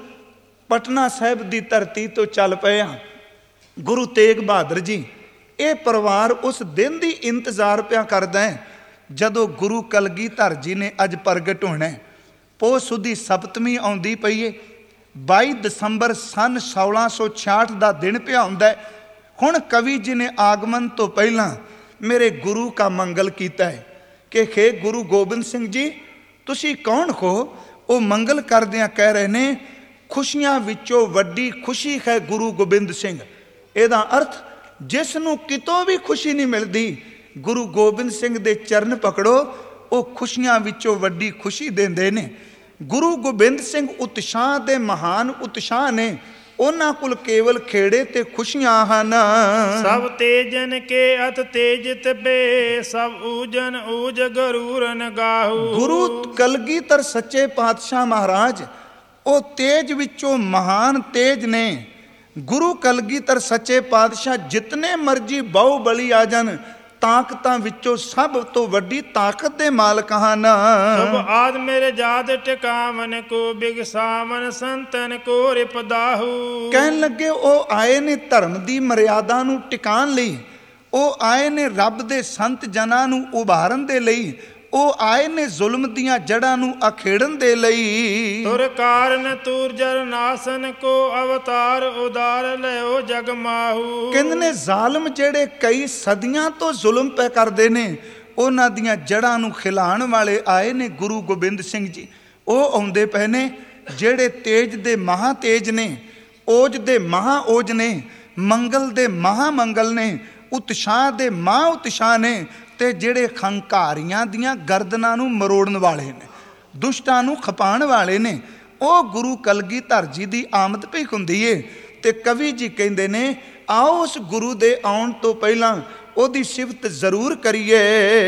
ਪਟਨਾ ਸਾਹਿਬ ਦੀ ਧਰਤੀ ਤੋਂ ਚੱਲ ਪਏ ਆ। ਗੁਰੂ ਤੇਗ ਬਹਾਦਰ ਜੀ, ਇਹ ਪਰਿਵਾਰ ਉਸ ਦਿਨ ਦੀ ਇੰਤਜ਼ਾਰ ਪਿਆ ਕਰਦਾ ਹੈ ਜਦੋਂ ਗੁਰੂ ਕਲਗੀਧਰ ਜੀ ਨੇ ਅੱਜ ਪ੍ਰਗਟ ਹੋਣਾ। ਪੋਹ ਸੁਦੀ ਸਪਤਮੀ ਆਉਂਦੀ ਪਈ ਏ। 22 ਦਸੰਬਰ ਸਨ 1666 ਦਾ ਦਿਨ ਪਿਆ ਹੁੰਦਾ। ਹੁਣ ਕਵੀ ਜੀ ਨੇ ਆਗਮਨ ਤੋਂ ਪਹਿਲਾਂ ਮੇਰੇ ਗੁਰੂ ਕਾ ਮੰਗਲ ਕੀਤਾ ਹੈ ਕਿ ਖੇ ਗੁਰੂ ਗੋਬਿੰਦ ਸਿੰਘ ਜੀ ਤੁਸੀਂ ਕੌਣ ਹੋ। ਉਹ ਮੰਗਲ ਕਰਦਿਆਂ ਕਹਿ ਰਹੇ ਨੇ, ਖੁਸ਼ੀਆਂ ਵਿੱਚੋਂ ਵੱਡੀ ਖੁਸ਼ੀ ਹੈ ਗੁਰੂ ਗੋਬਿੰਦ ਸਿੰਘ। ਇਹਦਾ ਅਰਥ ਜਿਸ ਨੂੰ ਕਿਤੋਂ ਵੀ ਖੁਸ਼ੀ ਨਹੀਂ ਮਿਲਦੀ, ਗੁਰੂ ਗੋਬਿੰਦ ਸਿੰਘ ਦੇ ਚਰਨ ਪਕੜੋ, ਉਹ ਖੁਸ਼ੀਆਂ ਵਿੱਚੋਂ ਵੱਡੀ ਖੁਸ਼ੀ ਦਿੰਦੇ ਨੇ। ਗੁਰੂ ਗੋਬਿੰਦ ਸਿੰਘ ਉਤਸ਼ਾਹ ਦੇ ਮਹਾਨ ਉਤਸ਼ਾਹ ਨੇ। ਉਹਨਾਂ ਕੋਲ ਕੇਵਲ ਖੇੜੇ ਤੇ ਖੁਸ਼ੀਆਂ ਹਨ। ਸਭ ਤੇਜਨ ਕੇ ਅਤ ਤੇਜਿਤ ਬੇ, ਸਭ ਊਜਨ ਊਜ ਗਰੂਰਨ ਗਾਹੂ। ਗੁਰੂ ਕਲਗੀਧਰ ਸੱਚੇ ਪਾਤਸ਼ਾਹ ਮਹਾਰਾਜ ਉਹ ਤੇਜ ਵਿੱਚੋਂ ਮਹਾਨ ਤੇਜ ਨੇ। ਗੁਰੂ ਕਲਗੀਧਰ ਸੱਚੇ ਪਾਤਸ਼ਾਹ ਜਿਤਨੇ ਮਰਜੀ ਬਾਹੂ ਬਲੀ ਆ ਜਾਣ, ਤਾਕਤਾਂ ਵਿੱਚੋਂ ਸਭ ਤੋਂ ਵੱਡੀ ਤਾਕਤ ਦੇ ਮਾਲਕ ਹਨ। ਸਭ ਆਦ ਮੇਰੇ ਜਾਦ ਟਿਕਾਵਨ ਕੋ, ਬਿਗਸਾਵਨ ਸੰਤਨ ਕੋ ਰਿਪਦਾਹੂ। ਕਹਿਣ ਲੱਗੇ ਉਹ ਆਏ ਨੇ ਧਰਮ ਦੀ ਮਰਿਆਦਾ ਨੂੰ ਟਿਕਾਣ ਲਈ, ਉਹ ਆਏ ਨੇ ਰੱਬ ਦੇ ਸੰਤ ਜਨਾਂ ਨੂੰ ਉਭਾਰਨ ਦੇ ਲਈ, ਉਹ ਆਏ ਨੇ ਜ਼ੁਲਮ ਦੀਆਂ ਜੜ੍ਹਾਂ ਨੂੰ ਅਖੇੜਨ ਦੇ ਲਈ। ਤੁਰ ਕਾਰਨ ਤੂਰ ਜਰ ਨਾਸਨ ਕੋ, ਅਵਤਾਰ ਉਦਾਰ ਲਿਓ ਜਗ ਮਾਹੂ। ਕਹਿੰਦੇ ਨੇ ਜ਼ਾਲਮ ਜਿਹੜੇ ਕਈ ਸਦੀਆਂ ਤੋਂ ਜ਼ੁਲਮ ਪੈ ਕਰਦੇ ਨੇ, ਉਹਨਾਂ ਦੀਆਂ ਜੜ੍ਹਾਂ ਨੂੰ ਖਿਲਾਉਣ ਵਾਲੇ ਆਏ ਨੇ ਗੁਰੂ ਗੋਬਿੰਦ ਸਿੰਘ ਜੀ। ਉਹ ਆਉਂਦੇ ਪਏ ਨੇ ਜਿਹੜੇ ਤੇਜ ਦੇ ਮਹਾ ਤੇਜ ਨੇ, ਓਜ ਦੇ ਮਹਾ ਓਜ ਨੇ, ਮੰਗਲ ਦੇ ਮਹਾ ਮੰਗਲ ਨੇ, ਉਤਸ਼ਾਹ ਦੇ ਮਹਾ ਉਤਸ਼ਾਹ ਨੇ, ਤੇ ਜਿਹੜੇ ਹੰਕਾਰੀਆਂ ਦੀਆਂ ਗਰਦਨਾਂ ਨੂੰ ਮਰੋੜਨ ਵਾਲੇ ਨੇ, ਦੁਸ਼ਟਾਂ ਨੂੰ ਖਪਾਉਣ ਵਾਲੇ ਨੇ। ਉਹ ਗੁਰੂ ਕਲਗੀਧਰ ਜੀ ਦੀ ਆਮਦ ਪਈ ਹੁੰਦੀ ਏ। ਤੇ ਕਵੀ ਜੀ ਕਹਿੰਦੇ ਨੇ, ਆਓ ਉਸ ਗੁਰੂ ਦੇ ਆਉਣ ਤੋਂ ਪਹਿਲਾਂ ਉਹਦੀ ਸਿਫਤ ਜ਼ਰੂਰ ਕਰੀਏ।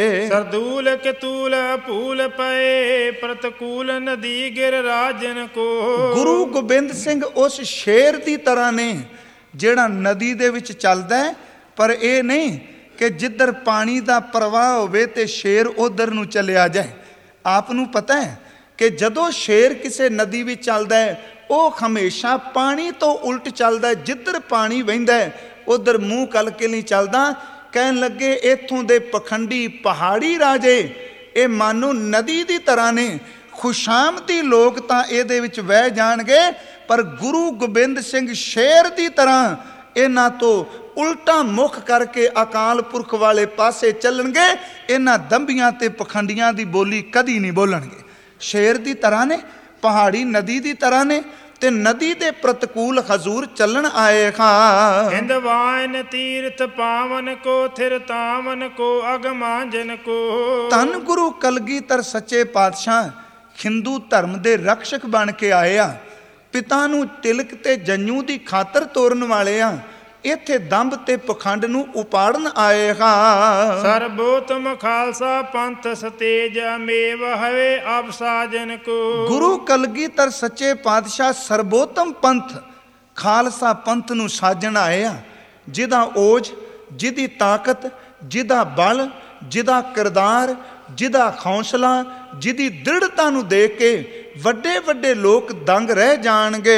ਸਰਦੂਲ ਕਤੂਲ ਭੂਲ ਪਏ, ਪ੍ਰਤਕੂਲ ਨਦੀ ਗਿਰ ਰਾਜਨ ਕੋ। ਗੁਰੂ ਗੋਬਿੰਦ ਸਿੰਘ ਉਸ ਸ਼ੇਰ ਦੀ ਤਰ੍ਹਾਂ ਨੇ ਜਿਹੜਾ ਨਦੀ ਦੇ ਵਿੱਚ ਚੱਲਦਾ ਹੈ, ਪਰ ਇਹ ਨਹੀਂ ਕਿ ਜਿੱਧਰ ਪਾਣੀ ਦਾ ਪ੍ਰਵਾਹ ਹੋਵੇ ਤੇ ਸ਼ੇਰ ਉਧਰ ਨੂੰ ਚਲਿਆ ਜਾਏ। ਆਪ ਨੂੰ ਪਤਾ ਹੈ ਕਿ ਜਦੋਂ ਸ਼ੇਰ ਕਿਸੇ ਨਦੀ ਵਿੱਚ ਚੱਲਦਾ ਹੈ, ਉਹ ਹਮੇਸ਼ਾ ਪਾਣੀ ਤੋਂ ਉਲਟ ਚੱਲਦਾ ਹੈ। ਜਿੱਧਰ ਪਾਣੀ ਵਹਿੰਦਾ ਹੈ ਉਧਰ ਮੂੰਹ ਕੱਲ ਕੇ ਨਹੀਂ ਚੱਲਦਾ। ਕਹਿਣ ਲੱਗੇ ਇੱਥੋਂ ਦੇ ਪਖੰਡੀ ਪਹਾੜੀ ਰਾਜੇ ਇਹ ਮਾਨੋ ਨਦੀ ਦੀ ਤਰ੍ਹਾਂ ਨੇ। ਖੁਸ਼ਾਮਦੀ ਲੋਕ ਤਾਂ ਇਹਦੇ ਵਿੱਚ ਵਹਿ ਜਾਣਗੇ, ਪਰ ਗੁਰੂ ਗੋਬਿੰਦ ਸਿੰਘ ਸ਼ੇਰ ਦੀ ਤਰ੍ਹਾਂ ਇਹਨਾਂ ਤੋਂ ਉਲਟਾ ਮੁਖ ਕਰਕੇ ਅਕਾਲ ਪੁਰਖ ਵਾਲੇ ਪਾਸੇ ਚੱਲਣਗੇ। ਇਹਨਾਂ ਦੰਭੀਆਂ ਤੇ ਪਖੰਡੀਆਂ ਦੀ ਬੋਲੀ ਕਦੀ ਨਹੀਂ ਬੋਲਣਗੇ। ਸ਼ੇਰ ਦੀ ਤਰ੍ਹਾਂ ਨੇ, ਪਹਾੜੀ ਨਦੀ ਦੀ ਤਰ੍ਹਾਂ ਨੇ, ਤੇ ਨਦੀ ਦੇ ਪ੍ਰਤਕੂਲ ਹਜ਼ੂਰ ਚੱਲਣ ਆਏ ਹਾਂ। ਹਿੰਦਵਾਨ ਤੀਰਥ ਪਾਵਨ ਕੋ, ਥਿਰ ਤਾਵਨ ਕੋ, ਅਗਮਾਂਜਨ ਕੋ। ਧੰਨ ਗੁਰੂ ਕਲਗੀਧਰ ਸੱਚੇ ਪਾਤਸ਼ਾਹ ਹਿੰਦੂ ਧਰਮ ਦੇ ਰਕਸ਼ਕ ਬਣ ਕੇ ਆਏ ਆ। ਪਿਤਾ ਨੂੰ ਤਿਲਕ ਤੇ ਜੰਨੂ ਦੀ ਖਾਤਰ ਤੋਰਨ ਵਾਲੇ ਆ। ਇੱਥੇ ਦੰਭ ਤੇ ਪਖੰਡ ਨੂੰ ਉਪਾੜਨ ਆਏ ਹਾਂ। ਸਰਬੋਤਮ ਖਾਲਸਾ ਪੰਥ ਸਤੇਜ, ਅਮੇਵ ਹਵੇ ਆਪ ਸਾਜਨ ਕੋ। ਗੁਰੂ ਕਲਗੀਧਰ ਸੱਚੇ ਪਾਤਸ਼ਾਹ ਸਰਬੋਤਮ ਪੰਥ ਖਾਲਸਾ ਪੰਥ ਨੂੰ ਸਾਜਣ ਆਏ ਆ, ਜਿਹਦਾ ਓਜ, ਜਿਹਦੀ ਤਾਕਤ, ਜਿਹਦਾ ਬਲ, ਜਿਹਦਾ ਕਿਰਦਾਰ, ਜਿਹਦਾ ਹੌਸਲਾ, ਜਿਹਦੀ ਦ੍ਰਿੜਤਾ ਨੂੰ ਦੇਖ ਕੇ ਵੱਡੇ ਵੱਡੇ ਲੋਕ ਦੰਗ ਰਹਿ ਜਾਣਗੇ।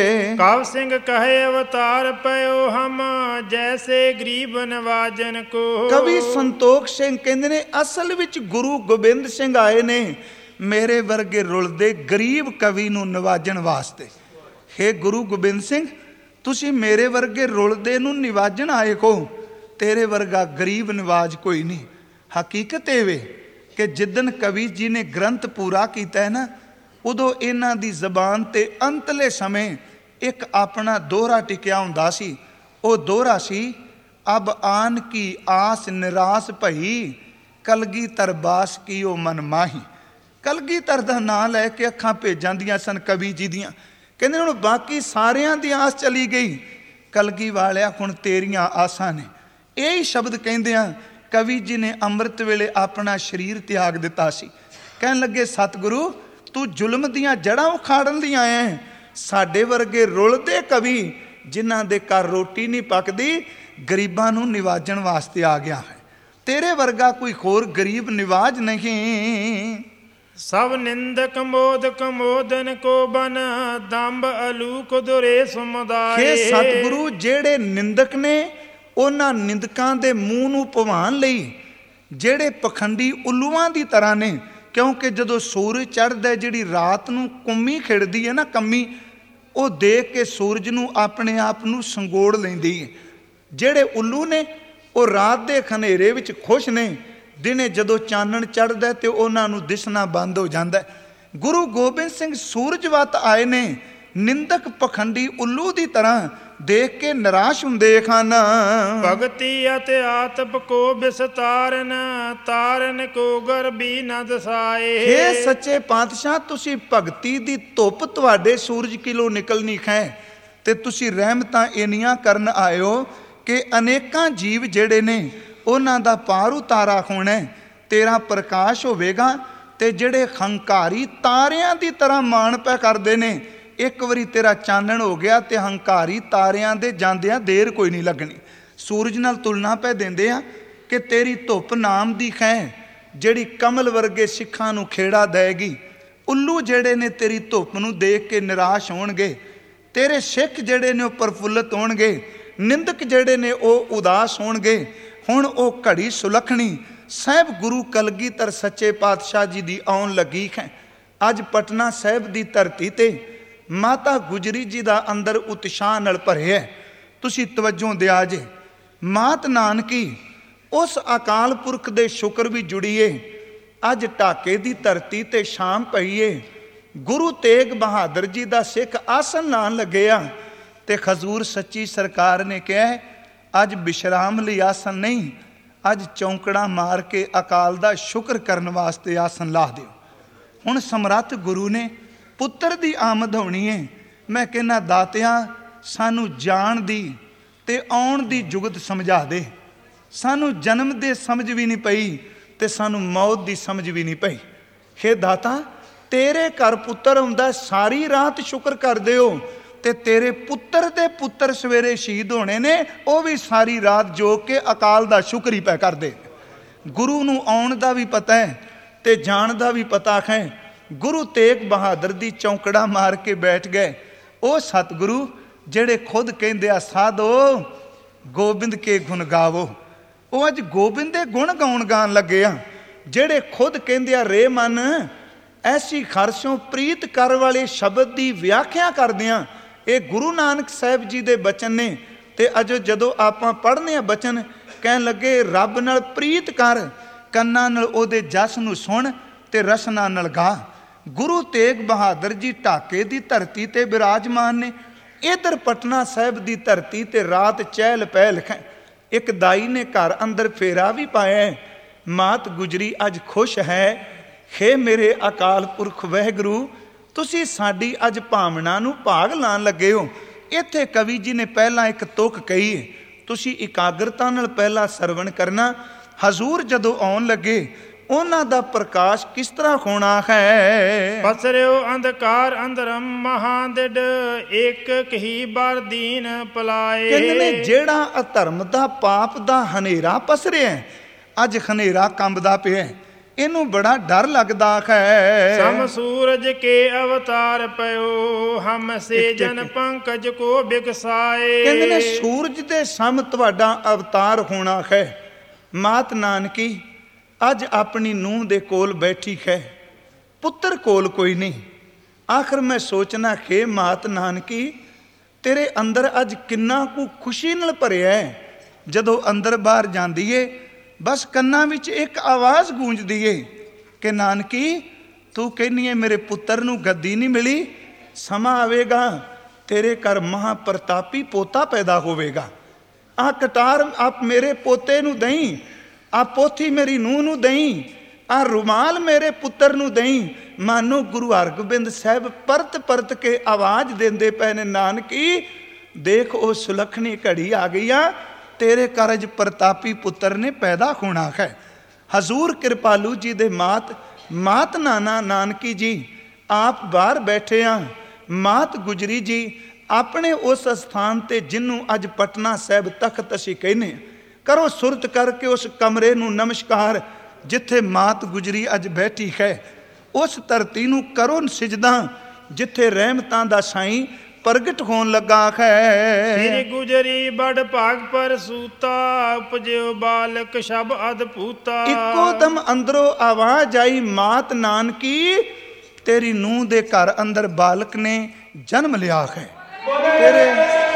ਕਵ ਸਿੰਘ ਕਹੇ ਅਵਤਾਰ ਪਇਓ ਹਮ, ਜੈਸੇ ਗਰੀਬ ਨਵਾਜਨ ਕੋ। ਕਵੀ ਸੰਤੋਖ ਸਿੰਘ ਕਹਿੰਦੇ ਨੇ ਅਸਲ ਵਿੱਚ ਗੁਰੂ ਗੋਬਿੰਦ ਸਿੰਘ ਆਏ ਨੇ ਮੇਰੇ ਵਰਗੇ ਰੁਲਦੇ ਗਰੀਬ ਕਵੀ ਨੂੰ ਨਿਵਾਜਣ ਵਾਸਤੇ। ਹੇ ਗੁਰੂ ਗੋਬਿੰਦ ਸਿੰਘ, ਤੁਸੀਂ ਮੇਰੇ ਵਰਗੇ ਰੁਲਦੇ ਨੂੰ ਨਿਵਾਜਣ ਆਏ ਕੋ, ਤੇਰੇ ਵਰਗਾ ਗਰੀਬ ਨਿਵਾਜ ਕੋਈ ਨਹੀਂ। ਹਕੀਕਤ ਇਹ ਵੇ ਕਿ ਜਿੱਦਣ ਕਵੀ ਜੀ ਨੇ ਗ੍ਰੰਥ ਪੂਰਾ ਕੀਤਾ ਹੈ ਨਾ, ਉਦੋਂ ਇਹਨਾਂ ਦੀ ਜ਼ਬਾਨ ਤੇ ਅੰਤਲੇ ਸਮੇਂ ਇੱਕ ਆਪਣਾ ਦੋਹਰਾ ਟਿਕਿਆ ਹੁੰਦਾ ਸੀ। ਉਹ ਦੋਹਰਾ ਸੀ, ਅਬ ਆਨ ਕੀ ਆਸ ਨਿਰਾਸ ਭਈ, ਕਲਗੀਧਰ ਬਾਸ ਕੀ ਉਹ ਮਨ ਮਾਹੀ। ਕਲਗੀਧਰ ਦਾ ਨਾਂ ਲੈ ਕੇ ਅੱਖਾਂ ਭੇਜ ਜਾਂਦੀਆਂ ਸਨ ਕਵੀ ਜੀ ਦੀਆਂ। ਕਹਿੰਦੇ ਹੁਣ ਬਾਕੀ ਸਾਰਿਆਂ ਦੀ ਆਸ ਚਲੀ ਗਈ, ਕਲਗੀ ਵਾਲਿਆ ਹੁਣ ਤੇਰੀਆਂ ਆਸਾਂ ਨੇ। ਇਹ ਹੀ ਸ਼ਬਦ ਕਹਿੰਦਿਆਂ ਕਵੀ ਜੀ ਨੇ ਅੰਮ੍ਰਿਤ ਵੇਲੇ ਆਪਣਾ ਸਰੀਰ ਤਿਆਗ ਦਿੱਤਾ ਸੀ। ਕਹਿਣ ਲੱਗੇ, ਸਤਿਗੁਰੂ ਤੂੰ ਜ਼ੁਲਮ ਦੀਆਂ ਜੜ੍ਹਾਂ ਉਖਾੜਨ ਲਈ ਆਇਆ ਹੈ। ਸਾਡੇ ਵਰਗੇ ਰੁਲਦੇ ਕਵੀ ਜਿਨ੍ਹਾਂ ਦੇ ਘਰ ਰੋਟੀ ਨਹੀਂ ਪੱਕਦੀ, ਗਰੀਬਾਂ ਨੂੰ ਨਿਵਾਜਣ ਵਾਸਤੇ ਆ ਗਿਆ ਹੈ। ਤੇਰੇ ਵਰਗਾ ਕੋਈ ਹੋਰ ਗਰੀਬ ਨਿਵਾਜ ਨਹੀਂ। ਸਭ ਨਿੰਦਕ ਮੋਦਕ ਮੋਦਨ ਕੋ ਬਨ, ਦੰਭ ਅਲੂਕ ਦੁਰੇ ਸਮੁਦਾਏ। ਹੇ ਸਤਿਗੁਰੂ, ਜਿਹੜੇ ਨਿੰਦਕ ਨੇ ਉਹਨਾਂ ਨਿੰਦਕਾਂ ਦੇ ਮੂੰਹ ਨੂੰ ਭਵਾਨ ਲਈ, ਜਿਹੜੇ ਪਖੰਡੀ ਉੱਲੂਆਂ ਦੀ ਤਰ੍ਹਾਂ ਨੇ। ਕਿਉਂਕਿ ਜਦੋਂ ਸੂਰਜ ਚੜ੍ਹਦਾ, ਜਿਹੜੀ ਰਾਤ ਨੂੰ ਕੁੰਮੀ ਖਿੜਦੀ ਹੈ ਨਾ, ਕੰਮੀ, ਉਹ ਦੇਖ ਕੇ ਸੂਰਜ ਨੂੰ ਆਪਣੇ ਆਪ ਨੂੰ ਸੰਗੋੜ ਲੈਂਦੀ ਹੈ। ਜਿਹੜੇ ਉੱਲੂ ਨੇ ਉਹ ਰਾਤ ਦੇ ਹਨੇਰੇ ਵਿੱਚ ਖੁਸ਼ ਨੇ, ਦਿਨੇ ਜਦੋਂ ਚਾਨਣ ਚੜ੍ਹਦਾ ਤੇ ਉਹਨਾਂ ਨੂੰ ਦਿਸਣਾ ਬੰਦ ਹੋ ਜਾਂਦਾ। ਗੁਰੂ ਗੋਬਿੰਦ ਸਿੰਘ ਸੂਰਜ ਵੱਤ ਆਏ ਨੇ, ਨਿੰਦਕ ਪਖੰਡੀ ਉੱਲੂ ਦੀ ਤਰ੍ਹਾਂ ਦੇਖ ਕੇ ਨਿਰਾਸ਼ ਹੁੰਦੇ ਹਨ। ਭਗਤੀ ਅਤੇ ਆਤਪ ਕੋ ਵਿਸਤਾਰਨ, ਤਾਰਨ ਕੋ ਗਰਬੀ ਨ ਦਸਾਏ। ਹੇ ਸੱਚੇ ਪਾਤਸ਼ਾਹ, ਤੁਸੀਂ ਭਗਤੀ ਦੀ ਧੁੱਪ ਤੁਹਾਡੇ ਸੂਰਜ ਕਿਲੋ ਨਿਕਲਣੀ ਹੈ, ਤੇ ਤੁਸੀਂ ਰਹਿਮਤਾਂ ਇੰਨੀਆਂ ਕਰਨ ਆਇਓ ਕਿ ਅਨੇਕਾਂ ਜੀਵ ਜਿਹੜੇ ਨੇ ਉਹਨਾਂ ਦਾ ਪਾਰ ਉਤਾਰਾ ਹੋਣਾ, ਤੇਰਾ ਪ੍ਰਕਾਸ਼ ਹੋਵੇਗਾ। ਤੇ ਜਿਹੜੇ ਹੰਕਾਰੀ ਤਾਰਿਆਂ ਦੀ ਤਰ੍ਹਾਂ ਮਾਣ ਪੈ ਕਰਦੇ ਨੇ, ਇੱਕ ਵਾਰੀ ਤੇਰਾ ਚਾਨਣ ਹੋ ਗਿਆ ਤੇ ਹੰਕਾਰੀ ਤਾਰਿਆਂ ਦੇ ਜਾਂਦਿਆਂ ਦੇਰ ਕੋਈ ਨਹੀਂ ਲੱਗਣੀ। ਸੂਰਜ ਨਾਲ ਤੁਲਨਾ ਪੈ ਦਿੰਦੇ ਆ ਕਿ ਤੇਰੀ ਧੁੱਪ ਨਾਮ ਦੀ ਹੈ, ਜਿਹੜੀ ਕਮਲ ਵਰਗੇ ਸਿੱਖਾਂ ਨੂੰ ਖੇੜਾ ਦੇਗੀ। ਉੱਲੂ ਜਿਹੜੇ ਨੇ ਤੇਰੀ ਧੁੱਪ ਨੂੰ ਦੇਖ ਕੇ ਨਿਰਾਸ਼ ਹੋਣਗੇ, ਤੇਰੇ ਸਿੱਖ ਜਿਹੜੇ ਨੇ ਉਹ ਪ੍ਰਫੁੱਲਤ ਹੋਣਗੇ, ਨਿੰਦਕ ਜਿਹੜੇ ਨੇ ਉਹ ਉਦਾਸ ਹੋਣਗੇ। ਹੁਣ ਉਹ ਘੜੀ ਸੁਲੱਖਣੀ ਸਾਹਿਬ ਗੁਰੂ ਕਲਗੀਧਰ ਸੱਚੇ ਪਾਤਸ਼ਾਹ ਜੀ ਦੀ ਆਉਣ ਲੱਗੀ ਹੈ। ਅੱਜ ਪਟਨਾ ਸਾਹਿਬ ਦੀ ਧਰਤੀ ਤੇ ਮਾਤਾ ਗੁਜਰੀ ਜੀ ਦਾ ਅੰਦਰ ਉਤਸ਼ਾਹ ਨਾਲ ਭਰਿਆ। ਤੁਸੀਂ ਤਵੱਜੋ ਦਿਆ ਜੇ। ਮਾਤ ਨਾਨਕੀ ਉਸ ਅਕਾਲ ਪੁਰਖ ਦੇ ਸ਼ੁਕਰ ਵੀ ਜੁੜੀਏ। ਅੱਜ ਢਾਕੇ ਦੀ ਧਰਤੀ ਤੇ ਸ਼ਾਮ ਪਈਏ, ਗੁਰੂ ਤੇਗ ਬਹਾਦਰ ਜੀ ਦਾ ਸਿੱਖ ਆਸਨ ਲਾਣ ਲੱਗਿਆ ਤੇ ਹਜ਼ੂਰ ਸੱਚੀ ਸਰਕਾਰ ਨੇ ਕਿਹਾ, ਅੱਜ ਵਿਸ਼ਰਾਮ ਲਈ ਆਸਨ ਨਹੀਂ, ਅੱਜ ਚੌਂਕੜਾ ਮਾਰ ਕੇ ਅਕਾਲ ਦਾ ਸ਼ੁਕਰ ਕਰਨ ਵਾਸਤੇ ਆਸਨ ਲਾ ਦਿਓ। ਹੁਣ ਸਮਰੱਥ ਗੁਰੂ ਨੇ ਪੁੱਤਰ ਦੀ ਆਮਦ ਹੋਣੀ ਹੈ। ਮੈਂ ਕਹਿੰਦਾ ਦਾਤਿਆ, ਸਾਨੂੰ ਜਾਣ ਦੀ ਤੇ ਆਉਣ ਦੀ ਜੁਗਤ ਸਮਝਾ ਦੇ। ਸਾਨੂੰ ਜਨਮ ਦੇ ਸਮਝ ਵੀ ਨਹੀਂ ਪਈ ਤੇ ਸਾਨੂੰ ਮੌਤ ਦੀ ਸਮਝ ਵੀ ਨਹੀਂ ਪਈ। ਹੇ ਦਾਤਾ, ਤੇਰੇ ਘਰ ਪੁੱਤਰ ਆਉਂਦਾ, ਸਾਰੀ ਰਾਤ ਸ਼ੁਕਰ ਕਰਦੇ ਹੋ, ਤੇ ਤੇਰੇ ਪੁੱਤਰ ਦੇ ਪੁੱਤਰ ਸਵੇਰੇ ਸ਼ਹੀਦ ਹੋਣੇ ਨੇ, ਉਹ ਵੀ ਸਾਰੀ ਰਾਤ ਜੋਗ ਕੇ ਅਕਾਲ ਦਾ ਸ਼ੁਕਰ ਹੀ ਪੈ ਕਰਦੇ। ਗੁਰੂ ਨੂੰ ਆਉਣ ਦਾ ਵੀ ਪਤਾ ਹੈ ਤੇ ਜਾਣ ਦਾ ਵੀ ਪਤਾ ਹੈ। ਗੁਰੂ ਤੇਗ ਬਹਾਦਰ ਦੀ ਚੌਂਕੜਾ ਮਾਰ ਕੇ ਬੈਠ ਗਏ ਉਹ ਸਤਿਗੁਰੂ ਜਿਹੜੇ ਖੁਦ ਕਹਿੰਦੇ ਆ, ਸਾਧੋ ਗੋਬਿੰਦ ਕੇ ਗੁਣ ਗਾਵੋ। ਉਹ ਅੱਜ ਗੋਬਿੰਦ ਦੇ ਗੁਣ ਗਾਉਣ ਗਾਣ ਲੱਗੇ ਆ, ਜਿਹੜੇ ਖੁਦ ਕਹਿੰਦੇ ਆ, ਰੇ ਮਨ ਐਸੀ ਖਰਸੋਂ ਪ੍ਰੀਤ ਕਰ ਵਾਲੇ ਸ਼ਬਦ ਦੀ ਵਿਆਖਿਆ ਕਰਦੇ ਆ। ਇਹ ਗੁਰੂ ਨਾਨਕ ਸਾਹਿਬ ਜੀ ਦੇ ਬਚਨ ਨੇ। ਤੇ ਅਜੋ ਜਦੋਂ ਆਪਾਂ ਪੜ੍ਹਨੇ ਆ ਬਚਨ, ਕਹਿਣ ਲੱਗੇ, ਰੱਬ ਨਾਲ ਪ੍ਰੀਤ ਕਰ, ਕੰਨਾਂ ਨਾਲ ਉਹਦੇ ਜਸ ਨੂੰ ਸੁਣ ਤੇ ਰਸਨਾ ਨਾਲ ਗਾ। ਗੁਰੂ ਤੇਗ ਬਹਾਦਰ ਜੀ ਢਾਕੇ ਦੀ ਧਰਤੀ ਤੇ ਬਿਰਾਜਮਾਨ ਨੇ। ਇਧਰ ਪਟਨਾ ਸਾਹਿਬ ਦੀ ਧਰਤੀ ਤੇ ਰਾਤ ਚਹਿਲ ਪਹਿਲ ਹੈ। ਇੱਕ ਦਾਈ ਨੇ ਘਰ ਅੰਦਰ ਫੇਰਾ ਵੀ ਪਾਇਆ। ਮਾਤ ਗੁਜਰੀ ਅੱਜ ਖੁਸ਼ ਹੈ। ਹੇ ਮੇਰੇ ਅਕਾਲ ਪੁਰਖ ਵਾਹਿਗੁਰੂ, ਤੁਸੀਂ ਸਾਡੀ ਅੱਜ ਭਾਵਨਾ ਨੂੰ ਭਾਗ ਲਾਣ ਲੱਗੇ ਹੋ। ਇੱਥੇ ਕਵੀ ਜੀ ਨੇ ਪਹਿਲਾਂ ਇੱਕ ਤੁਕ ਕਹੀ ਹੈ, ਤੁਸੀਂ ਇਕਾਗਰਤਾ ਨਾਲ ਪਹਿਲਾਂ ਸਰਵਣ ਕਰਨਾ। ਹਜ਼ੂਰ ਜਦੋਂ ਆਉਣ ਲੱਗੇ ਉਹਨਾਂ ਦਾ ਪ੍ਰਕਾਸ਼ ਕਿਸ ਤਰ੍ਹਾਂ ਹੋਣਾ ਹੈ। ਪਸਰਿਓ ਅੰਧਕਾਰ ਅੰਦਰਮ ਮਹਾਦਿਡ ਇੱਕ ਕਹੀ ਬਾਰ ਦੀਨ ਪਲਾਏ। ਕਹਿੰਦੇ ਨੇ ਜਿਹੜਾ ਅਧਰਮ ਦਾ ਪਾਪ ਦਾ ਹਨੇਰਾ ਪਸਰਿਆ, ਅੱਜ ਹਨੇਰਾ ਕੰਬਦਾ ਪਿਆ, ਇਹਨੂੰ ਬੜਾ ਡਰ ਲੱਗਦਾ ਹੈ। ਸਮ ਸੂਰਜ ਕੇ ਅਵਤਾਰ ਪਇਓ ਹਮ ਸੇ ਜਨ ਪੰਕਜ ਕੋ ਬਿਕਸਾਏ। ਕਹਿੰਦੇ ਨੇ ਸੂਰਜ ਦੇ ਸਮ ਤੁਹਾਡਾ ਅਵਤਾਰ ਹੋਣਾ ਹੈ। ਮਾਤ ਨਾਨਕੀ ਅੱਜ ਆਪਣੀ ਨੂੰਹ ਦੇ ਕੋਲ ਬੈਠੀ ਹੈ, ਪੁੱਤਰ ਕੋਲ ਕੋਈ ਨਹੀਂ। ਆਖਰ ਮੈਂ ਸੋਚਣਾ ਕਿ ਮਾਤ ਨਾਨਕੀ ਤੇਰੇ ਅੰਦਰ ਅੱਜ ਕਿੰਨਾ ਕੁ ਖੁਸ਼ੀ ਨਾਲ ਭਰਿਆ ਹੈ। ਜਦੋਂ ਅੰਦਰ ਬਾਹਰ ਜਾਂਦੀ ਏ ਬਸ ਕੰਨਾਂ ਵਿੱਚ ਇੱਕ ਆਵਾਜ਼ ਗੂੰਜਦੀ ਏ ਕਿ ਨਾਨਕੀ ਤੂੰ ਕਹਿੰਦੀ ਏ ਮੇਰੇ ਪੁੱਤਰ ਨੂੰ ਗੱਦੀ ਨਹੀਂ ਮਿਲੀ, ਸਮਾਂ ਆਵੇਗਾ ਤੇਰੇ ਘਰ ਮਹਾ ਪ੍ਰਤਾਪੀ ਪੋਤਾ ਪੈਦਾ ਹੋਵੇਗਾ। ਆਹ ਕਟਾਰ ਆਪ ਮੇਰੇ ਪੋਤੇ ਨੂੰ ਦਈ, ਆਹ ਪੋਥੀ ਮੇਰੀ ਨੂੰਹ ਨੂੰ ਦਈ, ਆਹ ਰੁਮਾਲ ਮੇਰੇ ਪੁੱਤਰ ਨੂੰ ਦਈ। ਮਾਨੋ ਗੁਰੂ ਹਰਗੋਬਿੰਦ ਸਾਹਿਬ ਪਰਤ ਪਰਤ ਕੇ ਆਵਾਜ਼ ਦਿੰਦੇ ਪਏ ਨੇ, ਨਾਨਕੀ ਦੇਖ ਉਹ ਸੁਲੱਖਣੀ ਘੜੀ ਆ ਗਈ ਆ, ਤੇਰੇ ਕਾਰਜ ਪ੍ਰਤਾਪੀ ਪੁੱਤਰ ਨੇ ਪੈਦਾ ਹੋਣਾ ਹੈ। ਹਜ਼ੂਰ ਕਿਰਪਾਲੂ ਜੀ ਦੇ ਮਾਤ ਨਾਨਾ ਨਾਨਕੀ ਜੀ ਆਪ ਬਾਹਰ ਬੈਠੇ ਆ। ਮਾਤ ਗੁਜਰੀ ਜੀ ਆਪਣੇ ਉਸ ਸਥਾਨ ਤੇ ਜਿਹਨੂੰ ਅੱਜ ਪਟਨਾ ਸਾਹਿਬ ਤਖਤ ਅਸੀਂ ਕਹਿੰਦੇ, ਕਰੋ ਸੁਰਤ ਕਰਕੇ ਉਸ ਕਮਰੇ ਨੂੰ ਨਮਸਕਾਰ ਜਿੱਥੇ ਮਾਤ ਗੁਜਰੀ ਅੱਜ ਬੈਠੀ ਹੈ। ਉਸ ਧਰਤੀ ਨੂੰ ਕਰੋ ਸਿਜਦਾ ਜਿੱਥੇ ਰਹਿਮਤਾਂ ਦਾ ਸਾਈਂ ਪ੍ਰਗਟ ਹੋਣ ਲੱਗਾ ਹੈ। ਸ੍ਰੀ ਗੁਜਰੀ ਬੜ ਭਾਗ ਪਰ ਸੂਤਾ ਉਪਜਿਓ ਬਾਲਕ ਸ਼ਬ ਅਦਭੂਤਾ। ਇੱਕੋ ਦਮ ਅੰਦਰੋਂ ਆਵਾਜ਼ ਆਈ, ਮਾਤ ਨਾਨਕੀ ਤੇਰੀ ਨੂੰਹ ਦੇ ਘਰ ਅੰਦਰ ਬਾਲਕ ਨੇ ਜਨਮ ਲਿਆ ਹੈ। ਤੇਰੇ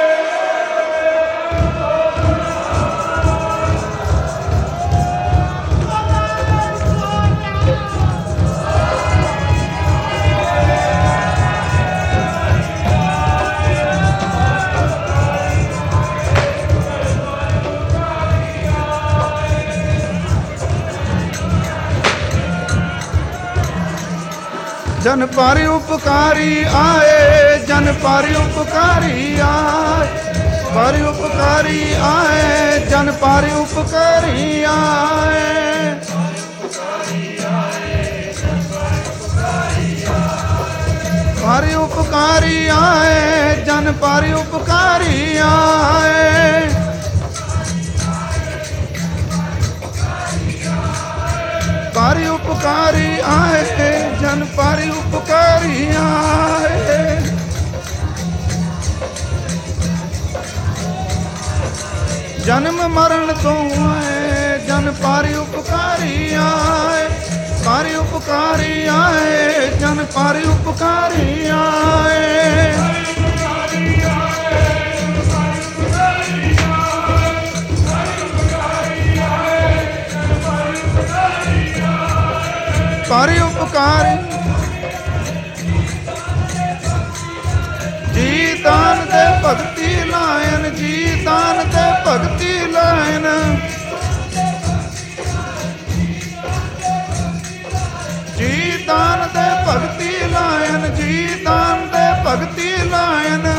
जन पारि उपकारी आए, जन पारि उपकारी आए, पारि उपकारी आए, जन पारि उपकारी आए। पारि उपकारी आए, जन पारि उपकारी आए। पारि उपकारी आए, जन पारि उपकारी आए। जन्म मरण तो आए, जन पारि उपकारी आए। पारि उपकारी आए, जन पारि उपकारी आए। पारि उपकारी जी दान दे भगती लायन, जी दान दे भगती लायन। जी दान दे भगती लायन, जी दान दे भगती लायन।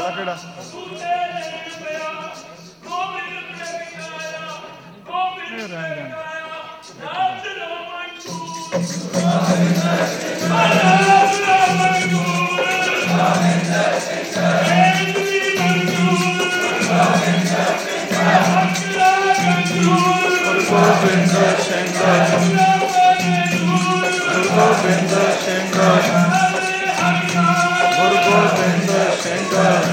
ਕਿਹੜਾ ਇਹ ਰਹਿਣ ਦੇਣ। ਗੁਰੂ ਗੋਬਿੰਦ ਸਿੰਘ ਗੁਰੂ ਗੋਬਿੰਦ ਸਿੰਘ ਗੁਰੂ ਗੋਬਿੰਦ ਸਿੰਘ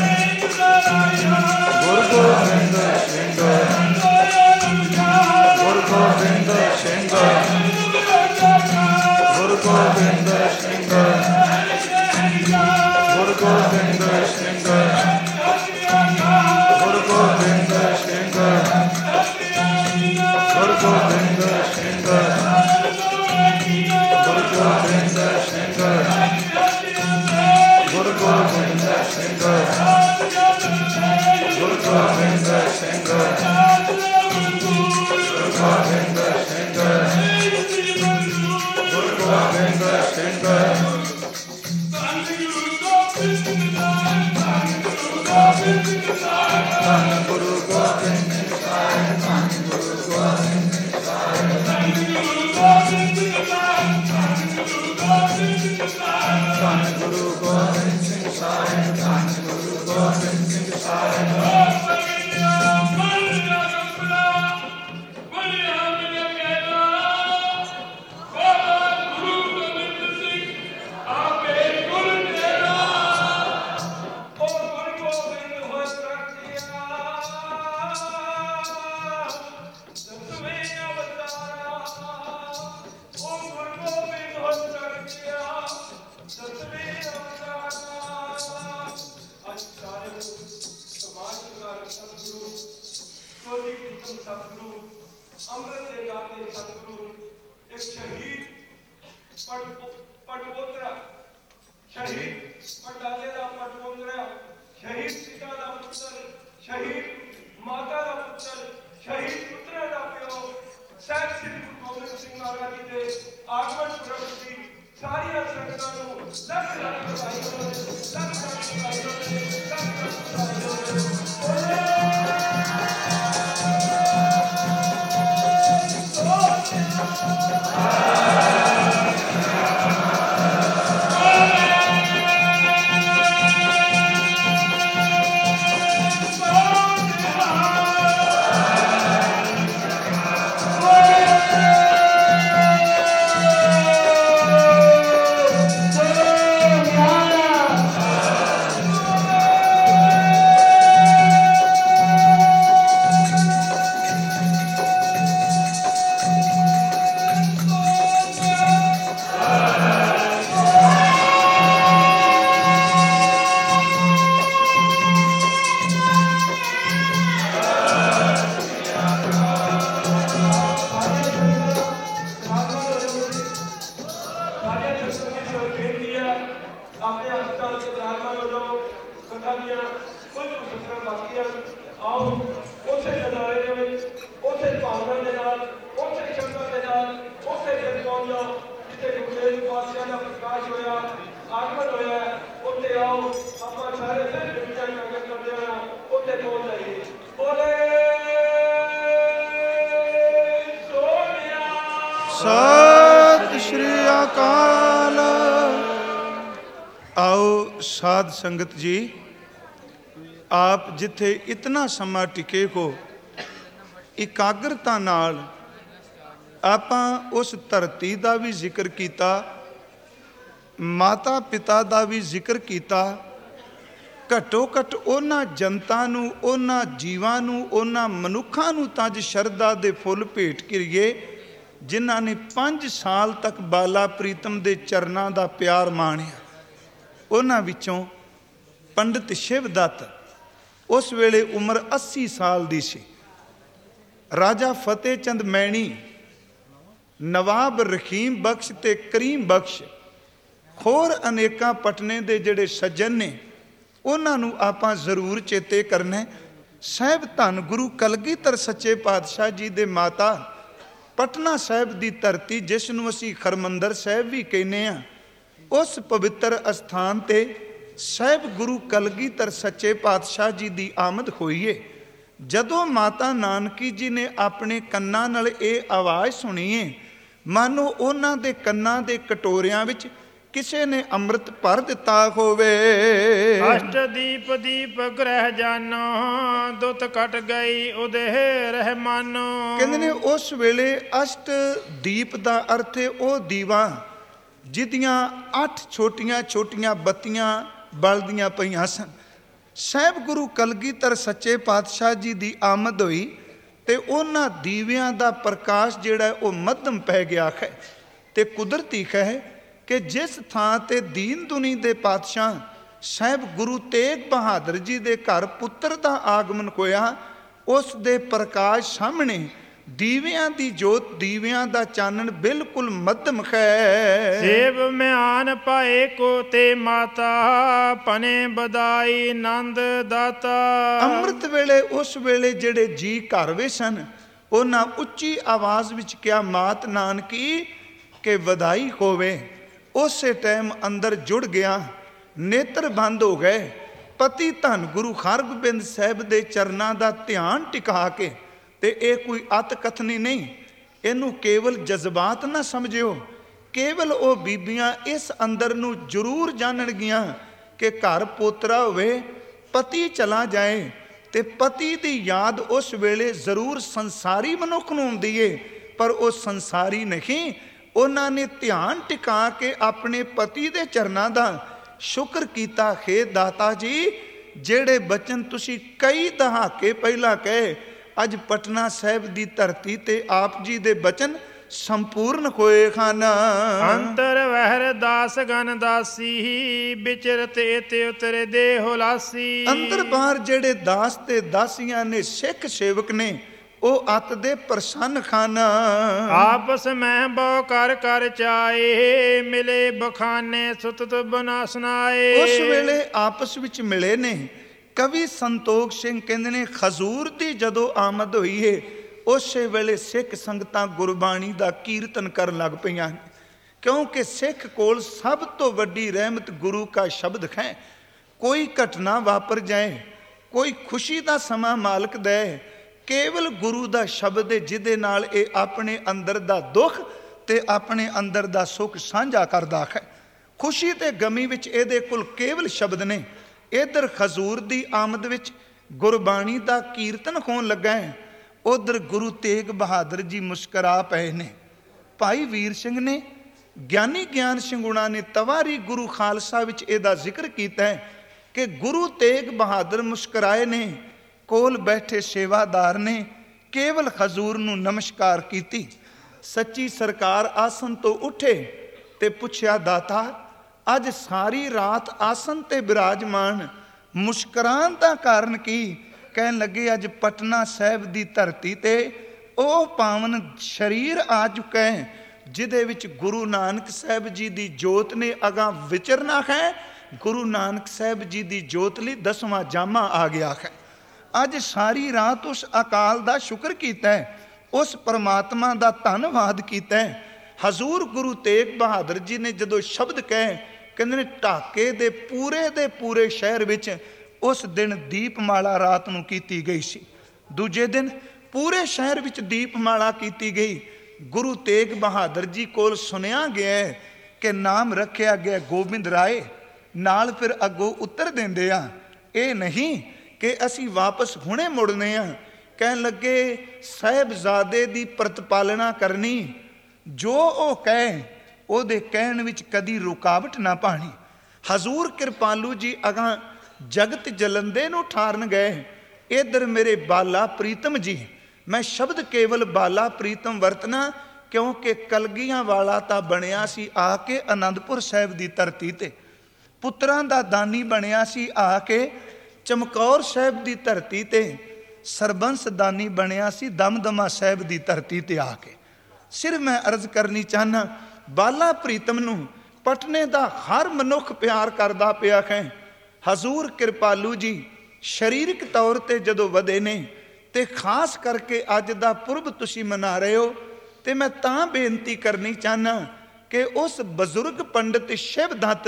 ਗੁਰੂ ਗੋਬਿੰਦ ਸਿੰਘ ਗੁਰੂ ਗੋਬਿੰਦ ਸਿੰਘ ਗੁਰੂ ਗੋਬਿੰਦ ਸਿੰਘ ਗੁਰੂ ਗੋਬਿੰਦ ਸਿੰਘ ਗੁਰੂ ਗੋਬਿੰਦ ਸਿੰਘ ਗੁਰੂ ਗੋਬਿੰਦ ਸਿੰਘ ਗੁਰੂ ਗੋਬਿੰਦ ਸਿੰਘ ਗੁਰੂ ਗੋਬਿੰਦ ਸਿੰਘ ਗੁਰੂ ਗੋਬਿੰਦ ਸਿੰਘ ਗੁਰੂ ਗੋਬਿੰਦ ਸਿੰਘ ਗੁਰੂ ਗੋਬਿੰਦ ਸਿੰਘ ਧੰਨ ਗੁਰੂ ਗੋਬਿੰਦ ਸਾਹਿਬ ਧੰਨ ਗੁਰੂ ਗੋਬਿੰਦ ਸਾਹਿਬ ਧੰਨ ਗੁਰੂ ਗੋਬਿੰਦ ਸਿੰਘ ਸਾਹਿਬ ਧੰਨ ਗੁਰੂ ਗੋਬਿੰਦ ਸਿੰਘ ਸਾਹਿਬ ਸਤਿ ਸ਼੍ਰੀ ਅਕਾਲ। ਆਓ ਸਾਧ ਸੰਗਤ ਜੀ, ਆਪ ਜਿੱਥੇ ਇਤਨਾ ਸਮਾਂ ਟਿਕੇ ਹੋ, ਇਕਾਗਰਤਾ ਨਾਲ ਆਪਾਂ ਉਸ ਧਰਤੀ ਦਾ ਵੀ ਜ਼ਿਕਰ ਕੀਤਾ, ਮਾਤਾ ਪਿਤਾ ਦਾ ਵੀ ਜ਼ਿਕਰ ਕੀਤਾ। ਘੱਟੋ ਘੱਟ ਉਹਨਾਂ ਜਨਤਾ ਨੂੰ, ਉਹਨਾਂ ਜੀਵਾਂ ਨੂੰ, ਉਹਨਾਂ ਮਨੁੱਖਾਂ ਨੂੰ ਤਾਂ ਅੱਜ ਸ਼ਰਧਾ ਦੇ ਫੁੱਲ ਭੇਟ ਕਰੀਏ ਜਿਨ੍ਹਾਂ ਨੇ 5 ਸਾਲ ਤੱਕ ਬਾਲਾ ਪ੍ਰੀਤਮ ਦੇ ਚਰਨਾਂ ਦਾ ਪਿਆਰ ਮਾਣਿਆ। ਉਹਨਾਂ ਵਿੱਚੋਂ ਪੰਡਿਤ ਸ਼ਿਵਦੱਤ, ਉਸ ਵੇਲੇ ਉਮਰ 80 ਸਾਲ ਦੀ ਸੀ। ਰਾਜਾ ਫਤਿਹ ਚੰਦ ਮੈਣੀ, ਨਵਾਬ ਰਹੀਮ ਬਖਸ਼ ਤੇ ਕਰੀਮ ਬਖਸ਼, ਹੋਰ ਅਨੇਕਾਂ ਪਟਨੇ ਦੇ ਜਿਹੜੇ ਸੱਜਣ ਨੇ, ਉਹਨਾਂ ਨੂੰ ਆਪਾਂ ਜ਼ਰੂਰ ਚੇਤੇ ਕਰਨਾ। ਸਾਹਿਬ ਧੰਨ ਗੁਰੂ ਕਲਗੀਧਰ ਸੱਚੇ ਪਾਤਸ਼ਾਹ ਜੀ ਦੇ ਮਾਤਾ ਪਟਨਾ ਸਾਹਿਬ ਦੀ ਧਰਤੀ, ਜਿਸ ਨੂੰ ਅਸੀਂ ਹਰਮੰਦਰ ਸਾਹਿਬ ਵੀ ਕਹਿੰਦੇ ਹਾਂ, ਉਸ ਪਵਿੱਤਰ ਅਸਥਾਨ ਤੇ ਸਾਹਿਬ ਗੁਰੂ ਕਲਗੀਧਰ ਸੱਚੇ ਪਾਤਸ਼ਾਹ ਜੀ ਦੀ ਆਮਦ ਹੋਈ ਏ। ਜਦੋਂ ਮਾਤਾ ਨਾਨਕੀ ਜੀ ਨੇ ਆਪਣੇ ਕੰਨਾਂ ਨਾਲ ਇਹ ਆਵਾਜ਼ ਸੁਣੀ ਏ, ਮਾਨੋ ਉਹਨਾਂ ਦੇ ਕੰਨਾਂ ਦੇ ਕਟੋਰਿਆਂ ਵਿੱਚ ਕਿਸੇ ਨੇ ਅੰਮ੍ਰਿਤ ਭਰ ਦਿੱਤਾ ਹੋਵੇ। ਅਸ਼ਟਦੀਪ ਦੀਪ ਗ੍ਰਹਿ ਜਾਨੋ, ਦੁੱਤ ਕਟ ਗਈ ਉਦੇ ਰਹਿਮਾਨੋ। ਕਹਿੰਦੇ ਨੇ ਉਸ ਵੇਲੇ ਅਸ਼ਟ ਦੀਪ ਦਾ ਅਰਥ ਹੈ ਉਹ ਦੀਵਾ ਜਿਹਦੀਆਂ 8 ਛੋਟੀਆਂ ਛੋਟੀਆਂ ਬੱਤੀਆਂ ਬਲਦੀਆਂ ਪਈਆਂ ਸਨ। ਸਾਹਿਬ ਗੁਰੂ ਕਲਗੀਧਰ ਸੱਚੇ ਪਾਤਸ਼ਾਹ ਜੀ ਦੀ ਆਮਦ ਹੋਈ ਤੇ ਉਹਨਾਂ ਦੀਵਿਆਂ ਦਾ ਪ੍ਰਕਾਸ਼ ਜਿਹੜਾ ਉਹ ਮੱਧਮ ਪੈ ਗਿਆ ਹੈ। ਤੇ ਕੁਦਰਤੀ ਹੈ ਕਿ ਜਿਸ ਥਾਂ ਤੇ ਦੀਨ ਦੁਨੀ ਦੇ ਪਾਤਸ਼ਾਹ ਸਾਹਿਬ ਗੁਰੂ ਤੇਗ ਬਹਾਦਰ ਜੀ ਦੇ ਘਰ ਪੁੱਤਰ ਦਾ ਆਗਮਨ ਹੋਇਆ, ਉਸ ਦੇ ਪ੍ਰਕਾਸ਼ ਸਾਹਮਣੇ ਦੀਵਿਆਂ ਦੀ ਜੋਤ, ਦੀਵਿਆਂ ਦਾ ਚਾਨਣ ਬਿਲਕੁਲ ਮੱਧਮ ਹੈ। ਸੇਵ ਮਿਆਨ ਪਾਏ ਕੋ ਤੇ ਮਾਤਾ, ਪਨੇ ਬਦਾਈ ਨੰਦ ਦਾਤਾ। ਅੰਮ੍ਰਿਤ ਵੇਲੇ ਉਸ ਵੇਲੇ ਜਿਹੜੇ ਜੀ ਘਰ ਵਿੱਚ ਸਨ, ਉਹਨਾਂ ਉੱਚੀ ਆਵਾਜ਼ ਵਿੱਚ ਕਿਹਾ, ਮਾਤ ਨਾਨਕੀ ਕਿ ਵਧਾਈ ਹੋਵੇ। ਉਸੇ ਟਾਈਮ ਅੰਦਰ ਜੁੜ ਗਿਆ, ਨੇਤਰ ਬੰਦ ਹੋ ਗਏ। ਪਤੀ ਧੰਨ ਗੁਰੂ ਹਰਗੋਬਿੰਦ ਸਾਹਿਬ ਦੇ ਚਰਨਾਂ ਦਾ ਧਿਆਨ ਟਿਕਾ ਕੇ, ਤੇ ਇਹ ਕੋਈ ਅਤ ਕਥਨੀ ਨਹੀਂ, ਇਹਨੂੰ ਕੇਵਲ ਜਜ਼ਬਾਤ ਨਾ ਸਮਝਿਓ। ਕੇਵਲ ਉਹ ਬੀਬੀਆਂ ਇਸ ਅੰਦਰ ਨੂੰ ਜ਼ਰੂਰ ਜਾਣਨਗੀਆਂ ਕਿ ਘਰ ਪੋਤਰਾ ਹੋਵੇ, ਪਤੀ ਚਲਾ ਜਾਏ ਤੇ ਪਤੀ ਦੀ ਯਾਦ ਉਸ ਵੇਲੇ ਜ਼ਰੂਰ ਸੰਸਾਰੀ ਮਨੁੱਖ ਨੂੰ ਆਉਂਦੀ ਏ, ਪਰ ਉਹ ਸੰਸਾਰੀ ਨਹੀਂ। ਉਹਨਾਂ ਨੇ ਧਿਆਨ ਟਿਕਾ ਕੇ ਆਪਣੇ ਪਤੀ ਦੇ ਚਰਨਾਂ ਦਾ ਸ਼ੁਕਰ ਕੀਤਾ। ਹੇ ਦਾਤਾ ਜੀ, ਜਿਹੜੇ ਬਚਨ ਤੁਸੀਂ ਕਈ ਦਹਾਕੇ ਪਹਿਲਾਂ ਕਹੇ, ਅੱਜ ਪਟਨਾ ਸਾਹਿਬ ਦੀ ਧਰਤੀ ਤੇ ਆਪ ਜੀ ਦੇ ਬਚਨ ਸੰਪੂਰਨ ਹੋਏ ਹਨ। ਅੰਤਰ ਵਹਿਰ ਦਾਸ ਗਨ ਦਾਸੀ, ਵਿਚਰਤੇ ਤੇ ਉਤਰੇ ਦੇ ਹੁਲਾਸੀ। ਅੰਦਰ ਬਾਹਰ ਜਿਹੜੇ ਦਾਸ ਤੇ ਦਾਸੀਆਂ ਨੇ, ਸਿੱਖ ਸੇਵਕ ਨੇ, ਉਹ ਅਤ ਦੇ ਪ੍ਰਸੰਨ ਖਾਨ। ਆਪਸ ਮੈਂ ਬਹੁ ਕਰ ਕਰ ਚਾਏ, ਮਿਲੇ ਬਖਾਨੇ ਸੁਤਤ ਬਨਾ ਸੁਨਾਏ। ਉਸ ਵੇਲੇ ਆਪਸ ਵਿੱਚ ਮਿਲੇ ਨੇ। ਕਵੀ ਸੰਤੋਖ ਸਿੰਘ ਕਹਿੰਦੇ ਨੇ, ਖਜ਼ੂਰ ਦੀ ਜਦੋਂ ਆਮਦ ਹੋਈ ਏ, ਉਸੇ ਵੇਲੇ ਸਿੱਖ ਸੰਗਤਾਂ ਗੁਰਬਾਣੀ ਦਾ ਕੀਰਤਨ ਕਰਨ ਲੱਗ ਪਈਆਂ, ਕਿਉਂਕਿ ਸਿੱਖ ਕੋਲ ਸਭ ਤੋਂ ਵੱਡੀ ਰਹਿਮਤ ਗੁਰੂ ਕਾ ਸ਼ਬਦ ਹੈ। ਕੋਈ ਘਟਨਾ ਵਾਪਰ ਜਾਏ, ਕੋਈ ਖੁਸ਼ੀ ਦਾ ਸਮਾਂ ਮਾਲਕ ਦੇ, ਕੇਵਲ ਗੁਰੂ ਦਾ ਸ਼ਬਦ ਹੈ, ਜਿਹਦੇ ਨਾਲ ਇਹ ਆਪਣੇ ਅੰਦਰ ਦਾ ਦੁੱਖ ਤੇ ਆਪਣੇ ਅੰਦਰ ਦਾ ਸੁੱਖ ਸਾਂਝਾ ਕਰਦਾ ਹੈ। ਖੁਸ਼ੀ ਤੇ ਗਮੀ ਵਿੱਚ ਇਹਦੇ ਕੋਲ ਕੇਵਲ ਸ਼ਬਦ ਨੇ। ਇੱਧਰ ਖਜ਼ੂਰ ਦੀ ਆਮਦ ਵਿੱਚ ਗੁਰਬਾਣੀ ਦਾ ਕੀਰਤਨ ਹੋਣ ਲੱਗਾ ਹੈ, ਉਧਰ ਗੁਰੂ ਤੇਗ ਬਹਾਦਰ ਜੀ ਮੁਸਕਰਾ ਪਏ ਨੇ। ਭਾਈ ਵੀਰ ਸਿੰਘ ਨੇ, ਗਿਆਨੀ ਗਿਆਨ ਸਿੰਘੂਣਾ ਨੇ ਤਵਾਰੀ ਗੁਰੂ ਖਾਲਸਾ ਵਿੱਚ ਇਹਦਾ ਜ਼ਿਕਰ ਕੀਤਾ ਹੈ ਕਿ ਗੁਰੂ ਤੇਗ ਬਹਾਦਰ ਮੁਸਕਰਾਏ ਨੇ। ਕੋਲ ਬੈਠੇ ਸੇਵਾਦਾਰ ਨੇ ਕੇਵਲ ਹਜ਼ੂਰ ਨੂੰ ਨਮਸਕਾਰ ਕੀਤੀ। ਸੱਚੀ ਸਰਕਾਰ ਆਸਨ ਤੋਂ ਉੱਠੇ ਤੇ ਪੁੱਛਿਆ, ਦਾਤਾ ਅੱਜ ਸਾਰੀ ਰਾਤ ਆਸਨ ਤੇ ਬਿਰਾਜਮਾਨ, ਮੁਸਕਰਾਉਣ ਦਾ ਕਾਰਨ ਕੀ? ਕਹਿਣ ਲੱਗੇ, ਅੱਜ ਪਟਨਾ ਸਾਹਿਬ ਦੀ ਧਰਤੀ ਤੇ ਉਹ ਪਾਵਨ ਸਰੀਰ ਆ ਚੁੱਕਾ ਹੈ ਜਿਹਦੇ ਵਿੱਚ ਗੁਰੂ ਨਾਨਕ ਸਾਹਿਬ ਜੀ ਦੀ ਜੋਤ ਨੇ ਅਗਾਂ ਵਿਚਰਨਾ ਹੈ। ਗੁਰੂ ਨਾਨਕ ਸਾਹਿਬ ਜੀ ਦੀ ਜੋਤ ਲਈ 10ਵਾਂ ਜਾਮਾ ਆ ਗਿਆ ਹੈ। ਅੱਜ ਸਾਰੀ ਰਾਤ ਉਸ ਅਕਾਲ ਦਾ ਸ਼ੁਕਰ ਕੀਤਾ ਹੈ, ਉਸ ਪਰਮਾਤਮਾ ਦਾ ਧੰਨਵਾਦ ਕੀਤਾ ਹੈ। ਹਜ਼ੂਰ ਗੁਰੂ ਤੇਗ ਬਹਾਦਰ ਜੀ ਨੇ ਜਦੋਂ ਸ਼ਬਦ ਕਹੇ, ਕਹਿੰਦੇ ਨੇ ਢਾਕੇ ਦੇ ਪੂਰੇ ਸ਼ਹਿਰ ਵਿੱਚ ਉਸ ਦਿਨ ਦੀਪਮਾਲਾ ਰਾਤ ਨੂੰ ਕੀਤੀ ਗਈ ਸੀ। ਦੂਜੇ ਦਿਨ ਪੂਰੇ ਸ਼ਹਿਰ ਵਿੱਚ ਦੀਪਮਾਲਾ ਕੀਤੀ ਗਈ। ਗੁਰੂ ਤੇਗ ਬਹਾਦਰ ਜੀ ਕੋਲ ਸੁਣਿਆ ਗਿਆ ਕਿ ਨਾਮ ਰੱਖਿਆ ਗਿਆ ਗੋਬਿੰਦ ਰਾਏ। ਨਾਲ ਫਿਰ ਅੱਗੋਂ ਉੱਤਰ ਦਿੰਦੇ ਆ, ਇਹ ਨਹੀਂ ਕਿ ਅਸੀਂ ਵਾਪਸ ਹੁਣੇ ਮੁੜਨੇ ਆ। ਕਹਿਣ ਲੱਗੇ, ਸਾਹਿਬਜ਼ਾਦੇ ਦੀ ਪ੍ਰਤਪਾਲਣਾ ਕਰਨੀ, ਜੋ ਉਹ ਕਹੇ ਉਹਦੇ ਕਹਿਣ ਵਿੱਚ ਕਦੀ ਰੁਕਾਵਟ ਨਾ ਪਾਣੀ। ਹਜ਼ੂਰ ਕਿਰਪਾਲੂ ਜੀ ਅਗਾਂ ਜਗਤ ਜਲੰਦੇ ਨੂੰ ਠਾਰਨ ਗਏ। ਇੱਧਰ ਮੇਰੇ ਬਾਲਾ ਪ੍ਰੀਤਮ ਜੀ, ਮੈਂ ਸ਼ਬਦ ਕੇਵਲ ਬਾਲਾ ਪ੍ਰੀਤਮ ਵਰਤਣਾ ਕਿਉਂਕਿ ਕਲਗੀਆਂ ਵਾਲਾ ਤਾਂ ਬਣਿਆ ਸੀ ਆ ਕੇ ਅਨੰਦਪੁਰ ਸਾਹਿਬ ਦੀ ਧਰਤੀ ਤੇ, ਪੁੱਤਰਾਂ ਦਾ ਦਾਨੀ ਬਣਿਆ ਸੀ ਆ ਕੇ ਚਮਕੌਰ ਸਾਹਿਬ ਦੀ ਧਰਤੀ ਤੇ, ਸਰਬੰਸ ਦਾਨੀ ਬਣਿਆ ਸੀ ਦਮਦਮਾ ਸਾਹਿਬ ਦੀ ਧਰਤੀ ਤੇ ਆ ਕੇ। ਸਿਰਫ ਮੈਂ ਅਰਜ਼ ਕਰਨੀ ਚਾਹਨਾ, ਬਾਲਾ ਪ੍ਰੀਤਮ ਨੂੰ ਪਟਨੇ ਦਾ ਹਰ ਮਨੁੱਖ ਪਿਆਰ ਕਰਦਾ ਪਿਆ ਹੈ। ਹਜ਼ੂਰ ਕਿਰਪਾਲੂ ਜੀ ਸਰੀਰਕ ਤੌਰ ਤੇ ਜਦੋਂ ਵਧੇ ਨੇ ਤੇ ਖਾਸ ਕਰਕੇ ਅੱਜ ਦਾ ਪੁਰਬ ਤੁਸੀਂ ਮਨਾ ਰਹੇ ਹੋ, ਤੇ ਮੈਂ ਤਾਂ ਬੇਨਤੀ ਕਰਨੀ ਚਾਹਨਾ ਕਿ ਉਸ ਬਜ਼ੁਰਗ ਪੰਡਿਤ ਸ਼ਿਵ ਦੱਤ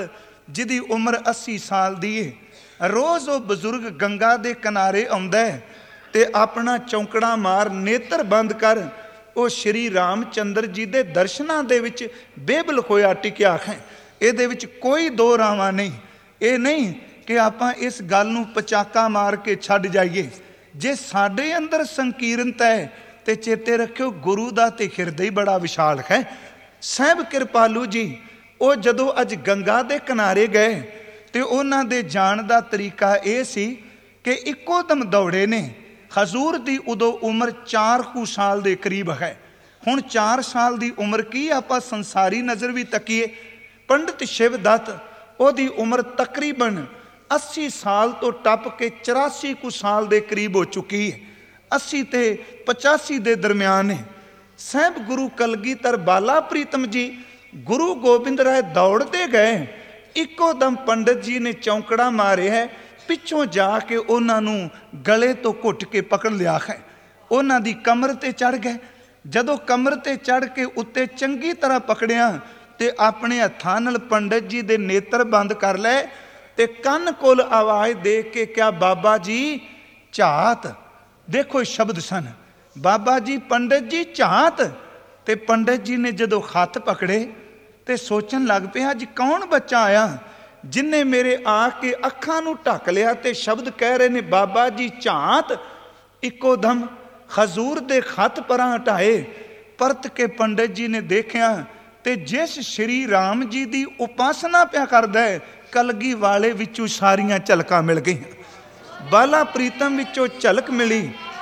ਜਿਹਦੀ ਉਮਰ 80 ਸਾਲ ਦੀ ਹੈ। ਰੋਜ਼ ਉਹ ਬਜ਼ੁਰਗ ਗੰਗਾ ਦੇ ਕਿਨਾਰੇ ਆਉਂਦਾ ਹੈ ਤੇ ਆਪਣਾ ਚੌਂਕੜਾ ਮਾਰ ਨੇਤਰ ਬੰਦ ਕਰ ਉਹ ਸ਼੍ਰੀ ਰਾਮਚੰਦਰ ਜੀ ਦੇ ਦਰਸ਼ਨਾਂ ਦੇ ਵਿੱਚ ਬੇਬਲ ਹੋਇਆ ਟਿਕਿਆ ਹੈ। ਇਹਦੇ ਵਿੱਚ ਕੋਈ ਦੋ ਰਾਵਾਂ ਨਹੀਂ। ਇਹ ਨਹੀਂ ਕਿ ਆਪਾਂ ਇਸ ਗੱਲ ਨੂੰ ਪਚਾਕਾ ਮਾਰ ਕੇ ਛੱਡ ਜਾਈਏ। ਜੇ ਸਾਡੇ ਅੰਦਰ ਸੰਕੀਰਨਤਾ ਹੈ ਤੇ ਚੇਤੇ ਰੱਖਿਓ ਗੁਰੂ ਦਾ ਤੇ ਹਿਰਦੇ ਹੀ ਬੜਾ ਵਿਸ਼ਾਲ ਹੈ। ਸਾਹਿਬ ਕਿਰਪਾਲੂ ਜੀ ਉਹ ਜਦੋਂ ਅੱਜ ਗੰਗਾ ਦੇ ਕਿਨਾਰੇ ਗਏ ਤੇ ਉਹਨਾਂ ਦੇ ਜਾਣ ਦਾ ਤਰੀਕਾ ਇਹ ਸੀ ਕਿ ਇੱਕੋ ਦਮ ਦੌੜੇ ਨੇ। ਹਜ਼ੂਰ ਦੀ ਉਦੋਂ ਉਮਰ 4 ਕੁ ਸਾਲ ਦੇ ਕਰੀਬ ਹੈ। ਹੁਣ 4 ਸਾਲ ਦੀ ਉਮਰ ਕੀ ਆਪਾਂ ਸੰਸਾਰੀ ਨਜ਼ਰ ਵੀ ਤੱਕੀਏ, ਪੰਡਿਤ ਸ਼ਿਵਦੱਤ ਉਹਦੀ ਉਮਰ ਤਕਰੀਬਨ 80 ਸਾਲ ਤੋਂ ਟੱਪ ਕੇ 84 ਕੁ ਸਾਲ ਦੇ ਕਰੀਬ ਹੋ ਚੁੱਕੀ ਹੈ। 80 ਤੇ 85 ਦੇ ਦਰਮਿਆਨ ਹੈ। ਸਾਹਿਬ ਗੁਰੂ ਕਲਗੀਧਰ ਬਾਲਾ ਪ੍ਰੀਤਮ ਜੀ ਗੁਰੂ ਗੋਬਿੰਦ ਰਾਏ ਦੌੜਦੇ ਗਏ, ਇੱਕੋ ਦਮ ਪੰਡਿਤ ਜੀ ਨੇ ਚੌਂਕੜਾ ਮਾਰਿਆ, ਪਿੱਛੋਂ ਜਾ ਕੇ ਉਹਨਾਂ ਨੂੰ ਗਲੇ ਤੋਂ ਘੁੱਟ ਕੇ ਪਕੜ ਲਿਆ ਹੈ। ਉਹਨਾਂ ਦੀ ਕਮਰ ਤੇ ਚੜ ਗਏ। ਜਦੋਂ ਕਮਰ ਤੇ ਚੜ ਕੇ ਉੱਤੇ ਚੰਗੀ ਤਰ੍ਹਾਂ ਪਕੜਿਆ ਤੇ ਆਪਣੇ ਹੱਥਾਂ ਨਾਲ ਪੰਡਿਤ ਜੀ ਦੇ ਨੇਤਰ ਬੰਦ ਕਰ ਲਏ ਤੇ ਕੰਨ ਕੋਲ ਆਵਾਜ਼ ਦੇ ਕੇ ਕਿਹਾ, ਬਾਬਾ ਜੀ ਝਾਤ। ਦੇਖੋ ਸ਼ਬਦ ਸਨ, ਬਾਬਾ ਜੀ ਪੰਡਿਤ ਜੀ ਝਾਤ। ਤੇ ਪੰਡਿਤ ਜੀ ਨੇ ਜਦੋਂ ਹੱਥ ਪਕੜੇ ਤੇ ਸੋਚਣ ਲੱਗ ਪਿਆ ਅੱਜ ਕੌਣ ਬੱਚਾ ਆਇਆ ਜਿਨਨੇ ਮੇਰੇ ਆ ਕੇ ਅੱਖਾਂ ਨੂੰ ਢੱਕ ਲਿਆ ਤੇ ਸ਼ਬਦ ਕਹਿ ਰਹੇ ਨੇ ਬਾਬਾ ਜੀ ਝਾਤ। ਇੱਕੋ ਦਮ ਹਜ਼ੂਰ ਦੇ ਹੱਥ ਪਰਾਂ ਹਟਾਏ, ਪਰਤ ਕੇ ਪੰਡਿਤ ਜੀ ਨੇ ਦੇਖਿਆ ਤੇ ਜਿਸ ਸ਼੍ਰੀ ਰਾਮ ਜੀ ਦੀ ਉਪਾਸਨਾ ਪਿਆ ਕਰਦਾ ਹੈ ਕਲਗੀ ਵਾਲੇ ਵਿੱਚੋਂ ਸਾਰੀਆਂ ਝਲਕਾਂ ਮਿਲ ਗਈਆਂ। ਬਾਲਾ ਪ੍ਰੀਤਮ ਵਿੱਚੋਂ ਝਲਕ ਮਿਲੀ।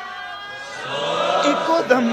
ਇੱਕੋ ਦਮ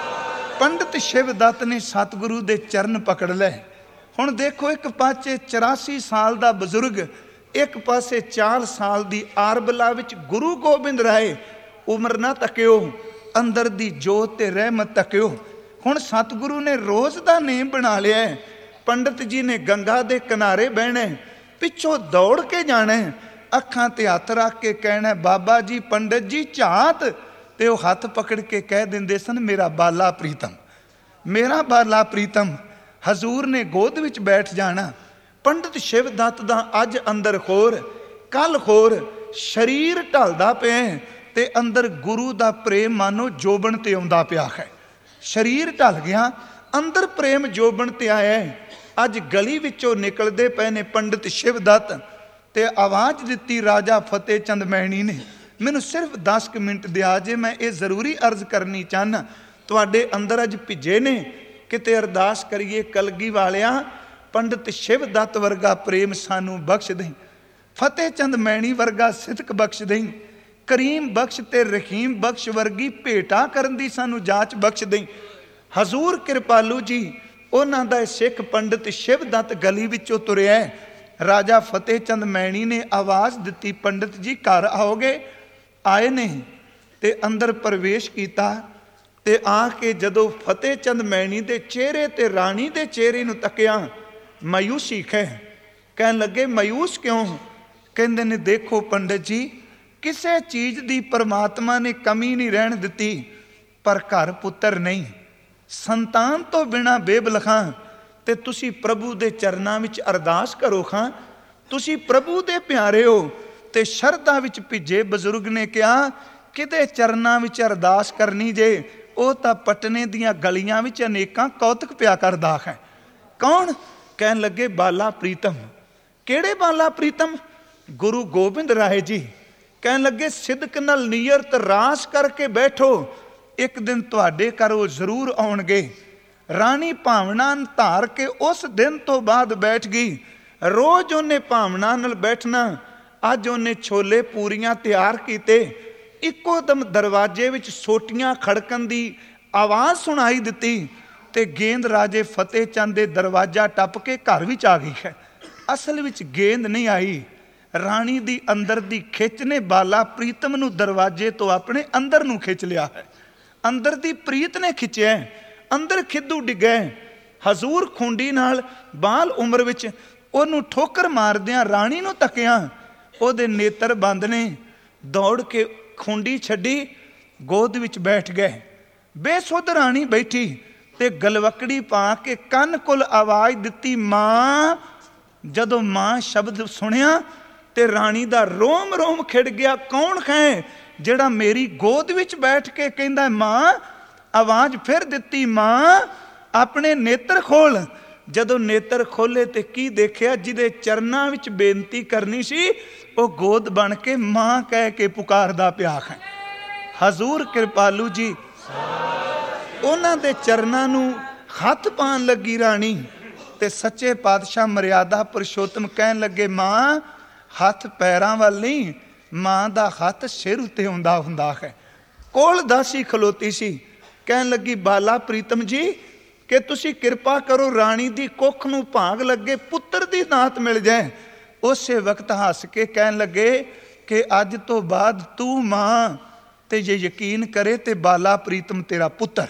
ਪੰਡਿਤ ਸ਼ਿਵਦੱਤ ਨੇ ਸਤਿਗੁਰੂ ਦੇ ਚਰਨ ਪਕੜ ਲਏ। ਹੁਣ ਦੇਖੋ, ਇੱਕ ਪਾਸੇ 84 ਸਾਲ ਦਾ ਬਜ਼ੁਰਗ, ਇੱਕ ਪਾਸੇ 4 ਸਾਲ ਦੀ ਆਰਬਲਾ ਵਿੱਚ ਗੁਰੂ ਗੋਬਿੰਦ ਰਾਏ। ਉਮਰ ਨਾ ਤੱਕਿਓ, ਅੰਦਰ ਦੀ ਜੋਤ ਤੇ ਰਹਿਮਤ ਤੱਕਿਓ। ਹੁਣ ਸਤਿਗੁਰੂ ਨੇ ਰੋਜ਼ ਦਾ ਨੇਮ ਬਣਾ ਲਿਆ। ਪੰਡਿਤ ਜੀ ਨੇ ਗੰਗਾ ਦੇ ਕਿਨਾਰੇ ਬਹਿਣਾ, ਪਿੱਛੋਂ ਦੌੜ ਕੇ ਜਾਣਾ, ਅੱਖਾਂ ਤੇ ਹੱਥ ਰੱਖ ਕੇ ਕਹਿਣਾ ਬਾਬਾ ਜੀ ਪੰਡਿਤ ਜੀ ਝਾਤ। ਤੇ ਉਹ ਹੱਥ ਪਕੜ ਕੇ ਕਹਿ ਦਿੰਦੇ ਸਨ ਮੇਰਾ ਬਾਲਾ ਪ੍ਰੀਤਮ, ਮੇਰਾ ਬਾਲਾ ਪ੍ਰੀਤਮ। ਹਜ਼ੂਰ ਨੇ ਗੋਦ ਵਿੱਚ ਬੈਠ ਜਾਣਾ। ਪੰਡਿਤ ਸ਼ਿਵਦੱਤ ਦਾ ਅੱਜ ਅੰਦਰ ਹੋਰ ਕੱਲ ਹੋਰ ਸਰੀਰ ਢਲਦਾ ਪਿਆ ਤੇ ਅੰਦਰ ਗੁਰੂ ਦਾ ਪ੍ਰੇਮ ਮਾਨੋ ਜੋਬਨ ਤੇ ਆਉਂਦਾ ਪਿਆ ਹੈ। ਸਰੀਰ ਢਲ ਗਿਆ, ਅੰਦਰ ਪ੍ਰੇਮ ਜੋਬਨ ਤੇ ਆਇਆ। ਅੱਜ ਗਲੀ ਵਿੱਚੋਂ ਨਿਕਲਦੇ ਪਏ ਨੇ ਪੰਡਿਤ ਸ਼ਿਵਦੱਤ ਤੇ ਆਵਾਜ਼ ਦਿੱਤੀ ਰਾਜਾ ਫਤਿਹ ਚੰਦ ਮੈਣੀ ਨੇ। ਮੈਨੂੰ ਸਿਰਫ 10 ਮਿੰਟ ਦਿਆ ਜੇ, ਮੈਂ ਇਹ ਜ਼ਰੂਰੀ ਅਰਜ਼ ਕਰਨੀ ਚਾਹੁੰਦਾ। ਤੁਹਾਡੇ ਅੰਦਰ ਅੱਜ ਭਿੱਜੇ ਨੇ, ਕਿਤੇ ਅਰਦਾਸ ਕਰੀਏ ਕਲਗੀ ਵਾਲਿਆ ਪੰਡਿਤ ਸ਼ਿਵਦੱਤ ਵਰਗਾ ਪ੍ਰੇਮ ਸਾਨੂੰ ਬਖਸ਼ ਦੇਈ, ਫਤਿਹ ਚੰਦ ਮੈਣੀ ਵਰਗਾ ਸਿਦਕ ਬਖਸ਼ ਦੇਈ, ਕਰੀਮ ਬਖਸ਼ ਤੇ ਰਹੀਮ ਬਖਸ਼ ਵਰਗੀ ਭੇਟਾ ਕਰਨ ਦੀ ਸਾਨੂੰ ਜਾਂਚ ਬਖਸ਼ ਦੇਈ। ਹਜ਼ੂਰ ਕਿਰਪਾਲੂ ਜੀ ਉਹਨਾਂ ਦਾ ਸਿੱਖ ਪੰਡਿਤ ਸ਼ਿਵਦੱਤ ਗਲੀ ਵਿੱਚੋਂ ਤੁਰਿਆ। ਰਾਜਾ ਫਤਿਹ ਚੰਦ ਮੈਣੀ ਨੇ ਆਵਾਜ਼ ਦਿੱਤੀ ਪੰਡਿਤ ਜੀ ਘਰ ਆਓਗੇ? ਆਏ ਨੇ ਤੇ ਅੰਦਰ ਪ੍ਰਵੇਸ਼ ਕੀਤਾ ਤੇ ਆ ਕੇ ਜਦੋਂ ਫਤਿਹ ਚੰਦ ਮੈਣੀ ਦੇ ਚਿਹਰੇ ਤੇ ਰਾਣੀ ਦੇ ਚਿਹਰੇ ਨੂੰ ਤੱਕਿਆ, ਮਾਯੂਸੀ ਕਹਿਣ ਲੱਗੇ ਮਾਯੂਸ ਕਿਉਂ? ਕਹਿੰਦੇ ਨੇ ਦੇਖੋ ਪੰਡਿਤ ਜੀ ਕਿਸੇ ਚੀਜ਼ ਦੀ ਪਰਮਾਤਮਾ ਨੇ ਕਮੀ ਨਹੀਂ ਰਹਿਣ ਦਿੱਤੀ, ਪਰ ਘਰ ਪੁੱਤਰ ਨਹੀਂ, ਸੰਤਾਨ ਤੋਂ ਬਿਨਾਂ ਬੇਬਲ ਖਾਂ। ਤੇ ਤੁਸੀਂ ਪ੍ਰਭੂ ਦੇ ਚਰਨਾਂ ਵਿੱਚ ਅਰਦਾਸ ਕਰੋ ਖਾਂ, ਤੁਸੀਂ ਪ੍ਰਭੂ ਦੇ ਪਿਆਰੇ ਹੋ। ਤੇ ਸ਼ਰਧਾ ਵਿੱਚ ਭਿੱਜੇ ਬਜ਼ੁਰਗ ਨੇ ਕਿਹਾ ਕਿਤੇ ਚਰਨਾਂ ਵਿੱਚ ਅਰਦਾਸ ਕਰਨੀ ਜੇ, ਉਹ ਤਾਂ ਪਟਨੇ ਦੀਆਂ ਗਲੀਆਂ ਵਿੱਚ ਅਨੇਕਾਂ ਕੌਤਕ ਪਿਆ ਕਰਦਾ ਹੈ। ਕੌਣ? ਕਹਿਣ ਲੱਗੇ ਬਾਲਾ ਪ੍ਰੀਤਮ। ਕਿਹੜੇ ਬਾਲਾ ਪ੍ਰੀਤਮ? ਗੁਰੂ ਗੋਬਿੰਦ ਰਾਏ ਜੀ। ਕਹਿਣ ਲੱਗੇ ਸਿਦਕ ਨਾਲ ਨੀਅਤ ਰਾਸ ਕਰਕੇ ਬੈਠੋ, ਇੱਕ ਦਿਨ ਤੁਹਾਡੇ ਘਰ ਉਹ ਜ਼ਰੂਰ ਆਉਣਗੇ। ਰਾਣੀ ਭਾਵਨਾ ਧਾਰ ਕੇ ਉਸ ਦਿਨ ਤੋਂ ਬਾਅਦ ਬੈਠ ਗਈ। ਰੋਜ਼ ਉਹਨੇ ਭਾਵਨਾ ਨਾਲ ਬੈਠਣਾ। ਅੱਜ ਉਹਨੇ ਛੋਲੇ ਪੂਰੀਆਂ ਤਿਆਰ ਕੀਤੇ। ਇੱਕੋ ਦਮ ਦਰਵਾਜ਼ੇ ਵਿੱਚ ਸੋਟੀਆਂ ਖੜਕਣ ਦੀ ਆਵਾਜ਼ ਸੁਣਾਈ ਦਿੱਤੀ ਤੇ ਗੇਂਦ ਰਾਜੇ ਫਤਿਹ ਚੰਦ ਦੇ ਦਰਵਾਜ਼ਾ ਟੱਪ ਕੇ ਘਰ ਵਿੱਚ ਆ ਗਈ ਹੈ। ਅਸਲ ਵਿੱਚ ਗੇਂਦ ਨਹੀਂ ਆਈ, ਰਾਣੀ ਦੀ ਅੰਦਰ ਦੀ ਖਿੱਚ ਨੇ ਬਾਲਾ ਪ੍ਰੀਤਮ ਨੂੰ ਦਰਵਾਜ਼ੇ ਤੋਂ ਆਪਣੇ ਅੰਦਰ ਨੂੰ ਖਿੱਚ ਲਿਆ ਹੈ। ਅੰਦਰ ਦੀ ਪ੍ਰੀਤ ਨੇ ਖਿੱਚਿਆ, ਅੰਦਰ ਖਿੱਦੂ ਡਿੱਗਾ। ਹਜ਼ੂਰ ਖੁੰਡੀ ਨਾਲ ਬਾਲ ਉਮਰ ਵਿੱਚ ਉਹਨੂੰ ਠੋਕਰ ਮਾਰਦਿਆਂ ਰਾਣੀ ਨੂੰ ਤੱਕਿਆ, ਉਹਦੇ ਨੇਤਰ ਬੰਦ ਨੇ। ਦੌੜ ਕੇ ਖੁੰਡੀ ਛੱਡੀ, ਗੋਦ ਵਿੱਚ ਬੈਠ ਗਏ। ਬੇਸੁੱਧ ਰਾਣੀ ਬੈਠੀ ਤੇ ਗਲਵਕੜੀ ਪਾ ਕੇ ਕੰਨ ਕੋਲ ਆਵਾਜ਼ ਦਿੱਤੀ ਮਾਂ ਜਦੋਂ ਮਾਂ ਸ਼ਬਦ ਸੁਣਿਆ ਤੇ ਰਾਣੀ ਦਾ ਰੋਮ ਰੋਮ ਖਿੜ ਗਿਆ। ਕੌਣ ਹੈ ਜਿਹੜਾ ਮੇਰੀ ਗੋਦ ਵਿੱਚ ਬੈਠ ਕੇ ਕਹਿੰਦਾ ਮਾਂ? ਆਵਾਜ਼ ਫਿਰ ਦਿੱਤੀ, ਮਾਂ ਆਪਣੇ ਨੇਤਰ ਖੋਲ। ਜਦੋਂ ਨੇਤਰ ਖੋਲੇ ਤੇ ਕੀ ਦੇਖਿਆ? ਜਿਹਦੇ ਚਰਨਾਂ ਵਿੱਚ ਬੇਨਤੀ ਕਰਨੀ ਸੀ ਉਹ ਗੋਦ ਬਣ ਕੇ ਮਾਂ ਕਹਿ ਕੇ ਪੁਕਾਰਦਾ ਪਿਆ ਹੈ। ਹਜ਼ੂਰ ਕਿਰਪਾਲੂ ਜੀ ਉਹਨਾਂ ਦੇ ਚਰਨਾਂ ਨੂੰ ਹੱਥ ਪਾਉਣ ਲੱਗੀ ਰਾਣੀ, ਤੇ ਸੱਚੇ ਪਾਤਸ਼ਾਹ ਮਰਿਆਦਾ ਪੁਰਸ਼ੋਤਮ ਕਹਿਣ ਲੱਗੇ ਮਾਂ ਹੱਥ ਪੈਰਾਂ ਵੱਲ ਨਹੀਂ, ਮਾਂ ਦਾ ਹੱਥ ਸਿਰ ਉੱਤੇ ਹੁੰਦਾ ਹੈ। ਕੋਲ ਦਾਸੀ ਖਲੋਤੀ ਸੀ, ਕਹਿਣ ਲੱਗੀ ਬਾਲਾ ਪ੍ਰੀਤਮ ਜੀ ਕਿ ਤੁਸੀਂ ਕਿਰਪਾ ਕਰੋ ਰਾਣੀ ਦੀ ਕੁੱਖ ਨੂੰ ਭਾਗ ਲੱਗੇ, ਪੁੱਤਰ ਦੀ ਦਾਤ ਮਿਲ ਜਾਏ। ਉਸੇ ਵਕਤ ਹੱਸ ਕੇ ਕਹਿਣ ਲੱਗੇ ਕਿ ਅੱਜ ਤੋਂ ਬਾਅਦ ਤੂੰ ਮਾਂ ਤੇ ਜੇ ਯਕੀਨ ਕਰੇ ਤੇ ਬਾਲਾ ਪ੍ਰੀਤਮ ਤੇਰਾ ਪੁੱਤਰ,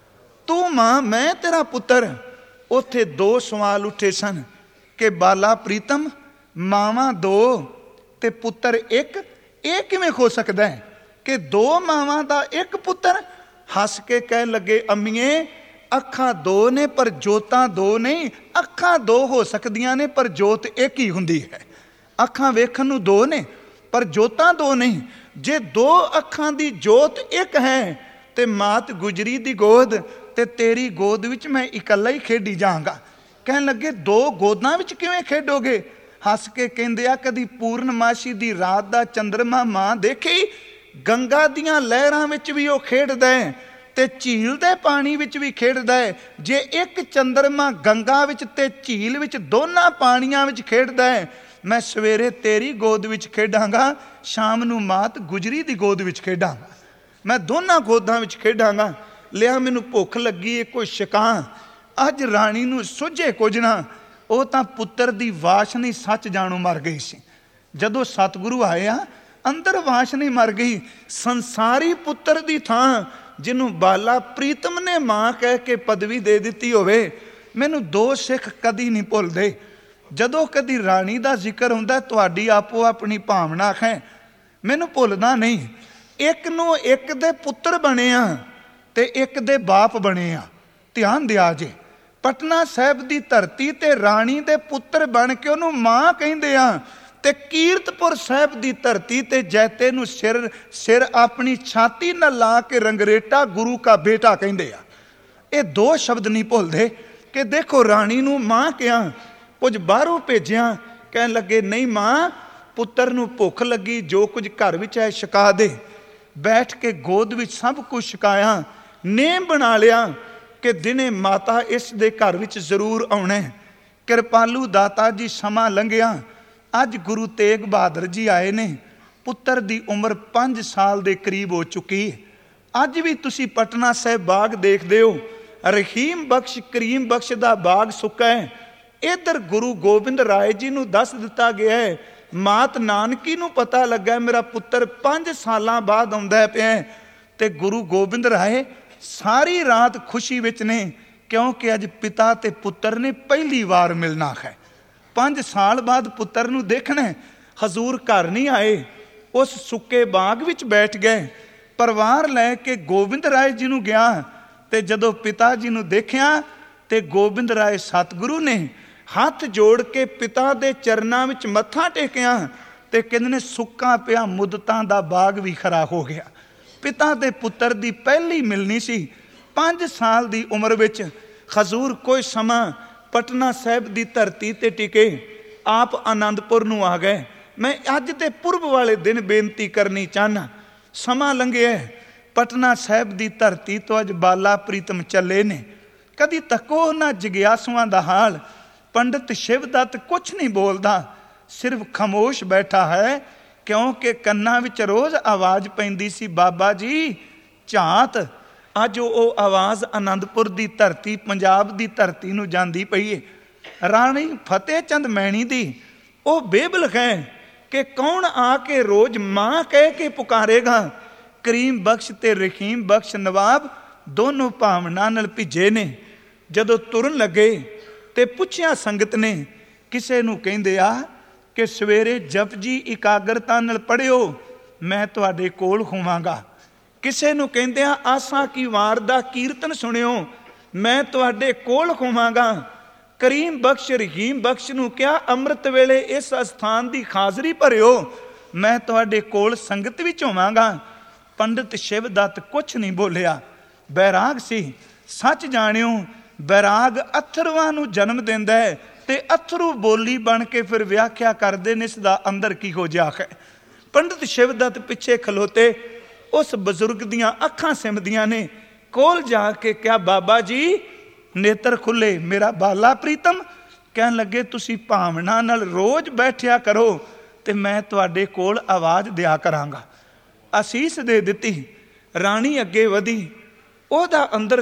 ਤੂੰ ਮਾਂ ਮੈਂ ਤੇਰਾ ਪੁੱਤਰ। ਉੱਥੇ ਦੋ ਸਵਾਲ ਉੱਠੇ ਸਨ ਕਿ ਬਾਲਾ ਪ੍ਰੀਤਮ ਮਾਵਾਂ ਦੋ ਤੇ ਪੁੱਤਰ ਇੱਕ, ਇਹ ਕਿਵੇਂ ਹੋ ਸਕਦਾ ਹੈ ਕਿ ਦੋ ਮਾਵਾਂ ਦਾ ਇੱਕ ਪੁੱਤਰ? ਹੱਸ ਕੇ ਕਹਿਣ ਲੱਗੇ ਅੰਮੀਏ ਅੱਖਾਂ ਦੋ ਨੇ ਪਰ ਜੋਤਾਂ ਦੋ ਨਹੀਂ। ਅੱਖਾਂ ਦੋ ਹੋ ਸਕਦੀਆਂ ਨੇ ਪਰ ਜੋਤ ਇੱਕ ਹੀ ਹੁੰਦੀ ਹੈ। ਅੱਖਾਂ ਵੇਖਣ ਨੂੰ ਦੋ ਨੇ ਪਰ ਜੋਤਾਂ ਦੋ ਨਹੀਂ। ਜੇ ਦੋ ਅੱਖਾਂ ਦੀ ਜੋਤ ਇੱਕ ਹੈ ਤੇ ਮਾਤ ਗੁਜਰੀ ਦੀ ਗੋਦ ਤੇ ਤੇਰੀ ਗੋਦ ਵਿੱਚ ਮੈਂ ਇਕੱਲਾ ਹੀ ਖੇਡੀ ਜਾਵਾਂਗਾ। ਕਹਿਣ ਲੱਗੇ ਦੋ ਗੋਦਾਂ ਵਿੱਚ ਕਿਵੇਂ ਖੇਡੋਗੇ? ਹੱਸ ਕੇ ਕਹਿੰਦੇ ਆ ਕਦੀ ਪੂਰਨਮਾਸ਼ੀ ਦੀ ਰਾਤ ਦਾ ਚੰਦਰਮਾ ਮਾਂ ਦੇਖੀ? ਗੰਗਾ ਦੀਆਂ ਲਹਿਰਾਂ ਵਿੱਚ ਵੀ ਉਹ ਖੇਡਦਾ ਹੈ ਤੇ ਝੀਲ ਦੇ ਪਾਣੀ ਵਿੱਚ ਵੀ ਖੇਡਦਾ ਹੈ। ਜੇ ਇੱਕ ਚੰਦਰਮਾ ਗੰਗਾ ਵਿੱਚ ਤੇ ਝੀਲ ਵਿੱਚ ਦੋਨਾਂ ਪਾਣੀਆਂ ਵਿੱਚ ਖੇਡਦਾ ਹੈ, ਮੈਂ ਸਵੇਰੇ ਤੇਰੀ ਗੋਦ ਵਿੱਚ ਖੇਡਾਂਗਾ, ਸ਼ਾਮ ਨੂੰ ਮਾਤ ਗੁਜਰੀ ਦੀ ਗੋਦ ਵਿੱਚ ਖੇਡਾਂਗਾ। ਮੈਂ ਦੋਨਾਂ ਗੋਦਾਂ ਵਿੱਚ ਖੇਡਾਂਗਾ। ਲਿਆ ਮੈਨੂੰ ਭੁੱਖ ਲੱਗੀ ਏ, ਕੋਈ ਛਕਾਂ। ਅੱਜ ਰਾਣੀ ਨੂੰ ਸੁੱਝੇ ਕੁਝ ਨਾ, ਉਹ ਤਾਂ ਪੁੱਤਰ ਦੀ ਵਾਸ਼ਨੀ ਸੱਚ ਜਾਣੂ ਮਰ ਗਈ ਸੀ। ਜਦੋਂ ਸਤਿਗੁਰੂ ਆਇਆ ਅੰਦਰ ਵਾਸ਼ਨੀ ਮਰ ਗਈ। ਸੰਸਾਰੀ ਪੁੱਤਰ ਦੀ ਥਾਂ ਜਿਹਨੂੰ ਬਾਲਾ ਪ੍ਰੀਤਮ ਨੇ ਮਾਂ ਕਹਿ ਕੇ ਪਦਵੀ ਦੇ ਦਿੱਤੀ ਹੋਵੇ। ਮੈਨੂੰ ਦੋ ਸਿੱਖ ਕਦੀ ਨਹੀਂ ਭੁੱਲਦੇ। ਜਦੋਂ ਕਦੀ ਰਾਣੀ ਦਾ ਜ਼ਿਕਰ ਹੁੰਦਾ ਤੁਹਾਡੀ ਆਪੋ ਆਪਣੀ ਭਾਵਨਾ ਹੈ, ਮੈਨੂੰ ਭੁੱਲਦਾ ਨਹੀਂ। ਇੱਕ ਨੂੰ ਇੱਕ ਦੇ ਪੁੱਤਰ ਬਣੇ ਆ ਤੇ ਇੱਕ ਦੇ ਬਾਪ ਬਣੇ ਆ। ਧਿਆਨ ਦਿਆ ਜੇ, ਪਟਨਾ ਸਾਹਿਬ ਦੀ ਧਰਤੀ ਤੇ ਰਾਣੀ ਦੇ ਪੁੱਤਰ ਬਣ ਕੇ ਉਹਨੂੰ ਮਾਂ ਕਹਿੰਦੇ ਆ, ਤੇ ਕੀਰਤਪੁਰ ਸਾਹਿਬ ਦੀ ਧਰਤੀ ਤੇ ਜੈਤੇ ਨੂੰ ਸਿਰ ਆਪਣੀ ਛਾਤੀ ਨਾਲ ਲਾ ਕੇ ਰੰਗਰੇਟਾ ਗੁਰੂ ਕਾ ਬੇਟਾ ਕਹਿੰਦੇ ਆ। ਇਹ ਦੋ ਸ਼ਬਦ ਨਹੀਂ ਭੁੱਲਦੇ ਕਿ ਦੇਖੋ ਰਾਣੀ ਨੂੰ ਮਾਂ ਕਿਹਾ, ਕੁਝ ਬਾਹਰੋਂ ਭੇਜਿਆ। ਕਹਿਣ ਲੱਗੇ ਨਹੀਂ ਮਾਂ ਪੁੱਤਰ ਨੂੰ ਭੁੱਖ ਲੱਗੀ, ਜੋ ਕੁਝ ਘਰ ਵਿੱਚ ਹੈ ਛਕਾ ਦੇ। ਬੈਠ ਕੇ ਗੋਦ ਵਿੱਚ ਸਭ ਕੁਝ ਛਕਾਇਆ। ਨੇਮ ਬਣਾ ਲਿਆ ਕਿ ਦਿਨੇ ਮਾਤਾ ਇਸ ਦੇ ਘਰ ਵਿੱਚ ਜ਼ਰੂਰ ਆਉਣਾ। ਕਿਰਪਾਲੂ ਦਾਤਾ ਜੀ ਸਮਾਂ ਲੰਘਿਆ। ਅੱਜ ਗੁਰੂ ਤੇਗ ਬਹਾਦਰ ਜੀ ਆਏ ਨੇ। ਪੁੱਤਰ ਦੀ ਉਮਰ 5 ਸਾਲ ਦੇ ਕਰੀਬ ਹੋ ਚੁੱਕੀ। ਅੱਜ ਵੀ ਤੁਸੀਂ ਪਟਨਾ ਸਾਹਿਬ ਬਾਗ ਦੇਖਦੇ ਹੋ, ਰਹੀਮ ਬਖਸ਼ ਕਰੀਮ ਬਖਸ਼ ਦਾ ਬਾਗ ਸੁੱਕਾ ਹੈ। ਇੱਧਰ ਗੁਰੂ ਗੋਬਿੰਦ ਰਾਏ ਜੀ ਨੂੰ ਦੱਸ ਦਿੱਤਾ ਗਿਆ ਹੈ, ਮਾਤ ਨਾਨਕੀ ਨੂੰ ਪਤਾ ਲੱਗਾ ਮੇਰਾ ਪੁੱਤਰ 5 ਸਾਲਾਂ ਬਾਅਦ ਆਉਂਦਾ ਪਿਆ। ਤੇ ਗੁਰੂ ਗੋਬਿੰਦ ਰਾਏ ਸਾਰੀ ਰਾਤ ਖੁਸ਼ੀ ਵਿੱਚ ਨੇ, ਕਿਉਂਕਿ ਅੱਜ ਪਿਤਾ ਤੇ ਪੁੱਤਰ ਨੇ ਪਹਿਲੀ ਵਾਰ ਮਿਲਣਾ ਹੈ। 5 ਸਾਲ ਬਾਅਦ ਪੁੱਤਰ ਨੂੰ ਦੇਖਣਾ। ਹਜ਼ੂਰ ਘਰ ਨਹੀਂ ਆਏ, ਉਸ ਸੁੱਕੇ ਬਾਗ ਵਿੱਚ ਬੈਠ ਗਏ। ਪਰਿਵਾਰ ਲੈ ਕੇ ਗੋਬਿੰਦ ਰਾਏ ਜੀ ਨੂੰ ਗਿਆ ਤੇ ਜਦੋਂ ਪਿਤਾ ਜੀ ਨੂੰ ਦੇਖਿਆ ਤੇ ਗੋਬਿੰਦ ਰਾਏ ਸਤਿਗੁਰੂ ਨੇ ਹੱਥ ਜੋੜ ਕੇ ਪਿਤਾ ਦੇ ਚਰਨਾਂ ਵਿੱਚ ਮੱਥਾ ਟੇਕਿਆ ਤੇ ਕਹਿੰਦੇ ਨੇ ਸੁੱਕਾ ਪਿਆ ਮੁੱਦਤਾਂ ਦਾ ਬਾਗ ਵੀ ਖਰਾ ਹੋ ਗਿਆ। ਪਿਤਾ ਦੇ ਪੁੱਤਰ ਦੀ ਪਹਿਲੀ ਮਿਲਣੀ ਸੀ 5 ਸਾਲ ਦੀ ਉਮਰ ਵਿੱਚ। ਹਜ਼ੂਰ ਕੋਈ ਸਮਾਂ ਪਟਨਾ ਸਾਹਿਬ ਦੀ ਧਰਤੀ ਤੇ ਟਿਕੇ, ਆਪ ਆਨੰਦਪੁਰ ਨੂੰ ਆ ਗਏ। ਮੈਂ ਅੱਜ ਦੇ ਪੁਰਬ ਵਾਲੇ ਦਿਨ ਬੇਨਤੀ ਕਰਨੀ ਚਾਹਨਾ। ਸਮਾਂ ਲੰਘਿਆ, ਪਟਨਾ ਸਾਹਿਬ ਦੀ ਧਰਤੀ ਤੋਂ ਅੱਜ ਬਾਲਾ ਪ੍ਰੀਤਮ ਚੱਲੇ ਨੇ। ਕਦੀ ਤੱਕੋ ਉਹਨਾਂ ਜਗਿਆਸੂਆਂ ਦਾ ਹਾਲ। ਪੰਡਿਤ ਸ਼ਿਵਦੱਤ ਕੁਛ ਨਹੀਂ ਬੋਲਦਾ, ਸਿਰਫ ਖਾਮੋਸ਼ ਬੈਠਾ ਹੈ, ਕਿਉਂਕਿ ਕੰਨਾਂ ਵਿੱਚ ਰੋਜ਼ ਆਵਾਜ਼ ਪੈਂਦੀ ਸੀ, ਬਾਬਾ ਜੀ ਝਾਤ। ਅੱਜ ਉਹ ਆਵਾਜ਼ ਆਨੰਦਪੁਰ ਦੀ ਧਰਤੀ, ਪੰਜਾਬ ਦੀ ਧਰਤੀ ਨੂੰ ਜਾਂਦੀ ਪਈ ਹੈ। ਰਾਣੀ ਫਤਿਹ ਚੰਦ ਮੈਣੀ ਦੀ ਉਹ ਬੇਬਲ ਹੈ ਕਿ ਕੌਣ ਆ ਕੇ ਰੋਜ਼ ਮਾਂ ਕਹਿ ਕੇ ਪੁਕਾਰੇਗਾ। ਕਰੀਮ ਬਖਸ਼ ਤੇ ਰਹੀਮ ਬਖਸ਼ ਨਵਾਬ ਦੋਨੋਂ ਭਾਵਨਾ ਨਾਲ ਭਿੱਜੇ ਨੇ। ਜਦੋਂ ਤੁਰਨ ਲੱਗੇ ਤੇ ਪੁੱਛਿਆ ਸੰਗਤ ਨੇ, ਕਿਸੇ ਨੂੰ ਕਹਿੰਦੇ ਆ ਕਿ ਸਵੇਰੇ ਜਪਜੀ ਇਕਾਗਰਤਾ ਨਾਲ ਪੜ੍ਹਿਓ, ਮੈਂ ਤੁਹਾਡੇ ਕੋਲ ਹੋਵਾਂਗਾ। ਕਿਸੇ ਨੂੰ ਕਹਿੰਦੇ ਆ ਆਸਾ ਕੀ ਵਾਰ ਦਾ ਕੀਰਤਨ ਸੁਣਿਓ, ਮੈਂ ਤੁਹਾਡੇ ਕੋਲ ਹੋਵਾਂਗਾ। ਕਰੀਮ ਬਖਸ਼ ਰਹੀਮ ਬਖਸ਼ ਨੂੰ ਕਿਹਾ, ਅੰਮ੍ਰਿਤ ਵੇਲੇ ਇਸ ਅਸਥਾਨ ਦੀ ਹਾਜ਼ਰੀ ਭਰਿਓ, ਮੈਂ ਤੁਹਾਡੇ ਕੋਲ ਸੰਗਤ ਵਿੱਚ ਹੋਵਾਂਗਾ। ਪੰਡਿਤ ਸ਼ਿਵਦੱਤ ਕੁਛ ਨਹੀਂ ਬੋਲਿਆ, ਬੈਰਾਗ ਸੀ। ਸੱਚ ਜਾਣਿਓ, ਬੈਰਾਗ ਅਥਰੂਆਂ ਨੂੰ ਜਨਮ ਦਿੰਦਾ ਹੈ ਤੇ ਅਥਰੂ ਬੋਲੀ ਬਣ ਕੇ ਫਿਰ ਵਿਆਖਿਆ ਕਰਦੇ ਨੇ ਇਸ ਦਾ ਅੰਦਰ ਕਿਹੋ ਜਿਹਾ ਹੈ। ਪੰਡਿਤ ਸ਼ਿਵਦੱਤ ਪਿੱਛੇ ਖਲੋਤੇ, ਉਸ ਬਜ਼ੁਰਗ ਦੀਆਂ ਅੱਖਾਂ ਸਿਮਦੀਆਂ ਨੇ। ਕੋਲ ਜਾ ਕੇ ਕਿਹਾ, ਬਾਬਾ ਜੀ ਨੇਤਰ ਖੁੱਲੇ। ਮੇਰਾ ਬਾਲਾ ਪ੍ਰੀਤਮ ਕਹਿਣ ਲੱਗੇ, ਤੁਸੀਂ ਭਾਵਨਾ ਨਾਲ ਰੋਜ਼ ਬੈਠਿਆ ਕਰੋ ਤੇ ਮੈਂ ਤੁਹਾਡੇ ਕੋਲ ਆਵਾਜ਼ ਦਿਆ ਕਰਾਂਗਾ। ਅਸੀਸ ਦੇ ਦਿੱਤੀ। ਰਾਣੀ ਅੱਗੇ ਵਧੀ। ਉਹਦਾ ਅੰਦਰ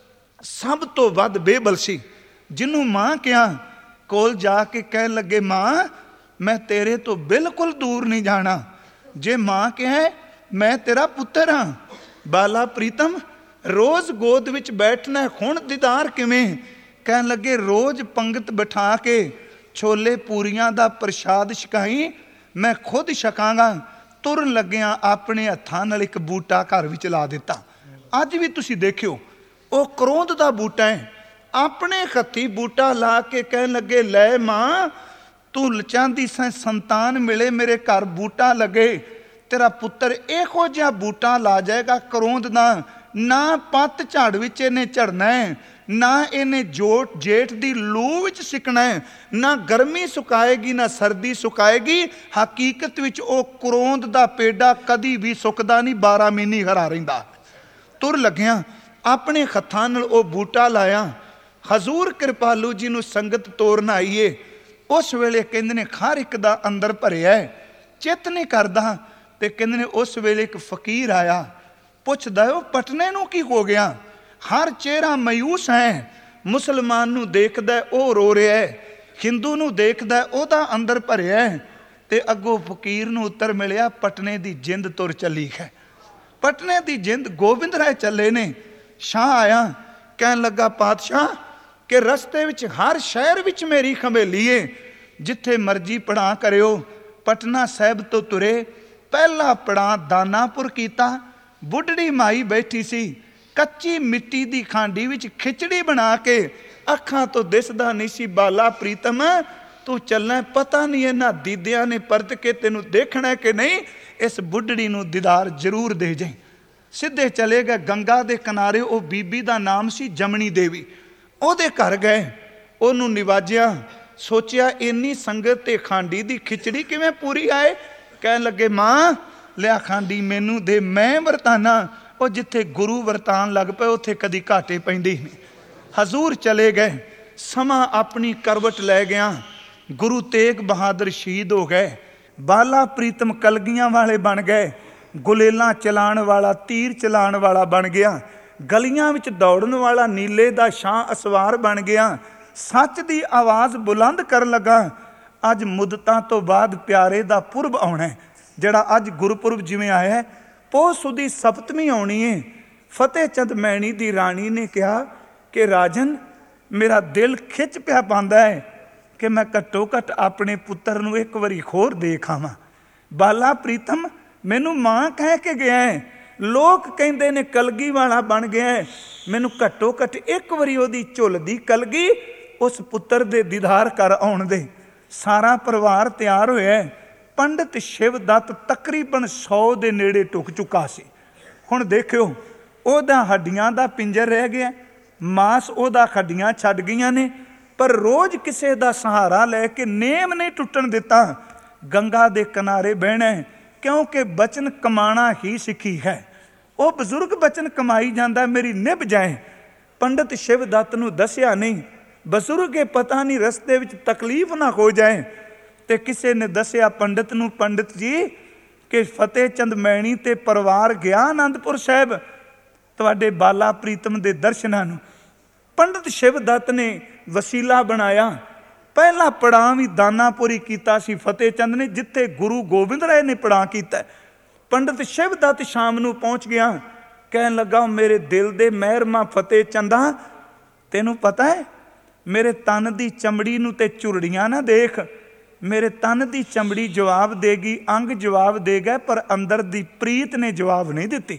ਸਭ ਤੋਂ ਵੱਧ ਬੇਬਲ ਸੀ, ਜਿਹਨੂੰ ਮਾਂ ਕਿਹਾ। ਕੋਲ ਜਾ ਕੇ ਕਹਿਣ ਲੱਗੇ, ਮਾਂ ਮੈਂ ਤੇਰੇ ਤੋਂ ਬਿਲਕੁਲ ਦੂਰ ਨਹੀਂ ਜਾਣਾ। ਜੇ ਮਾਂ ਕਹੇ ਮੈਂ ਤੇਰਾ ਪੁੱਤਰ ਹਾਂ। ਬਾਲਾ ਪ੍ਰੀਤਮ ਰੋਜ਼ ਗੋਦ ਵਿੱਚ ਬੈਠਣਾ, ਹੁਣ ਦੀਦਾਰ ਕਿਵੇਂ? ਕਹਿਣ ਲੱਗੇ, ਰੋਜ਼ ਪੰਗਤ ਬਿਠਾ ਕੇ ਛੋਲੇ ਪੂਰੀਆਂ ਦਾ ਪ੍ਰਸ਼ਾਦ ਛਕਾਈ, ਮੈਂ ਖੁਦ ਛਕਾਂਗਾ। ਤੁਰਨ ਲੱਗਿਆਂ ਆਪਣੇ ਹੱਥਾਂ ਨਾਲ ਇੱਕ ਬੂਟਾ ਘਰ ਵਿੱਚ ਲਾ ਦਿੱਤਾ। ਅੱਜ ਵੀ ਤੁਸੀਂ ਦੇਖਿਓ, ਉਹ ਕਰੋਂਦ ਦਾ ਬੂਟਾ ਹੈ। ਆਪਣੇ ਹੱਥੀਂ ਬੂਟਾ ਲਾ ਕੇ ਕਹਿਣ ਲੱਗੇ, ਲੈ ਮਾਂ ਤੂੰ ਲਚਾਂਦੀ ਸੰਤਾਨ ਮਿਲੇ, ਮੇਰੇ ਘਰ ਬੂਟਾ ਲੱਗੇ, ਤੇਰਾ ਪੁੱਤਰ ਇਹੋ ਜਿਹਾ ਬੂਟਾ ਲਾ ਜਾਏਗਾ ਕਰੋਂਦ ਦਾ। ਨਾ ਪੱਤ ਝਾੜ ਵਿੱਚ ਇਹਨੇ ਝੜਨਾ ਹੈ, ਨਾ ਇਹਨੇ ਜੇਠ ਦੀ ਲੂ ਵਿੱਚ ਸਿੱਕਣਾ ਹੈ, ਨਾ ਗਰਮੀ ਸੁਕਾਏਗੀ ਨਾ ਸਰਦੀ ਸੁਕਾਏਗੀ। ਹਕੀਕਤ ਵਿੱਚ ਉਹ ਕਰੋਂਦ ਦਾ ਪੇਡਾ ਕਦੀ ਵੀ ਸੁੱਕਦਾ ਨਹੀਂ, 12 ਮਹੀਨੇ ਹਰਾ ਰਹਿੰਦਾ। ਤੁਰ ਲੱਗਿਆ ਆਪਣੇ ਹੱਥਾਂ ਨਾਲ ਉਹ ਬੂਟਾ ਲਾਇਆ। ਹਜ਼ੂਰ ਕਿਰਪਾਲੂ ਜੀ ਨੂੰ ਸੰਗਤ ਤੋਰਨ ਆਈਏ। ਉਸ ਵੇਲੇ ਕਹਿੰਦੇ ਨੇ ਹਰ ਇੱਕ ਦਾ ਅੰਦਰ ਭਰਿਆ, ਚਿੱਤ ਨਹੀਂ ਕਰਦਾ। ਤੇ ਕਹਿੰਦੇ ਨੇ ਉਸ ਵੇਲੇ ਇੱਕ ਫਕੀਰ ਆਇਆ, ਪੁੱਛਦਾ ਉਹ ਪਟਨੇ ਨੂੰ ਕੀ ਹੋ ਗਿਆ? ਹਰ ਚਿਹਰਾ ਮਾਯੂਸ ਹੈ। ਮੁਸਲਮਾਨ ਨੂੰ ਦੇਖਦਾ ਉਹ ਰੋ ਰਿਹਾ ਹੈ, ਹਿੰਦੂ ਨੂੰ ਦੇਖਦਾ ਉਹਦਾ ਅੰਦਰ ਭਰਿਆ। ਤੇ ਅੱਗੋਂ ਫਕੀਰ ਨੂੰ ਉੱਤਰ ਮਿਲਿਆ, ਪਟਨੇ ਦੀ ਜਿੰਦ ਤੁਰ ਚੱਲੀ ਹੈ। ਪਟਨੇ ਦੀ ਜਿੰਦ ਗੋਬਿੰਦ ਰਾਏ ਚੱਲੇ ਨੇ। ਸ਼ਾਹ ਆਇਆ, ਕਹਿਣ ਲੱਗਾ, ਪਾਤਸ਼ਾਹ ਕਿ ਰਸਤੇ ਵਿੱਚ ਹਰ ਸ਼ਹਿਰ ਵਿੱਚ ਮੇਰੀ ਹਵੇਲੀ ਏ, ਜਿੱਥੇ ਮਰਜ਼ੀ ਪੜਾਅ ਕਰਿਓ। ਪਟਨਾ ਸਾਹਿਬ ਤੋਂ ਤੁਰੇ, ਪਹਿਲਾ ਪੜਾਅ ਦਾਨਾਪੁਰ ਕੀਤਾ। ਬੁੱਢੜੀ ਮਾਈ ਬੈਠੀ ਸੀ, ਕੱਚੀ ਮਿੱਟੀ ਦੀ ਖਾਂਡੀ ਵਿੱਚ ਖਿਚੜੀ ਬਣਾ ਕੇ, ਅੱਖਾਂ ਤੋਂ ਦਿਸਦਾ ਨਹੀਂ ਸੀ। ਬਾਲਾ ਪ੍ਰੀਤਮ ਤੂੰ ਚੱਲਣਾ, ਪਤਾ ਨਹੀਂ ਇਹਨਾਂ ਦੀਦਿਆਂ ਨੇ ਪਰਤ ਕੇ ਤੈਨੂੰ ਦੇਖਣਾ ਕਿ ਨਹੀਂ। ਇਸ ਬੁੱਢੜੀ ਨੂੰ ਦੀਦਾਰ ਜ਼ਰੂਰ ਦੇ ਜਾਈਂ। ਸਿੱਧੇ ਚਲੇ ਗਏ ਗੰਗਾ ਦੇ ਕਿਨਾਰੇ। ਉਹ ਬੀਬੀ ਦਾ ਨਾਮ ਸੀ ਜਮਣੀ ਦੇਵੀ। ਉਹਦੇ ਘਰ ਗਏ, ਉਹਨੂੰ ਨਿਵਾਜਿਆ। ਸੋਚਿਆ ਇੰਨੀ ਸੰਗਤ ਤੇ ਖਾਂਡੀ ਦੀ ਖਿਚੜੀ ਕਿਵੇਂ ਪੂਰੀ ਆਏ? ਕਹਿਣ ਲੱਗੇ, ਮਾਂ ਲਿਆ ਖਾਂਡੀ ਮੈਨੂੰ ਦੇ, ਮੈਂ ਵਰਤਾਨਾ। ਉਹ ਜਿੱਥੇ ਗੁਰੂ ਵਰਤਾਨ ਲੱਗ ਪਏ ਉੱਥੇ ਕਦੀ ਘਾਟੇ ਪੈਂਦੇ ਨਹੀਂ। ਹਜ਼ੂਰ ਚਲੇ ਗਏ। ਸਮਾਂ ਆਪਣੀ ਕਰਵਟ ਲੈ ਗਿਆ। ਗੁਰੂ ਤੇਗ ਬਹਾਦਰ ਸ਼ਹੀਦ ਹੋ ਗਏ। ਬਾਲਾ ਪ੍ਰੀਤਮ ਕਲਗੀਆਂ ਵਾਲੇ ਬਣ ਗਏ। ਗੁਲੇਲਾਂ ਚਲਾਉਣ ਵਾਲਾ, ਤੀਰ ਚਲਾਉਣ ਵਾਲਾ ਬਣ ਗਿਆ। ਗਲੀਆਂ ਵਿੱਚ ਦੌੜਨ ਵਾਲਾ ਨੀਲੇ ਦਾ ਸ਼ਾਹ ਅਸਵਾਰ ਬਣ ਗਿਆ। ਸੱਚ ਦੀ ਆਵਾਜ਼ ਬੁਲੰਦ ਕਰਨ ਲੱਗਾ। ਅੱਜ ਮੁੱਦਤਾਂ ਤੋਂ ਬਾਅਦ ਪਿਆਰੇ ਦਾ ਪੁਰਬ ਆਉਣਾ, ਜਿਹੜਾ ਅੱਜ ਗੁਰਪੁਰਬ ਜਿਵੇਂ ਆਇਆ, ਪੋਹ ਸੁਦੀ ਸਪਤਮੀ ਆਉਣੀ ਹੈ। ਫਤਿਹ ਚੰਦ ਮੈਣੀ ਦੀ ਰਾਣੀ ਨੇ ਕਿਹਾ ਕਿ ਰਾਜਨ ਮੇਰਾ ਦਿਲ ਖਿੱਚ ਪਿਆ ਪਾਉਂਦਾ ਹੈ ਕਿ ਮੈਂ ਘੱਟੋ ਘੱਟ ਆਪਣੇ ਪੁੱਤਰ ਨੂੰ ਇੱਕ ਵਾਰੀ ਹੋਰ ਦੇਖ ਆਵਾਂ। ਬਾਲਾ ਪ੍ਰੀਤਮ ਮੈਨੂੰ ਮਾਂ ਕਹਿ ਕੇ ਗਿਆ ਹੈ, ਲੋਕ ਕਹਿੰਦੇ ਨੇ ਕਲਗੀ ਵਾਲਾ ਬਣ ਗਿਆ ਹੈ। ਮੈਨੂੰ ਘੱਟੋ ਘੱਟ ਇੱਕ ਵਾਰੀ ਉਹਦੀ ਝੁੱਲਦੀ ਕਲਗੀ ਉਸ ਪੁੱਤਰ ਦੇ ਦੀਦਾਰ ਕਰ ਆਉਣ ਦੇ। ਸਾਰਾ ਪਰਿਵਾਰ ਤਿਆਰ ਹੋਇਆ। ਪੰਡਿਤ ਸ਼ਿਵਦੱਤ ਤਕਰੀਬਨ 100 ਦੇ ਨੇੜੇ ਢੁੱਕ ਚੁੱਕਾ ਸੀ। ਹੁਣ ਦੇਖਿਓ, ਉਹਦਾ ਹੱਡੀਆਂ ਦਾ ਪਿੰਜਰ ਰਹਿ ਗਿਆ, ਮਾਸ ਉਹਦਾ ਹੱਡੀਆਂ ਛੱਡ ਗਈਆਂ ਨੇ, ਪਰ ਰੋਜ਼ ਕਿਸੇ ਦਾ ਸਹਾਰਾ ਲੈ ਕੇ ਨੇਮ ਨਹੀਂ ਟੁੱਟਣ ਦਿੱਤਾ। ਗੰਗਾ ਦੇ ਕਿਨਾਰੇ ਬਹਿਣਾ, ਕਿਉਂਕਿ ਬਚਨ ਕਮਾਣਾ ਹੀ ਸਿੱਖੀ ਹੈ। ਉਹ ਬਜ਼ੁਰਗ ਬਚਨ ਕਮਾਈ ਜਾਂਦਾ, ਮੇਰੀ ਨਿਭ ਜਾਏ। ਪੰਡਿਤ ਸ਼ਿਵਦੱਤ ਨੂੰ ਦੱਸਿਆ ਨਹੀਂ। ਬਜ਼ੁਰਗ ਇਹ ਪਤਾ ਨਹੀਂ ਰਸਤੇ ਵਿੱਚ ਤਕਲੀਫ ਨਾ ਹੋ ਜਾਏ। ਤੇ ਕਿਸੇ ਨੇ ਦੱਸਿਆ ਪੰਡਿਤ ਨੂੰ, ਪੰਡਿਤ ਜੀ ਕਿ ਫਤਿਹ ਚੰਦ ਮੈਣੀ ਤੇ ਪਰਿਵਾਰ ਗਿਆ ਆਨੰਦਪੁਰ ਸਾਹਿਬ ਤੁਹਾਡੇ ਬਾਲਾ ਪ੍ਰੀਤਮ ਦੇ ਦਰਸ਼ਨਾਂ ਨੂੰ। ਪੰਡਿਤ ਸ਼ਿਵਦੱਤ ਨੇ ਵਸੀਲਾ ਬਣਾਇਆ। ਪਹਿਲਾ ਪੜਾਅ ਵੀ ਦਾਨਾਪੁਰ ਹੀ ਕੀਤਾ ਸੀ ਫਤਿਹ ਚੰਦ ਨੇ, ਜਿੱਥੇ ਗੁਰੂ ਗੋਬਿੰਦ ਰਾਏ ਨੇ ਪੜਾਅ ਕੀਤਾ। ਪੰਡਿਤ ਸ਼ਿਵਦੱਤ ਸ਼ਾਮ ਨੂੰ ਪਹੁੰਚ ਗਿਆ। ਕਹਿਣ ਲੱਗਾ, ਮੇਰੇ ਦਿਲ ਦੇ ਮਹਿਰਮਾ ਫਤਿਹ ਚੰਦਾ, ਤੈਨੂੰ ਪਤਾ ਹੈ ਮੇਰੇ ਤਨ ਦੀ ਚਮੜੀ ਨੂੰ ਤੇ ਝੁਰੜੀਆਂ ਨਾ ਦੇਖ। ਮੇਰੇ ਤਨ ਦੀ ਚਮੜੀ ਜਵਾਬ ਦੇਗੀ, ਅੰਗ ਜਵਾਬ ਦੇਗਾ, ਪਰ ਅੰਦਰ ਦੀ ਪ੍ਰੀਤ ਨੇ ਜਵਾਬ ਨਹੀਂ ਦਿੱਤੀ।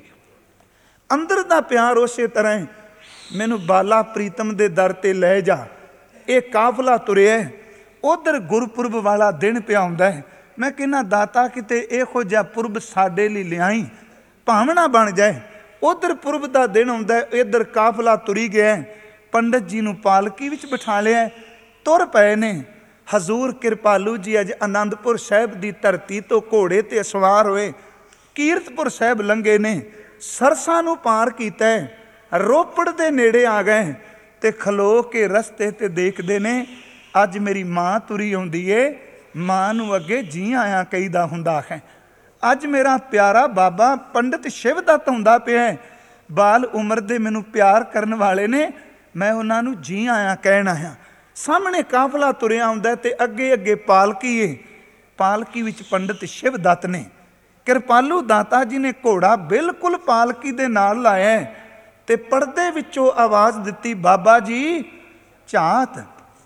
ਅੰਦਰ ਦਾ ਪਿਆਰ ਉਸੇ ਤਰ੍ਹਾਂ ਹੈ। ਮੈਨੂੰ ਬਾਲਾ ਪ੍ਰੀਤਮ ਦੇ ਦਰ ਤੇ ਲੈ ਜਾ। ਇਹ ਕਾਫਲਾ ਤੁਰਿਆ, ਉਧਰ ਗੁਰਪੁਰਬ ਵਾਲਾ ਦਿਨ ਪਿਆ ਹੁੰਦਾ ਹੈ। ਮੈਂ ਕਹਿੰਦਾ ਦਾਤਾ ਕਿਤੇ ਇਹੋ ਜਿਹਾ ਪੁਰਬ ਸਾਡੇ ਲਈ ਲਿਆਈ, ਭਾਵਨਾ ਬਣ ਜਾਏ। ਉਧਰ ਪੁਰਬ ਦਾ ਦਿਨ ਆਉਂਦਾ, ਇੱਧਰ ਕਾਫਲਾ ਤੁਰੀ ਗਿਆ। ਪੰਡਤ ਜੀ ਨੂੰ ਪਾਲਕੀ ਵਿੱਚ ਬਿਠਾ ਲਿਆ, ਤੁਰ ਪਏ ਨੇ। ਹਜ਼ੂਰ ਕਿਰਪਾਲੂ ਜੀ ਅੱਜ ਆਨੰਦਪੁਰ ਸਾਹਿਬ ਦੀ ਧਰਤੀ ਤੋਂ ਘੋੜੇ ਤੇ ਸਵਾਰ ਹੋਏ ਕੀਰਤਪੁਰ ਸਾਹਿਬ ਲੰਘੇ ਨੇ, ਸਰਸਾ ਨੂੰ ਪਾਰ ਕੀਤਾ, ਰੋਪੜ ਦੇ ਨੇੜੇ ਆ ਗਏ ਤੇ ਖਲੋ ਕੇ ਰਸਤੇ ਤੇ ਦੇਖਦੇ ਨੇ ਅੱਜ ਮੇਰੀ ਮਾਂ ਤੁਰੀ ਆਉਂਦੀ ਏ। ਮਾਂ ਨੂੰ ਅੱਗੇ ਜੀ ਆਇਆ ਕਹੀਦਾ ਹੁੰਦਾ ਹੈ। ਅੱਜ ਮੇਰਾ ਪਿਆਰਾ ਬਾਬਾ ਪੰਡਿਤ ਸ਼ਿਵਦੱਤ ਹੁੰਦਾ ਪਿਆ, ਬਾਲ ਉਮਰ ਦੇ ਮੈਨੂੰ ਪਿਆਰ ਕਰਨ ਵਾਲੇ ਨੇ, ਮੈਂ ਉਹਨਾਂ ਨੂੰ ਜੀ ਆਇਆ ਕਹਿਣ ਆਇਆ। ਸਾਹਮਣੇ ਕਾਫਲਾ ਤੁਰਿਆ ਆਉਂਦਾ ਤੇ ਅੱਗੇ ਅੱਗੇ ਪਾਲਕੀ ਏ, ਪਾਲਕੀ ਵਿੱਚ ਪੰਡਿਤ ਸ਼ਿਵਦੱਤ ਨੇ। ਕਿਰਪਾਲੂ ਦਾਤਾ ਜੀ ਨੇ ਘੋੜਾ ਬਿਲਕੁਲ ਪਾਲਕੀ ਦੇ ਨਾਲ ਲਾਇਆ ਤੇ ਪਰਦੇ ਵਿੱਚੋਂ ਆਵਾਜ਼ ਦਿੱਤੀ, ਬਾਬਾ ਜੀ ਝਾਤ,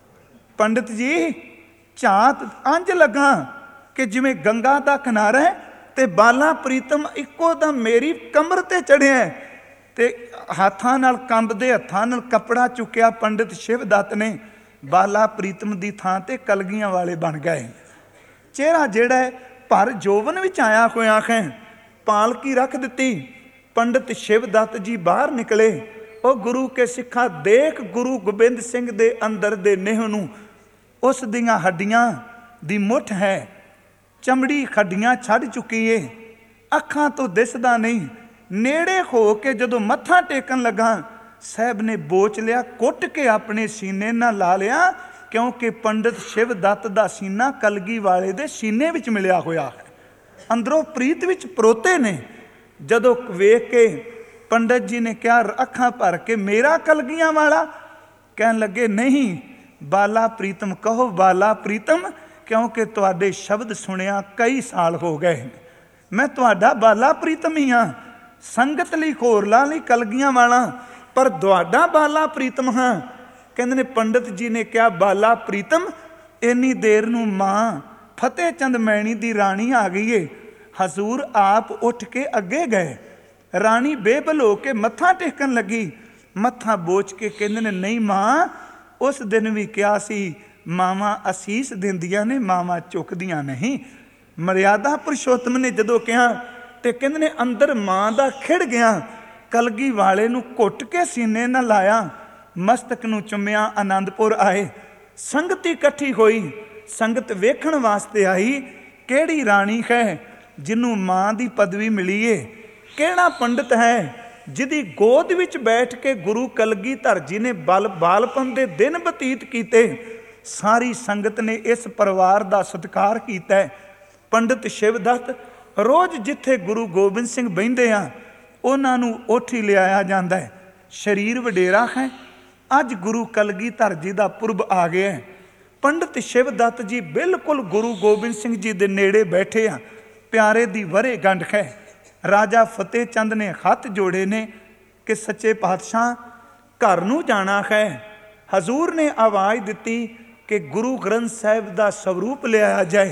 ਪੰਡਿਤ ਜੀ ਝਾਤ। ਇੰਝ ਲੱਗਾ ਕਿ ਜਿਵੇਂ ਗੰਗਾ ਦਾ ਕਿਨਾਰਾ ਹੈ ਤੇ ਬਾਲਾ ਪ੍ਰੀਤਮ ਇੱਕੋ ਦਮ ਮੇਰੀ ਕਮਰ ਤੇ ਚੜਿਆ ਤੇ ਹੱਥਾਂ ਨਾਲ, ਕੰਬਦੇ ਹੱਥਾਂ ਨਾਲ ਕੱਪੜਾ ਚੁੱਕਿਆ ਪੰਡਿਤ ਸ਼ਿਵਦੱਤ ਨੇ। ਬਾਲਾ ਪ੍ਰੀਤਮ ਦੀ ਥਾਂ ਤੇ ਕਲਗੀਆਂ ਵਾਲੇ ਬਣ ਗਏ। ਚਿਹਰਾ ਜਿਹੜਾ ਹੈ ਭਰ ਜੋਬਨ ਵਿੱਚ ਆਇਆ ਹੋਇਆ ਹੈ। ਪਾਲਕੀ ਰੱਖ ਦਿੱਤੀ, ਪੰਡਿਤ ਸ਼ਿਵਦੱਤ ਜੀ ਬਾਹਰ ਨਿਕਲੇ। ਉਹ ਗੁਰੂ ਕੇ ਸਿੱਖਾਂ ਦੇਖ ਗੁਰੂ ਗੋਬਿੰਦ ਸਿੰਘ ਦੇ ਅੰਦਰ ਦੇ ਨੇਹ ਨੂੰ, ਉਸ ਦੀਆਂ ਹੱਡੀਆਂ ਦੀ ਮੁੱਠ ਹੈ, ਚਮੜੀ ਹੱਡੀਆਂ ਛੱਡ ਚੁੱਕੀ ਏ, ਅੱਖਾਂ ਤੋਂ ਦਿਸਦਾ ਨਹੀਂ। ਨੇੜੇ ਹੋ ਕੇ ਜਦੋਂ ਮੱਥਾ ਟੇਕਣ ਲੱਗਾ, ਸਾਹਿਬ ਨੇ ਬੋਚ ਲਿਆ, ਕੁੱਟ ਕੇ ਆਪਣੇ ਸੀਨੇ ਨਾਲ ਲਾ ਲਿਆ, ਕਿਉਂਕਿ ਪੰਡਿਤ ਸ਼ਿਵਦੱਤ ਦਾ ਸੀਨਾ ਕਲਗੀ ਵਾਲੇ ਦੇ ਸੀਨੇ ਵਿੱਚ ਮਿਲਿਆ ਹੋਇਆ ਹੈ, ਅੰਦਰੋਂ ਪ੍ਰੀਤ ਵਿੱਚ ਪਰੋਤੇ ਨੇ। ਜਦੋਂ ਵੇਖ ਕੇ ਪੰਡਿਤ ਜੀ ਨੇ ਕਿਹਾ ਅੱਖਾਂ ਭਰ ਕੇ, ਮੇਰਾ ਕਲਗੀਆਂ ਵਾਲਾ? ਕਹਿਣ ਲੱਗੇ ਨਹੀਂ, ਬਾਲਾ ਪ੍ਰੀਤਮ ਕਹੋ, ਬਾਲਾ ਪ੍ਰੀਤਮ, ਕਿਉਂਕਿ ਤੁਹਾਡੇ ਸ਼ਬਦ ਸੁਣਿਆ ਕਈ ਸਾਲ ਹੋ ਗਏ, ਮੈਂ ਤੁਹਾਡਾ ਬਾਲਾ ਪ੍ਰੀਤਮ ਹੀ ਹਾਂ, ਸੰਗਤ ਲਈ ਹੋਰਲਾਂ ਲਈ ਕਲਗੀਆਂ ਵਾਲਾ, ਪਰ ਤੁਹਾਡਾ ਬਾਲਾ ਪ੍ਰੀਤਮ ਹਾਂ। ਕਹਿੰਦੇ ਨੇ ਪੰਡਿਤ ਜੀ ਨੇ ਕਿਹਾ ਬਾਲਾ ਪ੍ਰੀਤਮ, ਇੰਨੀ ਦੇਰ ਨੂੰ ਮਾਂ ਫਤਿਹ ਚੰਦ ਮੈਣੀ ਦੀ ਰਾਣੀ ਆ ਗਈ ਏ। ਹਜ਼ੂਰ ਆਪ ਉੱਠ ਕੇ ਅੱਗੇ ਗਏ, ਰਾਣੀ ਬੇਬਲ ਹੋ ਕੇ ਮੱਥਾ ਟੇਕਣ ਲੱਗੀ, ਮੱਥਾ ਬੋਚ ਕੇ ਕਹਿੰਦੇ ਨੇ ਨਹੀਂ ਮਾਂ, ਉਸ ਦਿਨ ਵੀ ਕਿਹਾ ਸੀ ਮਾਵਾਂ ਅਸੀਸ ਦਿੰਦੀਆਂ ਨੇ, ਮਾਵਾਂ ਚੁੱਕਦੀਆਂ ਨਹੀਂ। ਮਰਿਆਦਾ ਪੁਰਸ਼ੋਤਮ ਨੇ ਜਦੋਂ ਕਿਹਾ ਤੇ ਕਹਿੰਦੇ ਨੇ ਅੰਦਰ ਮਾਂ ਦਾ ਖਿੜ ਗਿਆ, ਕਲਗੀ ਵਾਲੇ ਨੂੰ ਘੁੱਟ ਕੇ ਸੀਨੇ ਨਾਲ ਲਾਇਆ, ਮਸਤਕ ਨੂੰ ਚੁੰਮਿਆ। ਆਨੰਦਪੁਰ ਆਏ, ਸੰਗਤ ਇਕੱਠੀ ਹੋਈ, ਸੰਗਤ ਵੇਖਣ ਵਾਸਤੇ ਆਈ ਕਿਹੜੀ ਰਾਣੀ ਹੈ ਜਿਹਨੂੰ ਮਾਂ ਦੀ ਪਦਵੀ ਮਿਲੀ ਏ, ਕਿਹੜਾ ਪੰਡਿਤ ਹੈ ਜਿਹਦੀ ਗੋਦ ਵਿੱਚ ਬੈਠ ਕੇ ਗੁਰੂ ਕਲਗੀਧਰ ਜੀ ਨੇ ਬਾਲਪਨ ਦੇ ਦਿਨ ਬਤੀਤ ਕੀਤੇ। ਸਾਰੀ ਸੰਗਤ ਨੇ ਇਸ ਪਰਿਵਾਰ ਦਾ ਸਤਿਕਾਰ ਕੀਤਾ। ਪੰਡਿਤ ਸ਼ਿਵਦੱਤ ਰੋਜ਼ ਜਿੱਥੇ ਗੁਰੂ ਗੋਬਿੰਦ ਸਿੰਘ ਬਹਿੰਦੇ ਆ ਉਹਨਾਂ ਨੂੰ ਉੱਠ ਹੀ ਲਿਆਇਆ ਜਾਂਦਾ ਹੈ। ਸਰੀਰ ਵਡੇਰਾ ਹੈ। ਅੱਜ ਗੁਰੂ ਕਲਗੀਧਰ ਜੀ ਦਾ ਪੁਰਬ ਆ ਗਿਆ ਹੈ। ਪੰਡਿਤ ਸ਼ਿਵਦੱਤ ਜੀ ਬਿਲਕੁਲ ਗੁਰੂ ਗੋਬਿੰਦ ਸਿੰਘ ਜੀ ਦੇ ਨੇੜੇ ਬੈਠੇ ਆ। ਪਿਆਰੇ ਦੀ ਵਰੇ ਗੰਢ ਹੈ। ਰਾਜਾ ਫਤਿਹ ਚੰਦ ਨੇ ਹੱਥ ਜੋੜੇ ਨੇ ਕਿ ਸੱਚੇ ਪਾਤਸ਼ਾਹ ਘਰ ਨੂੰ ਜਾਣਾ ਹੈ। ਹਜ਼ੂਰ ਨੇ ਆਵਾਜ਼ ਦਿੱਤੀ ਕਿ ਗੁਰੂ ਗ੍ਰੰਥ ਸਾਹਿਬ ਦਾ ਸਰੂਪ ਲਿਆਇਆ ਜਾਏ।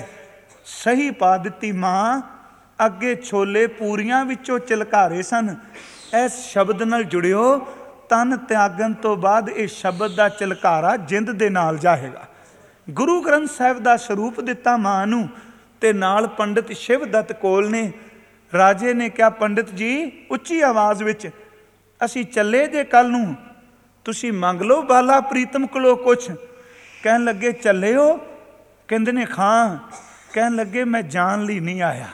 ਸਹੀ ਪਾ ਦਿੱਤੀ ਮਾਂ। ਅੱਗੇ ਛੋਲੇ ਪੂਰੀਆਂ ਵਿੱਚੋਂ ਚਲਕਾਰੇ ਸਨ। ਇਸ ਸ਼ਬਦ ਨਾਲ ਜੁੜਿਓ, ਤਨ ਤਿਆਗਣ ਤੋਂ ਬਾਅਦ ਇਹ ਸ਼ਬਦ ਦਾ ਚਲਕਾਰਾ ਜਿੰਦ ਦੇ ਨਾਲ ਜਾਏਗਾ। ਗੁਰੂ ਗ੍ਰੰਥ ਸਾਹਿਬ ਦਾ ਸਰੂਪ ਦਿੱਤਾ ਮਾਂ ਨੂੰ ਤੇ ਨਾਲ ਪੰਡਿਤ ਸ਼ਿਵਦੱਤ ਕੋਲ ਨੇ। ਰਾਜੇ ਨੇ ਕਿਹਾ ਪੰਡਿਤ ਜੀ ਉੱਚੀ ਆਵਾਜ਼ ਵਿੱਚ, ਅਸੀਂ ਚੱਲੇ ਜੇ ਕੱਲ ਨੂੰ, ਤੁਸੀਂ ਮੰਗ ਲਓ ਬਾਲਾ ਪ੍ਰੀਤਮ ਕੋਲੋਂ ਕੁਛ। ਕਹਿਣ ਲੱਗੇ ਚੱਲੇ ਹੋ? ਕਹਿੰਦੇ ਨੇ ਖਾਂ। ਕਹਿਣ ਲੱਗੇ ਮੈਂ ਜਾਣ ਲਈ ਨਹੀਂ ਆਇਆ,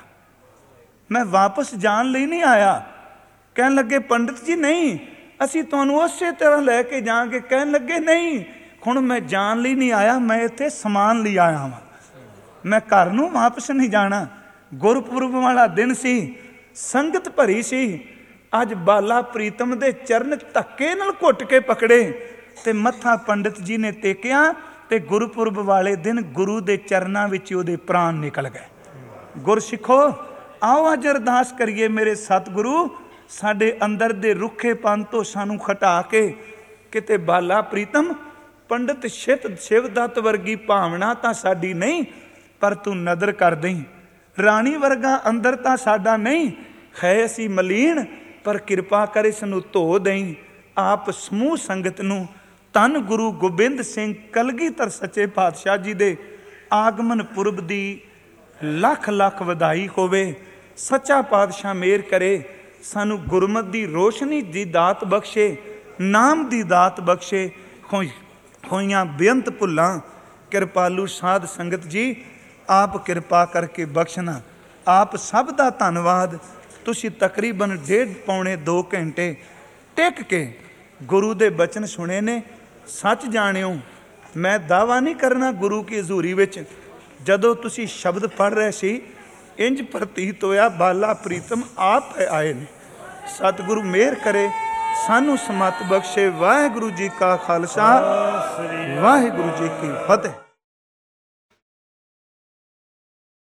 ਮੈਂ ਵਾਪਸ ਜਾਣ ਲਈ ਨਹੀਂ ਆਇਆ। ਕਹਿਣ ਲੱਗੇ ਪੰਡਿਤ ਜੀ ਨਹੀਂ, ਅਸੀਂ ਤੁਹਾਨੂੰ ਉਸੇ ਤਰ੍ਹਾਂ ਲੈ ਕੇ ਜਾਵਾਂਗੇ। ਕਹਿਣ ਲੱਗੇ ਨਹੀਂ, ਹੁਣ ਮੈਂ ਜਾਣ ਲਈ ਨਹੀਂ ਆਇਆ, ਮੈਂ ਇੱਥੇ ਸਮਾਨ ਲਈ ਆਇਆ ਹਾਂ, ਮੈਂ ਘਰ ਨੂੰ ਵਾਪਸ ਨਹੀਂ ਜਾਣਾ। ਗੁਰਪੁਰਬ ਵਾਲਾ ਦਿਨ ਸੀ, ਸੰਗਤ ਭਰੀ ਸੀ। ਅੱਜ ਬਾਲਾ ਪ੍ਰੀਤਮ ਦੇ ਚਰਨ ਧੱਕੇ ਨਾਲ ਘੁੱਟ ਕੇ ਪਕੜੇ ਤੇ ਮੱਥਾ ਪੰਡਿਤ ਜੀ ਨੇ ਟੇਕਿਆ ਤੇ ਗੁਰਪੁਰਬ ਵਾਲੇ ਦਿਨ ਗੁਰੂ ਦੇ ਚਰਨਾਂ ਵਿੱਚ ਉਹਦੇ ਪ੍ਰਾਣ ਨਿਕਲ ਗਏ। ਗੁਰਸਿੱਖੋ ਆਓ ਅੱਜ ਅਰਦਾਸ ਕਰੀਏ, ਮੇਰੇ ਸਤਿਗੁਰੂ ਸਾਡੇ ਅੰਦਰ ਦੇ ਰੁੱਖੇਪਨ ਤੋਂ ਸਾਨੂੰ ਖਟਾ ਕੇ ਕਿਤੇ ਬਾਲਾ ਪ੍ਰੀਤਮ ਪੰਡਿਤ ਸ਼ਿਵਦੱਤ ਵਰਗੀ ਭਾਵਨਾ ਤਾਂ ਸਾਡੀ ਨਹੀਂ, ਪਰ ਤੂੰ ਨਦਰ ਕਰ ਦੇਈਂ। ਰਾਣੀ ਵਰਗਾ ਅੰਦਰ ਤਾਂ ਸਾਡਾ ਨਹੀਂ ਹੈ, ਅਸੀਂ ਮਲੀਨ, ਪਰ ਕਿਰਪਾ ਕਰ ਇਸ ਨੂੰ ਧੋ ਦੇਈਂ। ਆਪ ਸਮੂਹ ਸੰਗਤ ਨੂੰ ਧੰਨ ਗੁਰੂ ਗੋਬਿੰਦ ਸਿੰਘ ਕਲਗੀਧਰ ਸੱਚੇ ਪਾਤਸ਼ਾਹ ਜੀ ਦੇ ਆਗਮਨ ਪੁਰਬ ਦੀ ਲੱਖ ਲੱਖ ਵਧਾਈ ਹੋਵੇ। ਸੱਚਾ ਪਾਤਸ਼ਾਹ ਮਿਹਰ ਕਰੇ, ਸਾਨੂੰ ਗੁਰਮਤ ਦੀ ਰੋਸ਼ਨੀ ਦੀ ਦਾਤ ਬਖਸ਼ੇ, ਨਾਮ ਦੀ ਦਾਤ ਬਖਸ਼ੇ। ਹੋਈਆਂ ਬੇਅੰਤ ਭੁੱਲਾਂ ਕਿਰਪਾਲੂ ਸਾਧ ਸੰਗਤ ਜੀ ਆਪ ਕਿਰਪਾ ਕਰਕੇ ਬਖਸ਼ਣਾ। ਆਪ ਸਭ ਦਾ ਧੰਨਵਾਦ। ਤੁਸੀਂ ਤਕਰੀਬਨ 1.5 ਪੌਣੇ 2 ਘੰਟੇ ਟਿਕ ਕੇ ਗੁਰੂ ਦੇ ਬਚਨ ਸੁਣੇ ਨੇ। ਸੱਚ ਜਾਣਿਓ, ਮੈਂ ਦਾਵਾ ਨਹੀਂ ਕਰਨਾ ਗੁਰੂ ਕੀ ਹਜ਼ੂਰੀ ਵਿੱਚ, ਜਦੋਂ ਤੁਸੀਂ ਸ਼ਬਦ ਪੜ੍ਹ ਰਹੇ ਸੀ ਇੰਜ ਪ੍ਰਤੀਤ ਹੋਇਆ ਬਾਲਾ ਪ੍ਰੀਤਮ ਆਪ ਆਏ ਨੇ। ਸਤਿਗੁਰੂ ਮਿਹਰ ਕਰੇ, ਸਾਨੂੰ ਸਮਤ ਬਖਸ਼ੇ। ਵਾਹਿਗੁਰੂ ਜੀ ਕਾ ਖਾਲਸਾ, ਵਾਹਿਗੁਰੂ ਜੀ ਕੀ ਫਤਿਹ।